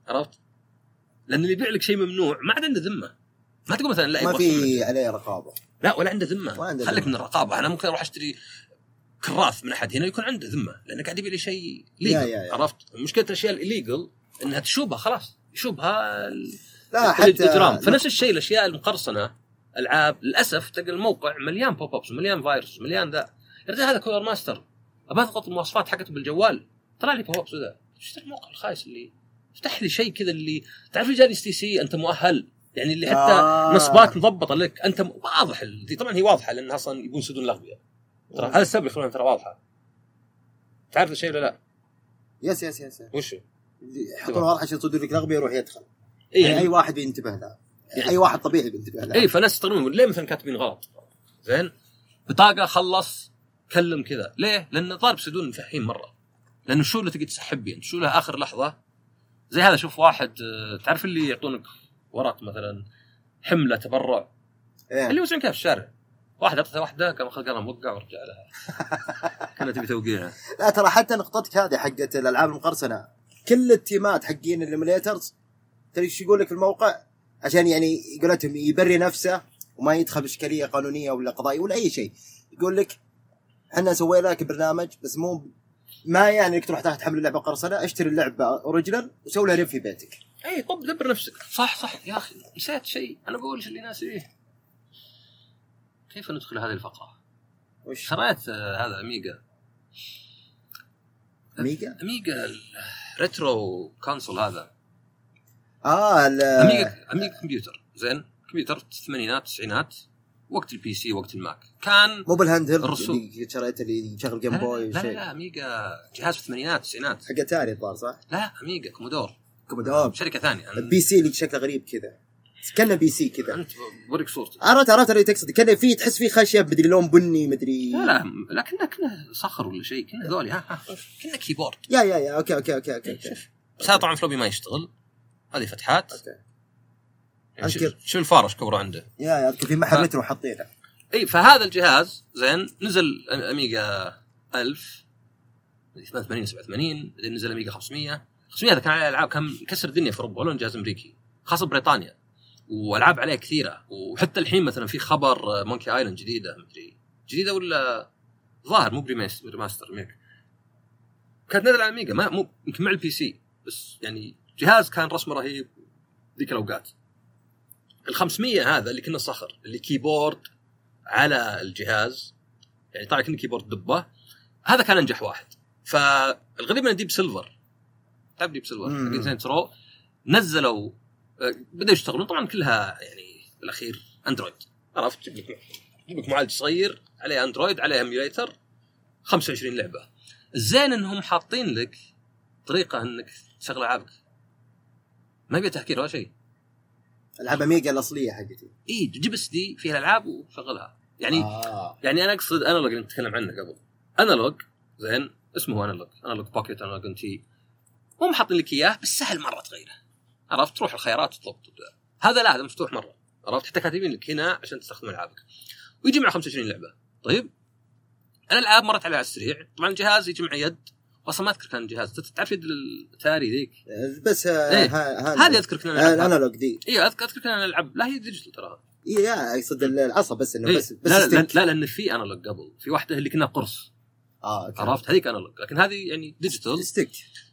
عرفت؟ لان اللي يبيع لك شيء ممنوع ما عاد عنده ذمه. ما تقول مثلا لا ما في عليه رقابه، لا ولا عنده ذمه. خليك من الرقابه. انا ممكن اروح اشتري كراث من احد هنا يكون عنده ذمه لانه قاعد يبيع لي شيء ليجل. عرفت؟ مشكله الاشياء الليجل انها تشوبها خلاص، يشوبها لا حتى الاجرام. فنفس الشيء الاشياء المقرصنه العاب للاسف تلقى الموقع مليان بوب ابس، مليان فايروس، مليان ذا. يا رجال هذا كور ماستر ابى اضغط المواصفات حقته بالجوال طلع لي بوب ابس ذا. ايش الموقع الخايس اللي افتح لي شيء كذا اللي تعرف رجال اس تي سي انت مؤهل يعني اللي حتى آه. نصبات مضبطه لك انت واضح. دي طبعا هي واضحه لان اصلا يبون يسدون الاغبياء. ترى هذا السبب يخلونها ترى واضحه. تعرف الشيء ولا لا؟ يس يس يس وش يحطون واضح عشان يصدوا لك الاغبياء يروح يدخل. إيه يعني اي واحد بينتبه له، يعني اي واحد طبيعي بينتبه له. اي فناس يستغربون ليه مثلا كاتبين غلط. زين بطاقه خلص كلم كذا ليه؟ لان ضارب سدون فهيم مره. لانه شو اللي تقدر تسحب بيه شو له اخر لحظه زي هذا. شوف واحد تعرف اللي يعطونك ورق مثلا حمله تبرع إيه؟ اللي يوزعون كيف في الشارع. واحد أعطته واحدة قام أخذ قلم وقع ورجع لها. كانت تبي توقيعها. لا ترى حتى نقطتك هذه حقت الألعاب المقرصنة كل التيمات حقين الإيميليترز ترى إيش يقول لك في الموقع عشان يعني يقولتهم يبري نفسه وما يدخل بإشكالية قانونية ولا قضائية ولا أي شيء. يقول لك إحنا سوينا لك برنامج بس مو ما يعني إنك تروح تحمل اللعبة قرصنة. اشتري اللعبة أوريجينال وسوي لها ريف في بيتك. أي طب دبر نفسك. صح صح يا أخي نسيت شيء أنا بقولش اللي ناس إيه. كيف ندخل هذه الفقرة؟ وش شريت آه هذا أميجا أميجا أميجا الريترو كونسول هذا آه أميجا أميجا كمبيوتر. زين كمبيوتر الثمانينات التسعينات وقت البي سي وقت الماك كان مو بالهاند هيلد اللي شريته اللي يشغل جيم بوي. لا لا, لا أميجا جهاز في الثمانينات التسعينات حق أتاري الظاهر صح؟ لا أميجا كومودور كومودور شركة ثانية. البي سي اللي شكله غريب كذا كأنه بي سي كذا. أنت بوريك صورته. عرفت عرفت اللي تقصد كأنه فيه تحس فيه خشب مدري لون بني مدري. لا لا لكنه كنا صخر ولا شيء كنا ذولي ها ها كنا كيبورد. يا يا يا أوكي أوكي أوكي أوكي. شوف بس هذا طبعا فلوبي ما يشتغل. هذه فتحات. أوكي. يعني شو, شو الفارش كبره عنده. يا يا أذكر في محل مترو حاطينه. إيه فهذا الجهاز زين نزل أميجا ألف ثمانية وثمانين سبعة وثمانين بعدين نزل أميجا خمسمية. خمسمية هذا كان على ألعاب كان كسر الدنيا في أوروبا ولا جهاز أمريكي خاصة بريطانيا والعاب عليه كثيره. وحتى الحين مثلا في خبر مونكي ايلاند جديده مدري جديده ولا ظاهر مو بريماستر ميك كانت نزل على اميجا ما مو يمكن مع البي سي بس يعني جهاز كان رسمه رهيب ذيك الاوقات. الخمسمية هذا اللي كنا صخر اللي كيبورد على الجهاز يعني طلع كنا كيبورد دبه هذا كان انجح واحد. فالغريب ان ديب سيلفر تعرف ديب سيلفر حقين سنترو نزلوا بدأوا يشتغلون طبعا كلها يعني بالأخير أندرويد. عرفت تجيب لك تجيب لك معالج صغير عليه أندرويد عليه إيميوليتر خمسة وعشرين لعبة. الزين إنهم حاطين لك طريقة إنك تشغل ألعابك ما يبي تحكير ولا شيء. ألعاب أميجا الأصلية حقتي إيه جيب اس دي فيها الألعاب وشغلها يعني آه. يعني أنا أقصد أنالوج اللي نتكلم عنه قبل أنالوج زين اسمه أنالوج أنالوج باكيت أنالوج أنتي هم حاطين لك إياه بس سهل مرة تغيره. عرفت تروح الخيارات وتضبط هذا لا هذا مفتوح مرة. عرفت حتى كاتبين لك هنا عشان تستخدم ألعابك ويجي مع خمسة وعشرين لعبة. طيب أنا الألعاب مرت على السريع طبعا الجهاز يجي مع يد أصلا ما أذكر كان الجهاز تعرف يد التاري ذيك بس إيه؟ هذه أذكر كنا الأنالوج دي إيه أذكر أذكر كنا نلعب لا هي ديجيتال ترى إيه يا يصد العصا بس إنه إيه؟ بس, بس لا, لا, لا لا لأن في أنالوج قبل في واحدة اللي كنا قرص آه عرفت هذيك أنالوج لكن هذه يعني ديجيتال ستيك.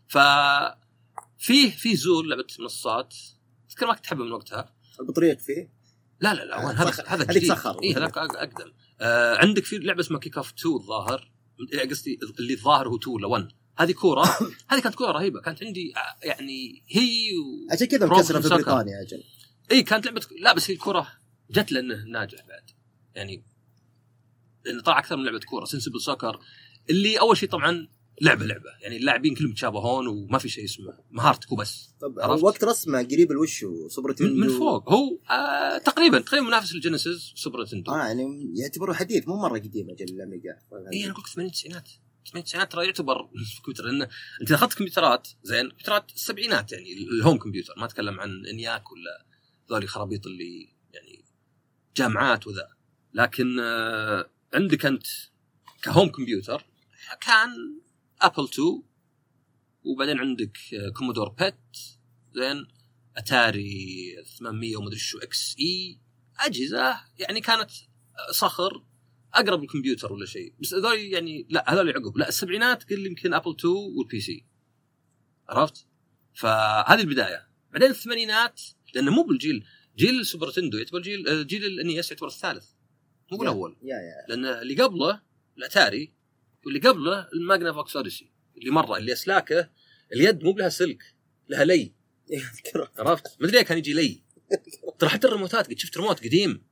ففيه في زول لعبة منصات تذكر ما كنت تحبه من وقتها البطريق فيه لا لا لا آه هذا هذا جديد إيه هذاك أقدم. آه عندك في لعبة اسمها كيك اوف تو الظاهر قصدي اللي الظاهر هو تو ولا ون هذه كورة هذه كانت كورة رهيبة كانت عندي يعني هي و... عشان كذا مكسرة في بريطانيا أجل إيه كانت لعبة لا بس هي الكورة جت لأنه ناجح بعد يعني لأنه طلع أكثر من لعبة كورة سنسبل سوكر اللي أول شيء طبعا لعبة لعبة يعني اللاعبين كلهم متشابهون وما في شيء اسمه مهارتك وبس. طب وقت رسمه قريب الوشو سوبر نتندو من فوق هو آه تقريبا تقريبا منافس الجينيسيس سوبر نتندو اه يعني يعتبره حديث مو مرة قديم أجل الأميجا. إيه أنا قلت ثمانين تسعينات ثمانين تسعينات ترى يعتبر كمبيوتر لأنه أنت أخذت كمبيوترات زين كمبيوترات السبعينات يعني الهوم كمبيوتر ما أتكلم عن إنياك ولا ذولي خرابيط اللي يعني جامعات وذا لكن آه عندك أنت كهوم كمبيوتر كان أبل تو وبعدين عندك كومودور بيت زين اتاري ثمانمية ومدري شو اكس اي، اجهزه يعني كانت صخر اقرب الكمبيوتر ولا شيء. بس هذول يعني لا هذول عقب لا السبعينات قل يمكن ابل تو والبي سي، عرفت؟ فهذه البدايه. بعدين الثمانينات لانه مو بالجيل جيل السوبر نتندو يعتبر جيل جيل الانيس يعتبر الثالث مو بالاول، يا يا لان اللي قبله الاتاري واللي قبله الماجنا فوكس اوديسي اللي مره اللي اسلاكه اليد مو بلها سلك لها لي، عرفت؟ ما ادري كان يجي لي. ترى حتى الريموتات قد شفت ريموت قديم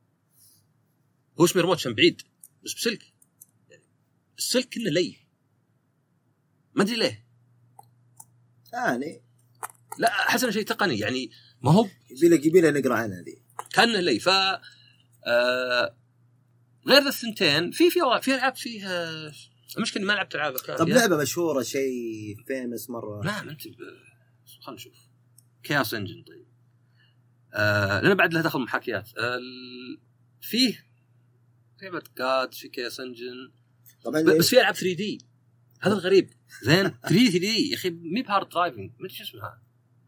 هو اسمه ريموت شن بعيد بس بسلك، السلك كله لي ما ادري ليه ثاني لا حسنا شيء تقني يعني ما هو يبيله يبيله نقرا عنها ذي كانه لي. ف آه غير ذا الثنتين في في في العاب فيها المشكله ما لعبت العاب. طب لعبه مشهوره شيء فيمس مره؟ نعم انت ب... خلينا نشوف كياس انجن. طيب آه لأن بعد لها دخل محاكيات آه ال... فيه لعبة جاد في كياس انجن طبعا ب... بس في ألعاب ثري دي هذا الغريب. زين ثري دي يا أخي مي بهارد درايفنج ما شو اسمها.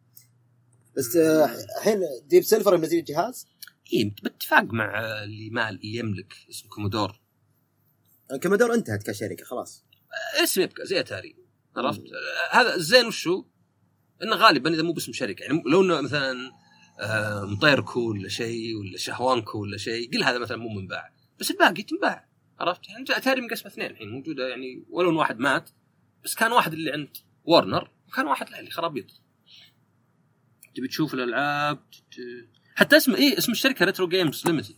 بس الحين آه ديب سيلفر منزل الجهاز إيه باتفاق مع اللي مال اللي يملك اسمه كومودور. كومودور انتهت كشركة خلاص آه اسمه يبقى زي أتاري عرفت. آه هذا الزين وشو إنه غالبا إذا مو باسم شركة يعني لو إنه مثلا آه مطيركو ولا شيء ولا شهوانكو ولا شيء قل هذا مثلا مو منباع بس الباقي تنباع عرفت. يعني أتاري مقسمة اثنين الحين موجودة يعني ولو إن واحد مات بس كان واحد اللي عند وارنر وكان واحد له اللي خرابيط. تبي تشوف الألعاب حتى اسم إيه اسم الشركة ريترو جيمز ليميتد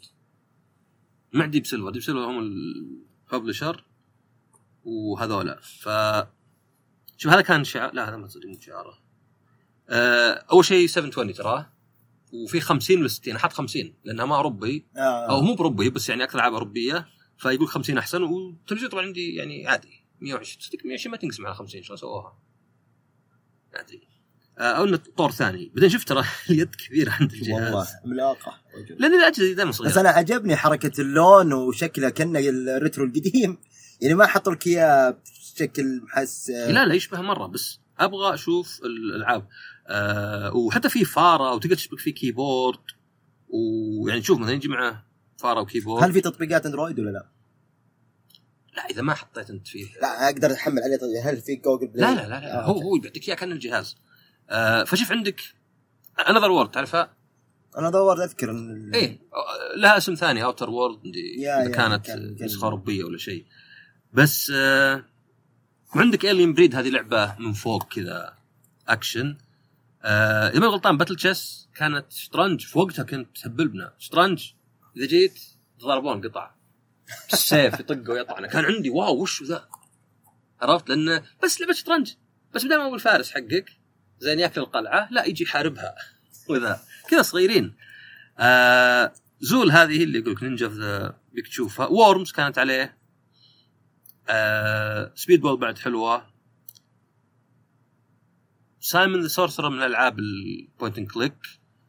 مع ديب سيلفر. ديب سيلفر هم الببلشر وهذولا. ف شوف هذا كان شعار لا هذا ما تصدق شعاره. أه أول شيء سبعمية وعشرين تراه وفي خمسين وستين حط خمسين لأنها ما أوروبي آه. أو مو بأوروبي بس يعني أكثر ألعاب أوروبية فيقول خمسين أحسن. والتلفزيون طبعا عندي يعني عادي مية وعشرين تصدق مية وعشرين ما تنقسم على خمسين شلون سووها عادي. أو إنه طور ثاني بعدين شفت ترى اليد كبيرة عند الجهاز والله عملاقة لأن الأجهزة دائما صغيرة. بس أنا عجبني حركة اللون وشكله كأنه الريترو القديم يعني ما حطوا لك إياه بشكل محس. لا لا يشبه مرة بس أبغى أشوف الألعاب أه وحتى فيه فارة وتقدر تشبك فيه كيبورد ويعني شوف مثلا يجي معه فارة وكيبورد. هل في تطبيقات أندرويد ولا لا؟ لا إذا ما حطيت أنت فيه لا أقدر أحمل عليه. هل في جوجل بلاي؟ لا لا لا, لا. آه هو هو يعطيك إياه كأنه الجهاز. أه فشوف عندك أنذر وورد تعرفها؟ أنا دورت أذكر إن إيه لها اسم ثاني أوتر وورد إذا كانت نسخة أوروبية ولا شيء. بس أه وعندك إيلين بريد هذه لعبة من فوق كذا أكشن. أه إذا ما غلطان باتل تشيس كانت شطرنج في وقتها كنت تهبلبنا شطرنج إذا جيت تضربون قطع السيف يطق ويطعنا. كان عندي واو وش ذا عرفت لأنه بس لعبة شطرنج بس بدل ما هو الفارس حقك زين ياكل القلعة لا يجي يحاربها وذا كذا صغيرين. آه زول هذه اللي يقولك نينجا في بيكتشوفها. وورمز كانت عليه. آه سبيد بول بعد حلوة. سايمون ذا سورسرر من الألعاب البوينت اند كليك.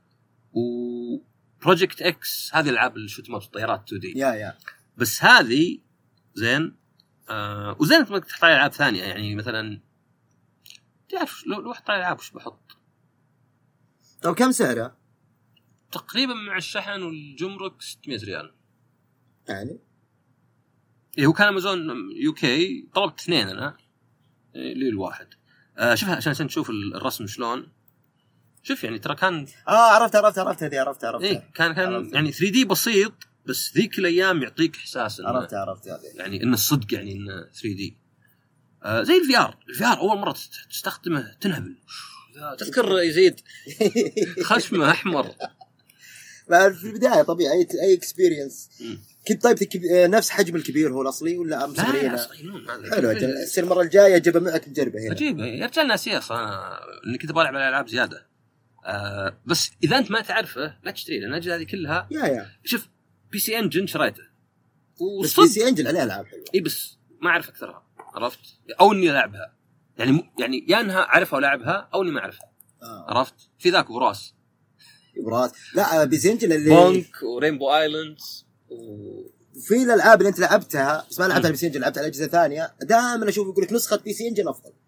وبروجكت اكس هذه الألعاب الشوت ماب الطيارات تو دي يا يا بس هذه زين. آه وزين انت تحط على العاب ثانيه يعني مثلا تعرف لو لو حط على العاب وش بحط. طب كم سعره تقريبا مع الشحن والجمرك ستمية ريال يعني. إيه هو كان امازون يوكي طلبت اثنين انا إيه لي الواحد. آه شوفها عشان عشان تشوف الرسم شلون. شوف يعني ترى كان اه عرفت عرفت عرفت هذه عرفت عرفت إيه كان كان عرفت. يعني ثري دي بسيط بس ذيك الايام يعطيك احساس إنه عرفت عرفت هذه يعني ان الصدق يعني ان ثري دي. آه زي الفي ار الفي ار اول مره تستخدمه تنهبل. تذكر يزيد خشمه احمر في البدايه طبيعي اي اكسبيرينس. كنت طيب نفس حجم الكبير هو الاصلي ولا ام صغيرين؟ حلو السنه المره الجايه جيبه معك نجربه هنا. اجيب يا رجال ناسيه اصلا اني كنت بلعب على العاب زياده. آه بس اذا انت ما تعرفه لا تشتري لان الاجهزه هذه كلها يا يا شوف بي سي انجن شريته بس بي سي انجن عليه العاب حلوه. اي بس ما اعرف اكثرها عرفت او اني العبها يعني يعني يا انها اعرفها ولا العبها او اني ما اعرفها. آه. عرفت في ذاك براس براس لا بي سي انجن اللي بونك ورينبو ايلاندز وفي الالعاب اللي انت لعبتها بس ما لعبتها بي سي انجن لعبتها على اجهزه ثانيه دائما اشوف يقول لك نسخه بي سي انجن افضل.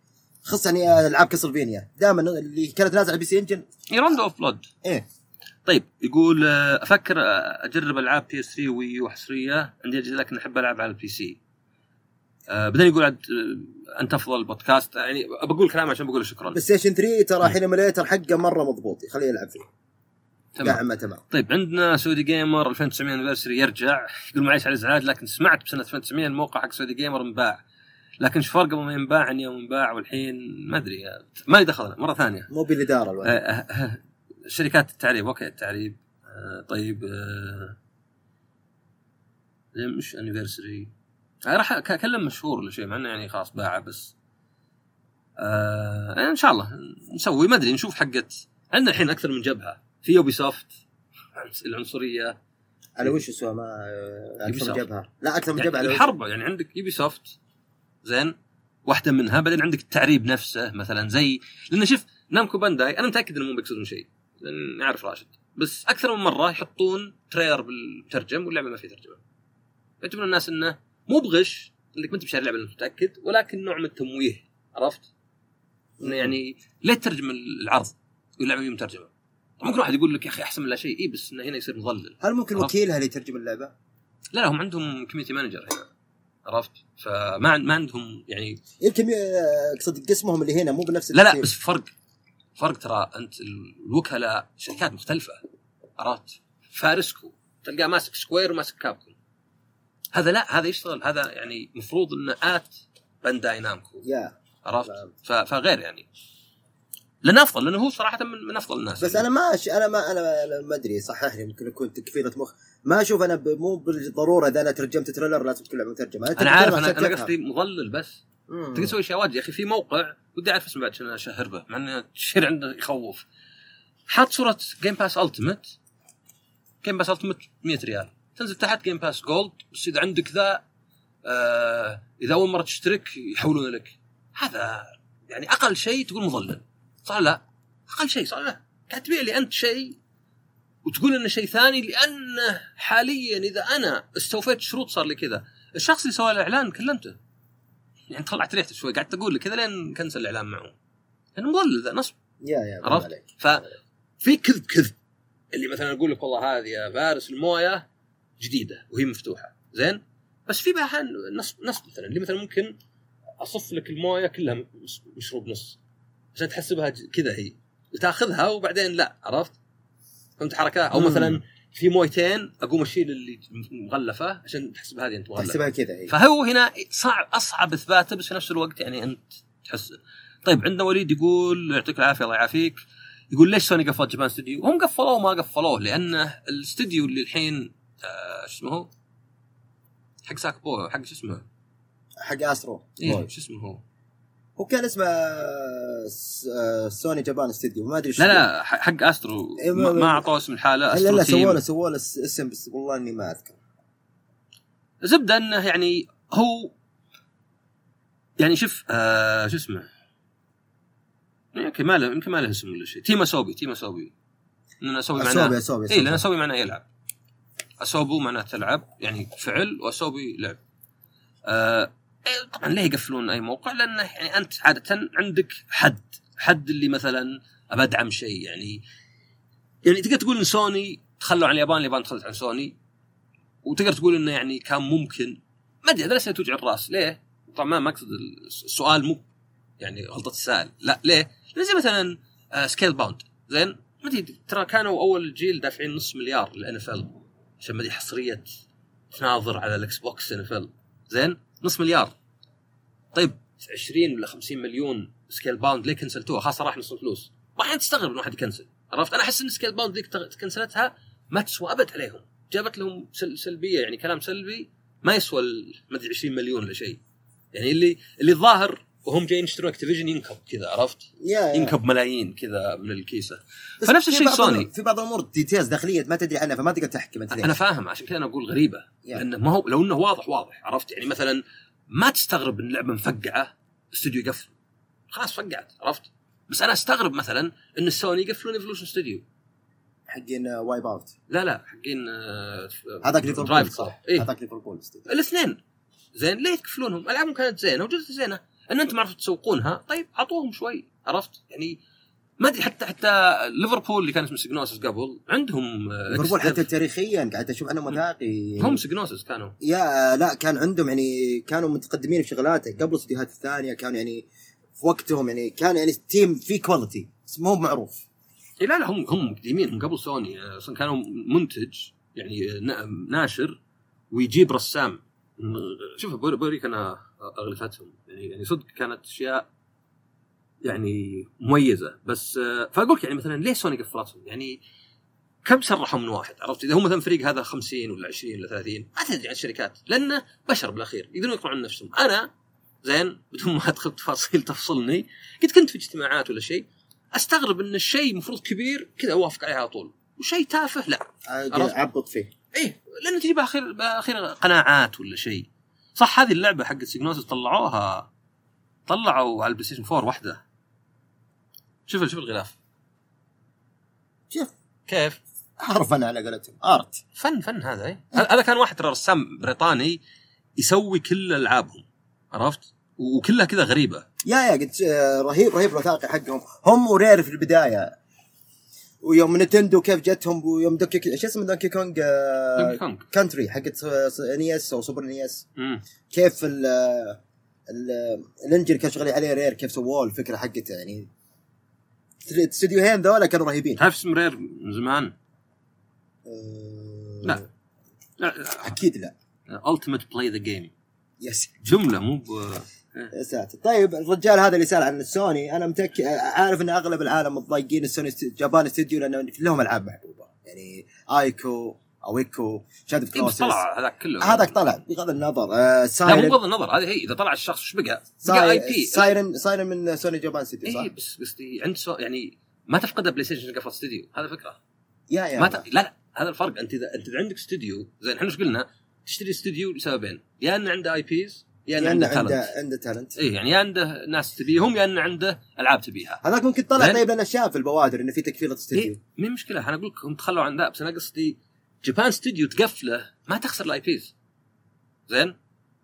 خص يعني العاب كاسلفينيا دائما اللي كانت نازله على بي سي انجن راوند اوف بلود. ايه طيب يقول افكر اجرب العاب بي اس ثري وي يو حصريه عندي اجل لكن احب العب على البي سي. أه بدنا يقول عد انت افضل بودكاست يعني بقول كلام عشان بقول شكرا. بلاي ستيشن ثري ترى حين مليتر حقه مره مضبوط خليه يلعب فيه تمام تمام. طيب عندنا سعودي جيمر ألفين وتسعمية انيفرساري يرجع يقول معليش على الازعاج لكن سمعت بسنه ألفين وتسعمية الموقع حق سعودي جيمر انباع لكن ايش فرق ما ينباع عن يوم ينباع والحين ما ادري ما لي دخلنا مره ثانيه مو بالاداره الوقت. أه أه شركات التعريب اوكي التعريب أه طيب أه مش انيفرساري راح اكلم مشهور ولا شيء مع انه يعني خلاص باعه بس آه ان شاء الله نسوي ما ادري نشوف حقت عندنا الحين اكثر من جبهه في يوبي سوفت العنصريه على وش اسمها ما اكثر من جبهه لا اكثر من جبهه يعني الحرب يعني عندك يوبي سوفت زين واحده منها بعدين عندك التعريب نفسه مثلا زي لان شوف نامكو بانداي انا متاكد انهم بيقصدون شيء لان نعرف راشد بس اكثر من مره يحطون تريلر بالترجم واللعبه ما في ترجمه يعتبرون الناس انه مو بغش انك ما انت بشاري اللعبه متاكد ولكن نوع من التمويه عرفت انه يعني ليه تترجم العرض واللعبه مو مترجمه ممكن واحد يقول لك يا اخي احسن من لا شيء اي بس انه هنا يصير مضلل. هل ممكن وكيلها اللي يترجم اللعبه؟ لا لا هم عندهم كوميونتي مانجر هنا عرفت فما ما عندهم يعني يمكن اقصد قسمهم اللي هنا مو بنفس لا لا بس فرق فرق ترى انت الوكلاء شركات مختلفه عرفت فارسكو تلقى ماسك سكوير وماسك كابكوم هذا لا هذا يشتغل هذا يعني مفروض انه آت بانداي نامكو يا عرفت فغير يعني لأنه أفضل لأنه هو صراحة من, من أفضل الناس بس يعني. أنا ما أش... أنا ما أنا ما أدري صححني ممكن أكون تكفيرة مخ ما أشوف أنا ب... مو بالضرورة إذا أنا ترجمت تريلر لازم تكون لعبة مترجمة أنا, أنا عارف أنا, أنا قصدي مضلل بس تقدر تسوي أشياء واجد يا أخي في موقع ودي أعرف اسمه بعد عشان أشهر به مع إنه الشير عنده يخوف حاط صورة جيم باس ألتيمت جيم باس ألتيمت مية ريال تنزل تحت جيم باس جولد بس إذا عندك ذا آه إذا أول مرة تشترك يحولون لك هذا يعني أقل شيء تقول مضلل صح لا أقل شيء صح لا قاعد تبيع لي أنت شيء وتقول إنه شيء ثاني لأنه حاليا إذا أنا استوفيت شروط صار لي كذا الشخص اللي سوى الإعلان كلمته يعني طلعت ريحته شوي قاعد تقول لي كذا لين كنسل الإعلان معه لأنه مضلل ذا نصب يا يا عرفت ففي كذب كذب اللي مثلا أقول لك والله هذه يا فارس الموية جديدة وهي مفتوحة زين بس في بقى نصب نصب مثلا اللي مثلا ممكن أصف لك الموية كلها مشروب نص عشان تحسبها كذا هي وتاخذها وبعدين لا عرفت فهمت حركة أو مم. مثلا في مويتين أقوم أشيل اللي مغلفة عشان تحسب هذه أنت مغلفة تحسبها كذا هي فهو هنا صعب أصعب إثباته بس في نفس الوقت يعني أنت تحس طيب عندنا وليد يقول يعطيك العافية الله يعافيك يقول ليش سوني قفلت جابان ستوديو هم قفلوه ما قفلوه لأنه الاستوديو اللي الحين آه شو اسمه هو حق ساكبو حق شو اسمه حق أسترو إيه شو اسمه هو هو كان اسمه سوني جابان استوديو ما ادري لا لا حق استرو إيه ما, ما اعطوه اسم الحاله لا لا سووا له سووا له اسم بس والله اني ما اذكر زبده انه يعني هو يعني شوف آه شو اسمه يمكن ما له يمكن ما له اسم ولا شيء تيم اسوبي تيم اسوبي انا اسوي معنا اي لان اسوي معنا يلعب اسوبو معناه تلعب يعني فعل واسوبي لعب آه طبعا ليه يقفلون اي موقع لانه يعني انت عاده عندك حد حد اللي مثلا ابدعم شيء يعني يعني تقدر تقول ان سوني تخلوا عن اليابان اليابان تخلت عن سوني وتقدر تقول انه يعني كان ممكن ما ادري هذا توجع الراس ليه طبعا ما مقصد السؤال مو يعني غلطه السائل لا ليه لان زي مثلا آه سكيل باوند زين ما ادري ترى كانوا اول جيل دافعين نص مليار للان اف ال عشان ما دي حصريه تناظر على الاكس بوكس ان اف ال زين نص مليار طيب عشرين ولا خمسين مليون سكيل باوند ليه كنسلتوها خاصة راح نص الفلوس ما حد تستغرب إن واحد يكنسل عرفت أنا أحس إن سكيل باوند ذيك كنسلتها ما تسوى أبد عليهم جابت لهم سل سلبية يعني كلام سلبي ما يسوى ما أدري عشرين مليون ولا شيء يعني اللي اللي الظاهر وهم جايين يشتروا أكتيفيجن ينكب كذا عرفت ينكب ملايين كذا من الكيسة فنفس الشيء سوني في بعض الأمور ديتيلز داخلية ما تدري عنها فما تقدر تحكم أنت أنا فاهم عشان كذا أنا أقول غريبة لأنه ما هو لو إنه واضح واضح عرفت يعني مثلا ما تستغرب ان اللعبه مفقعه استوديو يقفل خلاص فقعت عرفت بس انا استغرب مثلا ان السوني يقفلون ايفولوشن استوديو حقين وايب اوت لا لا حقين هذاك ليفربول صح إيه؟ هذاك ليفربول الاثنين زين ليه يقفلونهم العابهم كانت زينه وجودتها زينه ان انتم عرفتوا تسوقونها. طيب اعطوهم شوي، عرفت يعني. ما ادري حتى حتى ليفربول اللي كان اسمه سيجنوسس قبل عندهم ليفربول حتى تاريخيا قاعد اشوف عنهم وثائقي. هم سيجنوسس كانوا يا لا كان عندهم يعني كانوا متقدمين في شغلاته قبل الاستديوهات الثانيه، كانوا يعني في وقتهم يعني كان يعني تيم في كواليتي مو معروف. إيه لا لا هم هم مقدمين هم قبل سوني اصلا، كانوا منتج يعني ناشر ويجيب رسام. شوف بوريك انا اغلفتهم يعني يعني صدق كانت اشياء يعني مميزه. بس فاقولك يعني مثلا ليه سوني قفلتهم؟ يعني كم سرحوا من واحد، عرفت؟ اذا هم مثلا فريق هذا خمسين ولا عشرين ولا ثلاثين ما تدري عن الشركات، لانه بشر بالاخير يقدرون يقرون عن نفسهم. انا زين بدون ما ادخل تفاصيل تفصلني، قد كنت في اجتماعات ولا شيء استغرب ان الشيء مفروض كبير كذا اوافق عليه على طول، وشيء تافه لا عبط فيه. ايه لانه تجي باخر باخر قناعات ولا شيء. صح هذه اللعبه حقت سيجنوسس طلعوها طلعوا على البلاي ستيشن فور واحده. شوف شوف الغلاف، شوف كيف اعرف انا على قولتهم ارت فن فن هذا. ايه هذا كان واحد رسام بريطاني يسوي كل العابهم، عرفت؟ وكلها كذا غريبه. يا يا قلت رهيب رهيب الوثائقي حقهم. هم ورير في البدايه، ويوم نينتندو كيف جتهم، ويوم دوكي شو اسمه دوكي كونغ دوكي كونغ كانتري حقت انيس او سوبر انيس، مم. كيف ال ال الانجن كان شغالين عليه رير، كيف سووه الفكره حقته. يعني الاستديوهين ذولا كانوا رهيبين. تعرف اسم رير من زمان؟ أه... لا. لا اكيد لا. Ultimate Play the Game. يس جمله مو ب... يا ساتر. طيب الرجال هذا اللي سأل عن السوني، انا متأكد عارف ان اغلب العالم متضايقين السوني جابان استوديو لانه لهم العاب محبوبه، يعني ايكو او ايكو شادو كلوسس طلع هذاك كله. هذاك طلع بغض النظر. آه سايرن لا مو بغض النظر، هذه هي اذا طلع الشخص ايش بقى؟ بقى اي بي. سايرن سايرن من سوني جابان استوديو صح؟ اي بس قصدي عند سو... يعني ما تفقد بلاي ستيشن قفل استوديو، هذا فكره. يا يا ما ت... لا لا هذا الفرق. انت اذا انت عندك استوديو زين، احنا ايش قلنا؟ تشتري استوديو لسببين، يا انه عنده اي بيز يا انه عنده تالنت. عنده تالنت اي يعني يا عنده ناس تبيهم يا انه عنده العاب تبيها. هذاك ممكن طلع طيب لنا شاف في البوادر انه في تكفيله استوديو. إيه؟ مين مشكله؟ انا اقول لكم تخلوا عن ذا، بس انا قصدي جابان استوديو تقفله ما تخسر الاي بيز. زين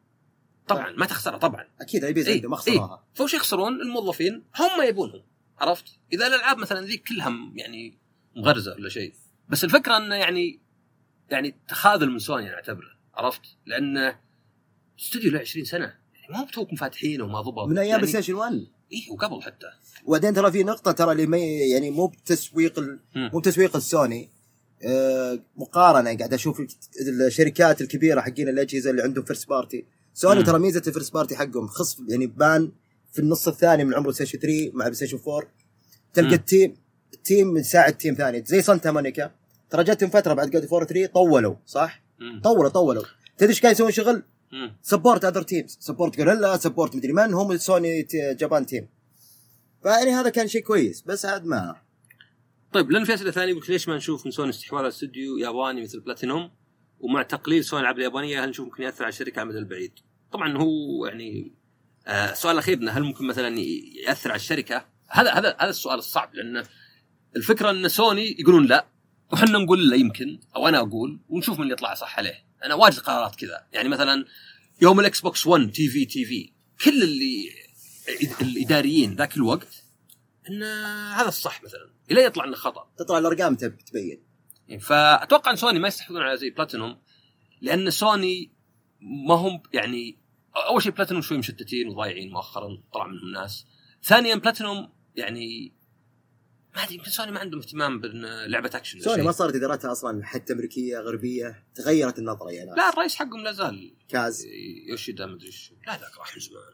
طبعا ما تخسرها طبعا اكيد اي بيز إيه؟ عنده ما خسرها. إيه؟ فوش يخسرون الموظفين هم يبونهم، عرفت؟ اذا الالعاب مثلا ذيك كلها يعني مغرزه ولا شيء. بس الفكره انه يعني يعني تخاذل من سوني انا اعتبره، عرفت؟ لانه استوديو له عشرين سنه، يعني ما بتوكم فاتحين وما ضبط من ايام يعني بلاي ستيشن واحد. ايه وقبل حتى. وبعدين ترى في نقطه ترى اللي ما يعني مو بتسويق ال... مو بتسويق السوني. أه مقارنه قاعد اشوف الشركات الكبيره حقين الاجهزه اللي عندهم فيرست بارتي. سوني ترى ميزه الفيرست بارتي حقهم خص يعني بان في النص الثاني من عمر بلاي ستيشن ثري مع بلاي ستيشن فور. تلقى التيم التيم من ساعه تيم ثاني زي سانتا مونيكا، ترى جاتهم فتره بعد جاد فور ثري طولوا صح. مم. طولوا طولوا تدري ايش كانوا يسوون شغل؟ سبورت اذر تيمز، سبورت غوريلا، سبورت مدري من، هم سوني جابان تيم. فيعني هذا كان شيء كويس، بس عاد ما. طيب لان في اسئله ثانيه يقول ليش ما نشوف من سوني استحواذ على استوديو ياباني مثل بلاتينوم، ومع تقليل سوني الالعاب اليابانيه هل نشوف ممكن ياثر على الشركه على المدى البعيد؟ طبعا هو يعني آه سؤال اخيرنا، هل ممكن مثلا ياثر على الشركه؟ هذا هذا هذا السؤال الصعب، لان الفكره ان سوني يقولون لا وحنا نقول لا يمكن، او انا اقول ونشوف من اللي يطلع صح عليه. انا واجد قرارات كذا، يعني مثلا يوم الاكس بوكس ون تي في تي في كل اللي الاداريين ذاك الوقت ان هذا الصح مثلا، الى يطلع انه خطا، تطلع الارقام تبين. فاتوقع ان سوني ما يستحوذون على زي بلاتينوم، لان سوني ما هم يعني اول شيء بلاتينوم شوي مشتتين وضايعين مؤخرا، طلع منهم ناس. ثانيا بلاتينوم يعني ما ادري يمكن سوني ما عندهم اهتمام بلعبه اكشن. سوني ما صارت ادارتها اصلا حتى امريكيه غربيه، تغيرت النظره يعني. لا الرئيس حقهم لا زال كاز يوشيدا ما ادري ايش، لا لا راح من زمان.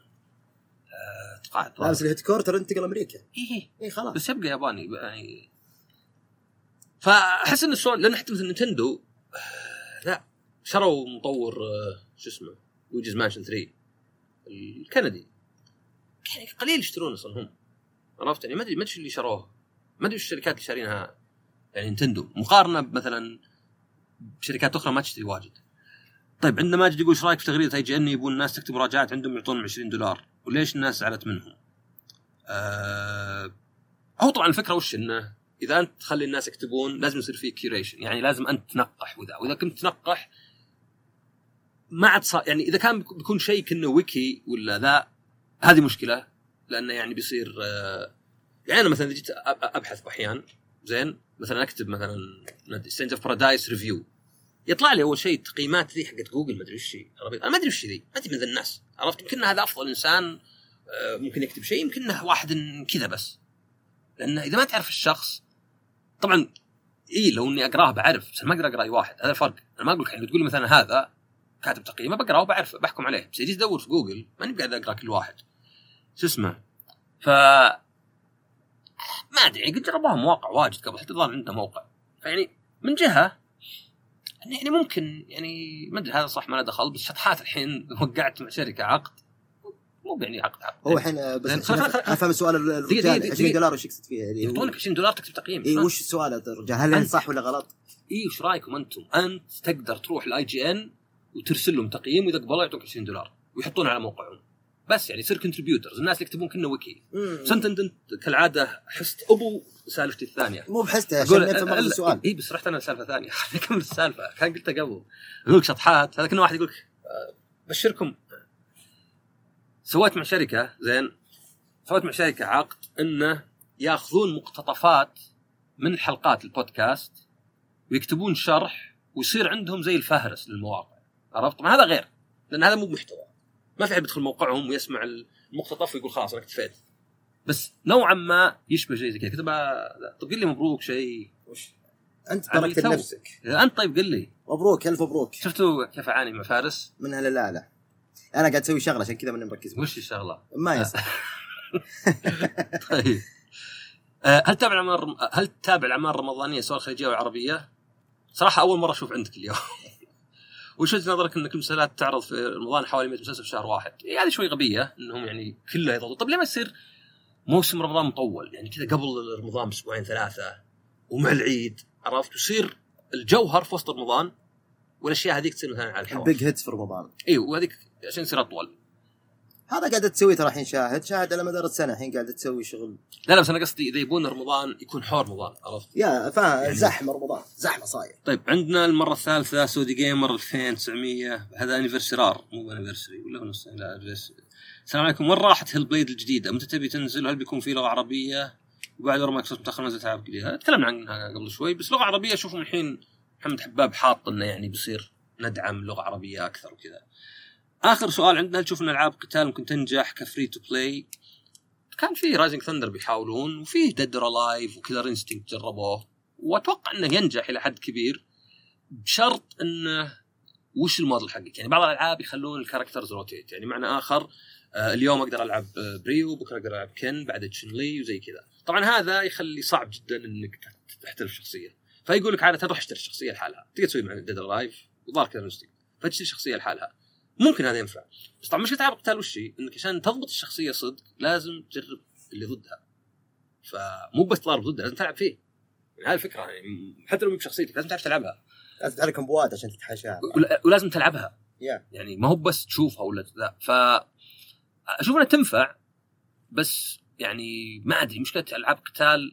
آه تقاعد. لا بس الهيد كورتر انتقل امريكا. ايه ايه خلاص، بس يبقى ياباني يعني. فاحس ان سوني لان حتى مثل نينتندو آه لا شروا مطور آه شو اسمه لويجيز مانشن ثري الكندي، يعني قليل يشترون اصلا هم، عرفت؟ يعني ما ادري ما ادري اللي شروه، ما ادري ايش الشركات اللي شارينها يعني نينتندو مقارنه مثلا بشركات اخرى ما تشتري واجد. طيب عندنا ماجد يقول ايش رايك في تغريده اي جي ان يبون الناس تكتب مراجعات عندهم يعطونهم عشرين دولار وليش الناس زعلت منهم؟ أه... هو طبعا الفكره وش انه اذا انت تخلي الناس يكتبون لازم يصير فيه كيوريشن، يعني لازم انت تنقح، وذا واذا كنت تنقح ما عاد صار يعني اذا كان بيكون شيء كأنه ويكي ولا ذا هذه مشكله، لانه يعني بيصير آه يعني انا مثلا جيت ابحث باحيان زين، مثلا اكتب مثلا سترينج اوف بارادايس ريفيو، يطلع لي اول شيء تقييمات ذي حقت جوجل ما ادري وش هي، انا ما ادري وش ذي، ما ادري من ذا الناس، عرفت؟ يمكن هذا افضل انسان ممكن يكتب شيء، يمكن واحد كذا بس، لانه اذا ما تعرف الشخص طبعا اي لو اني اقراه بعرف، بس ما اقدر اقرا اي واحد، هذا الفرق. انا ما اقول لك يعني تقول لي مثلا هذا كاتب تقييمه بقراه وبعرف بحكم عليه، بس اجي ادور في جوجل ماني قاعد اقرا كل واحد شو اسمه. ف ما ادري قد جربوها مواقع واجد قبل حتى ظل عنده موقع، فيعني من جهه يعني ممكن يعني ما ادري هذا صح ما له دخل، بس شطحات الحين وقعت مع شركه عقد مو يعني عقد عقد هو الحين بس افهم السؤال الرجال عشرين دولار وش يقصد فيها يعني يعطونك عشرين دولار تكتب تقييم. اي وش السؤال الرجال هل صح ولا غلط؟ اي وش رايكم انتم؟ انت تقدر تروح الاي جي ان وترسل لهم تقييم واذا قبلوا يعطوك عشرين دولار ويحطونه على موقعهم، بس يعني يصير كونتريبيوترز الناس اللي يكتبون كنا ويكي. سنت انت كالعاده حست ابو سالفتي الثانيه مو بحسته عشان نفهم السؤال. اي بس رحت انا سالفه ثانيه كمل السالفه كان قلتها قبل. يقولك شطحات هذا كنا واحد يقولك بشركم سويت مع شركه زين، سويت مع شركه عقد انه ياخذون مقتطفات من حلقات البودكاست ويكتبون شرح ويصير عندهم زي الفهرس للمواقع، عرفت؟ ما هذا غير، لان هذا مو محتوى، ما في حد يدخل موقعهم ويسمع المقتطف ويقول خلاص انا اكتفيت، بس نوعا ما يشبه شيء زي كذا. كتب طب قل لي مبروك شيء وش انت تركت نفسك انت. طيب قل لي مبروك الف مبروك. شفتوا كيف اعاني مع فارس من هلا لا لا انا قاعد اسوي شغله عشان كذا ماني مركز. وش الشغله؟ ما يصح. طيب هل تتابع الاعمال هل تتابع الاعمال الرمضانيه سواء خليجيه او عربيه؟ صراحه اول مره اشوف عندك اليوم. وش وجهة نظرك انك المسلسلات تعرض في رمضان حوالي مئة مسلسل في شهر واحد؟ يعني هذه شوي غبيه انهم يعني كله يضغطوا. طب ليه ما يصير موسم رمضان مطول يعني كذا قبل رمضان باسبوعين ثلاثه ومع العيد، عرفت؟ يصير الجوهر في وسط رمضان والاشياء هذيك تصير مثلا على الحواف البيج هيت في رمضان. ايوه وهذيك عشان يصير اطول. هذا قاعد تسوي ترى الحين شاهد شاهد على مدار السنه الحين قاعد تسوي شغل. لا لا بس انا قصدي اذا يبون رمضان يكون حور رمضان، عرفت؟ يا فا زحمه رمضان زحمه صاير. طيب عندنا المره الثالثه سودي جيمر ألفين وتسعمية، هذا انيفرسرار مو انيفرسري ولا هو نص لا بس. السلام عليكم، وين راحت هيل بليد الجديده؟ متى تبي تنزل؟ هل بيكون في لغه عربيه؟ وبعد رمى مايكروسوفت متاخر نزلت العاب جديده، تكلمنا عنها قبل شوي، بس لغه عربيه اشوفهم الحين محمد حباب حاط انه يعني بيصير ندعم لغه عربيه اكثر وكذا. اخر سؤال عندنا، هل تشوف ان العاب قتال ممكن تنجح كفري تو بلاي؟ كان في رايزنج ثندر بيحاولون، وفي ديد اور الايف وكيلر انستينكت جربوه، واتوقع انه ينجح الى حد كبير بشرط انه وش الموديل حقك. يعني بعض الالعاب يخلون الكاركترز روتيت، يعني معنى اخر آه اليوم اقدر العب بريو بكره اقدر العب كين بعد تشين لي وزي كذا. طبعا هذا يخلي صعب جدا انك تحترف شخصيه، فيقول لك عاده روح اشتري الشخصيه لحالها، تقدر تسوي مع ديد اور الايف وضار كيلر انستينكت فتشتري شخصيه لحالها، ممكن هذا ينفع. بس طبعا مش تعرف قتال وش هي، انك عشان تضبط الشخصيه صدق لازم تجرب اللي ضدها، فمو بس تضارب ضدها لازم تلعب فيه. يعني هذه الفكره، يعني حتى لو مو بشخصيتك لازم تعرف تلعبها، لازم تعرف كمبوات عشان تتحاشاها ولازم تلعبها yeah. يعني ما هو بس تشوفها ولا لا. فاشوف انها تنفع، بس يعني ما ادري مشكله العاب قتال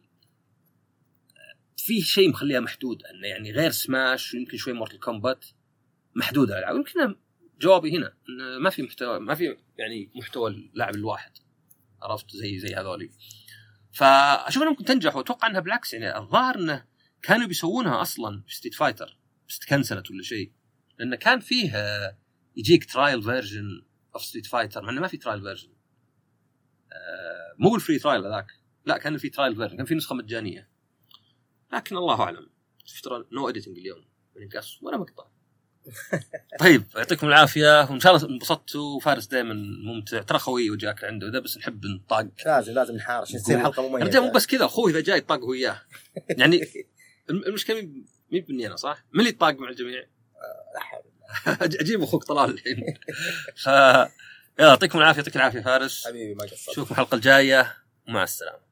في شيء مخليها محدوده، انه يعني غير سماش ويمكن شوي مورتال كومبات محدوده الالعاب. يمكن جوابي هنا إن ما في محتوى، ما في يعني محتوى اللاعب الواحد، عرفت؟ زي زي هذولي. فاشوف انها ممكن تنجح، واتوقع انها بالعكس يعني الظاهر انه كانوا بيسوونها اصلا في ستريت فايتر بس تكنسلت ولا شيء، لانه كان فيه يجيك ترايل فيرجن اوف ستريت فايتر، مع انه ما في ترايل فيرجن، آه مو الفري ترايل هذاك، لا كان في ترايل فيرجن، كان في نسخه مجانيه، لكن الله اعلم. شفت ترى نو اديتنج اليوم من قص ولا مقطع. طيب يعطيكم العافيه، وان شاء الله انبسطتوا. فارس دائما ممتع، ترى خوي وجاك عنده ده، بس نحب نطاق، لازم لازم نحارش تصير حلقه مميزه. ابدا مو بس كذا، اخوي اذا جاي يطاق وياه يعني المشكله مي بني انا صح، من اللي يطاق مع الجميع؟ اجيب اخوك طلال الحين. ف يعطيكم العافيه، يعطيك العافيه فارس حبيبي، ما قصرت. نشوفكم الحلقه الجايه ومع السلامه.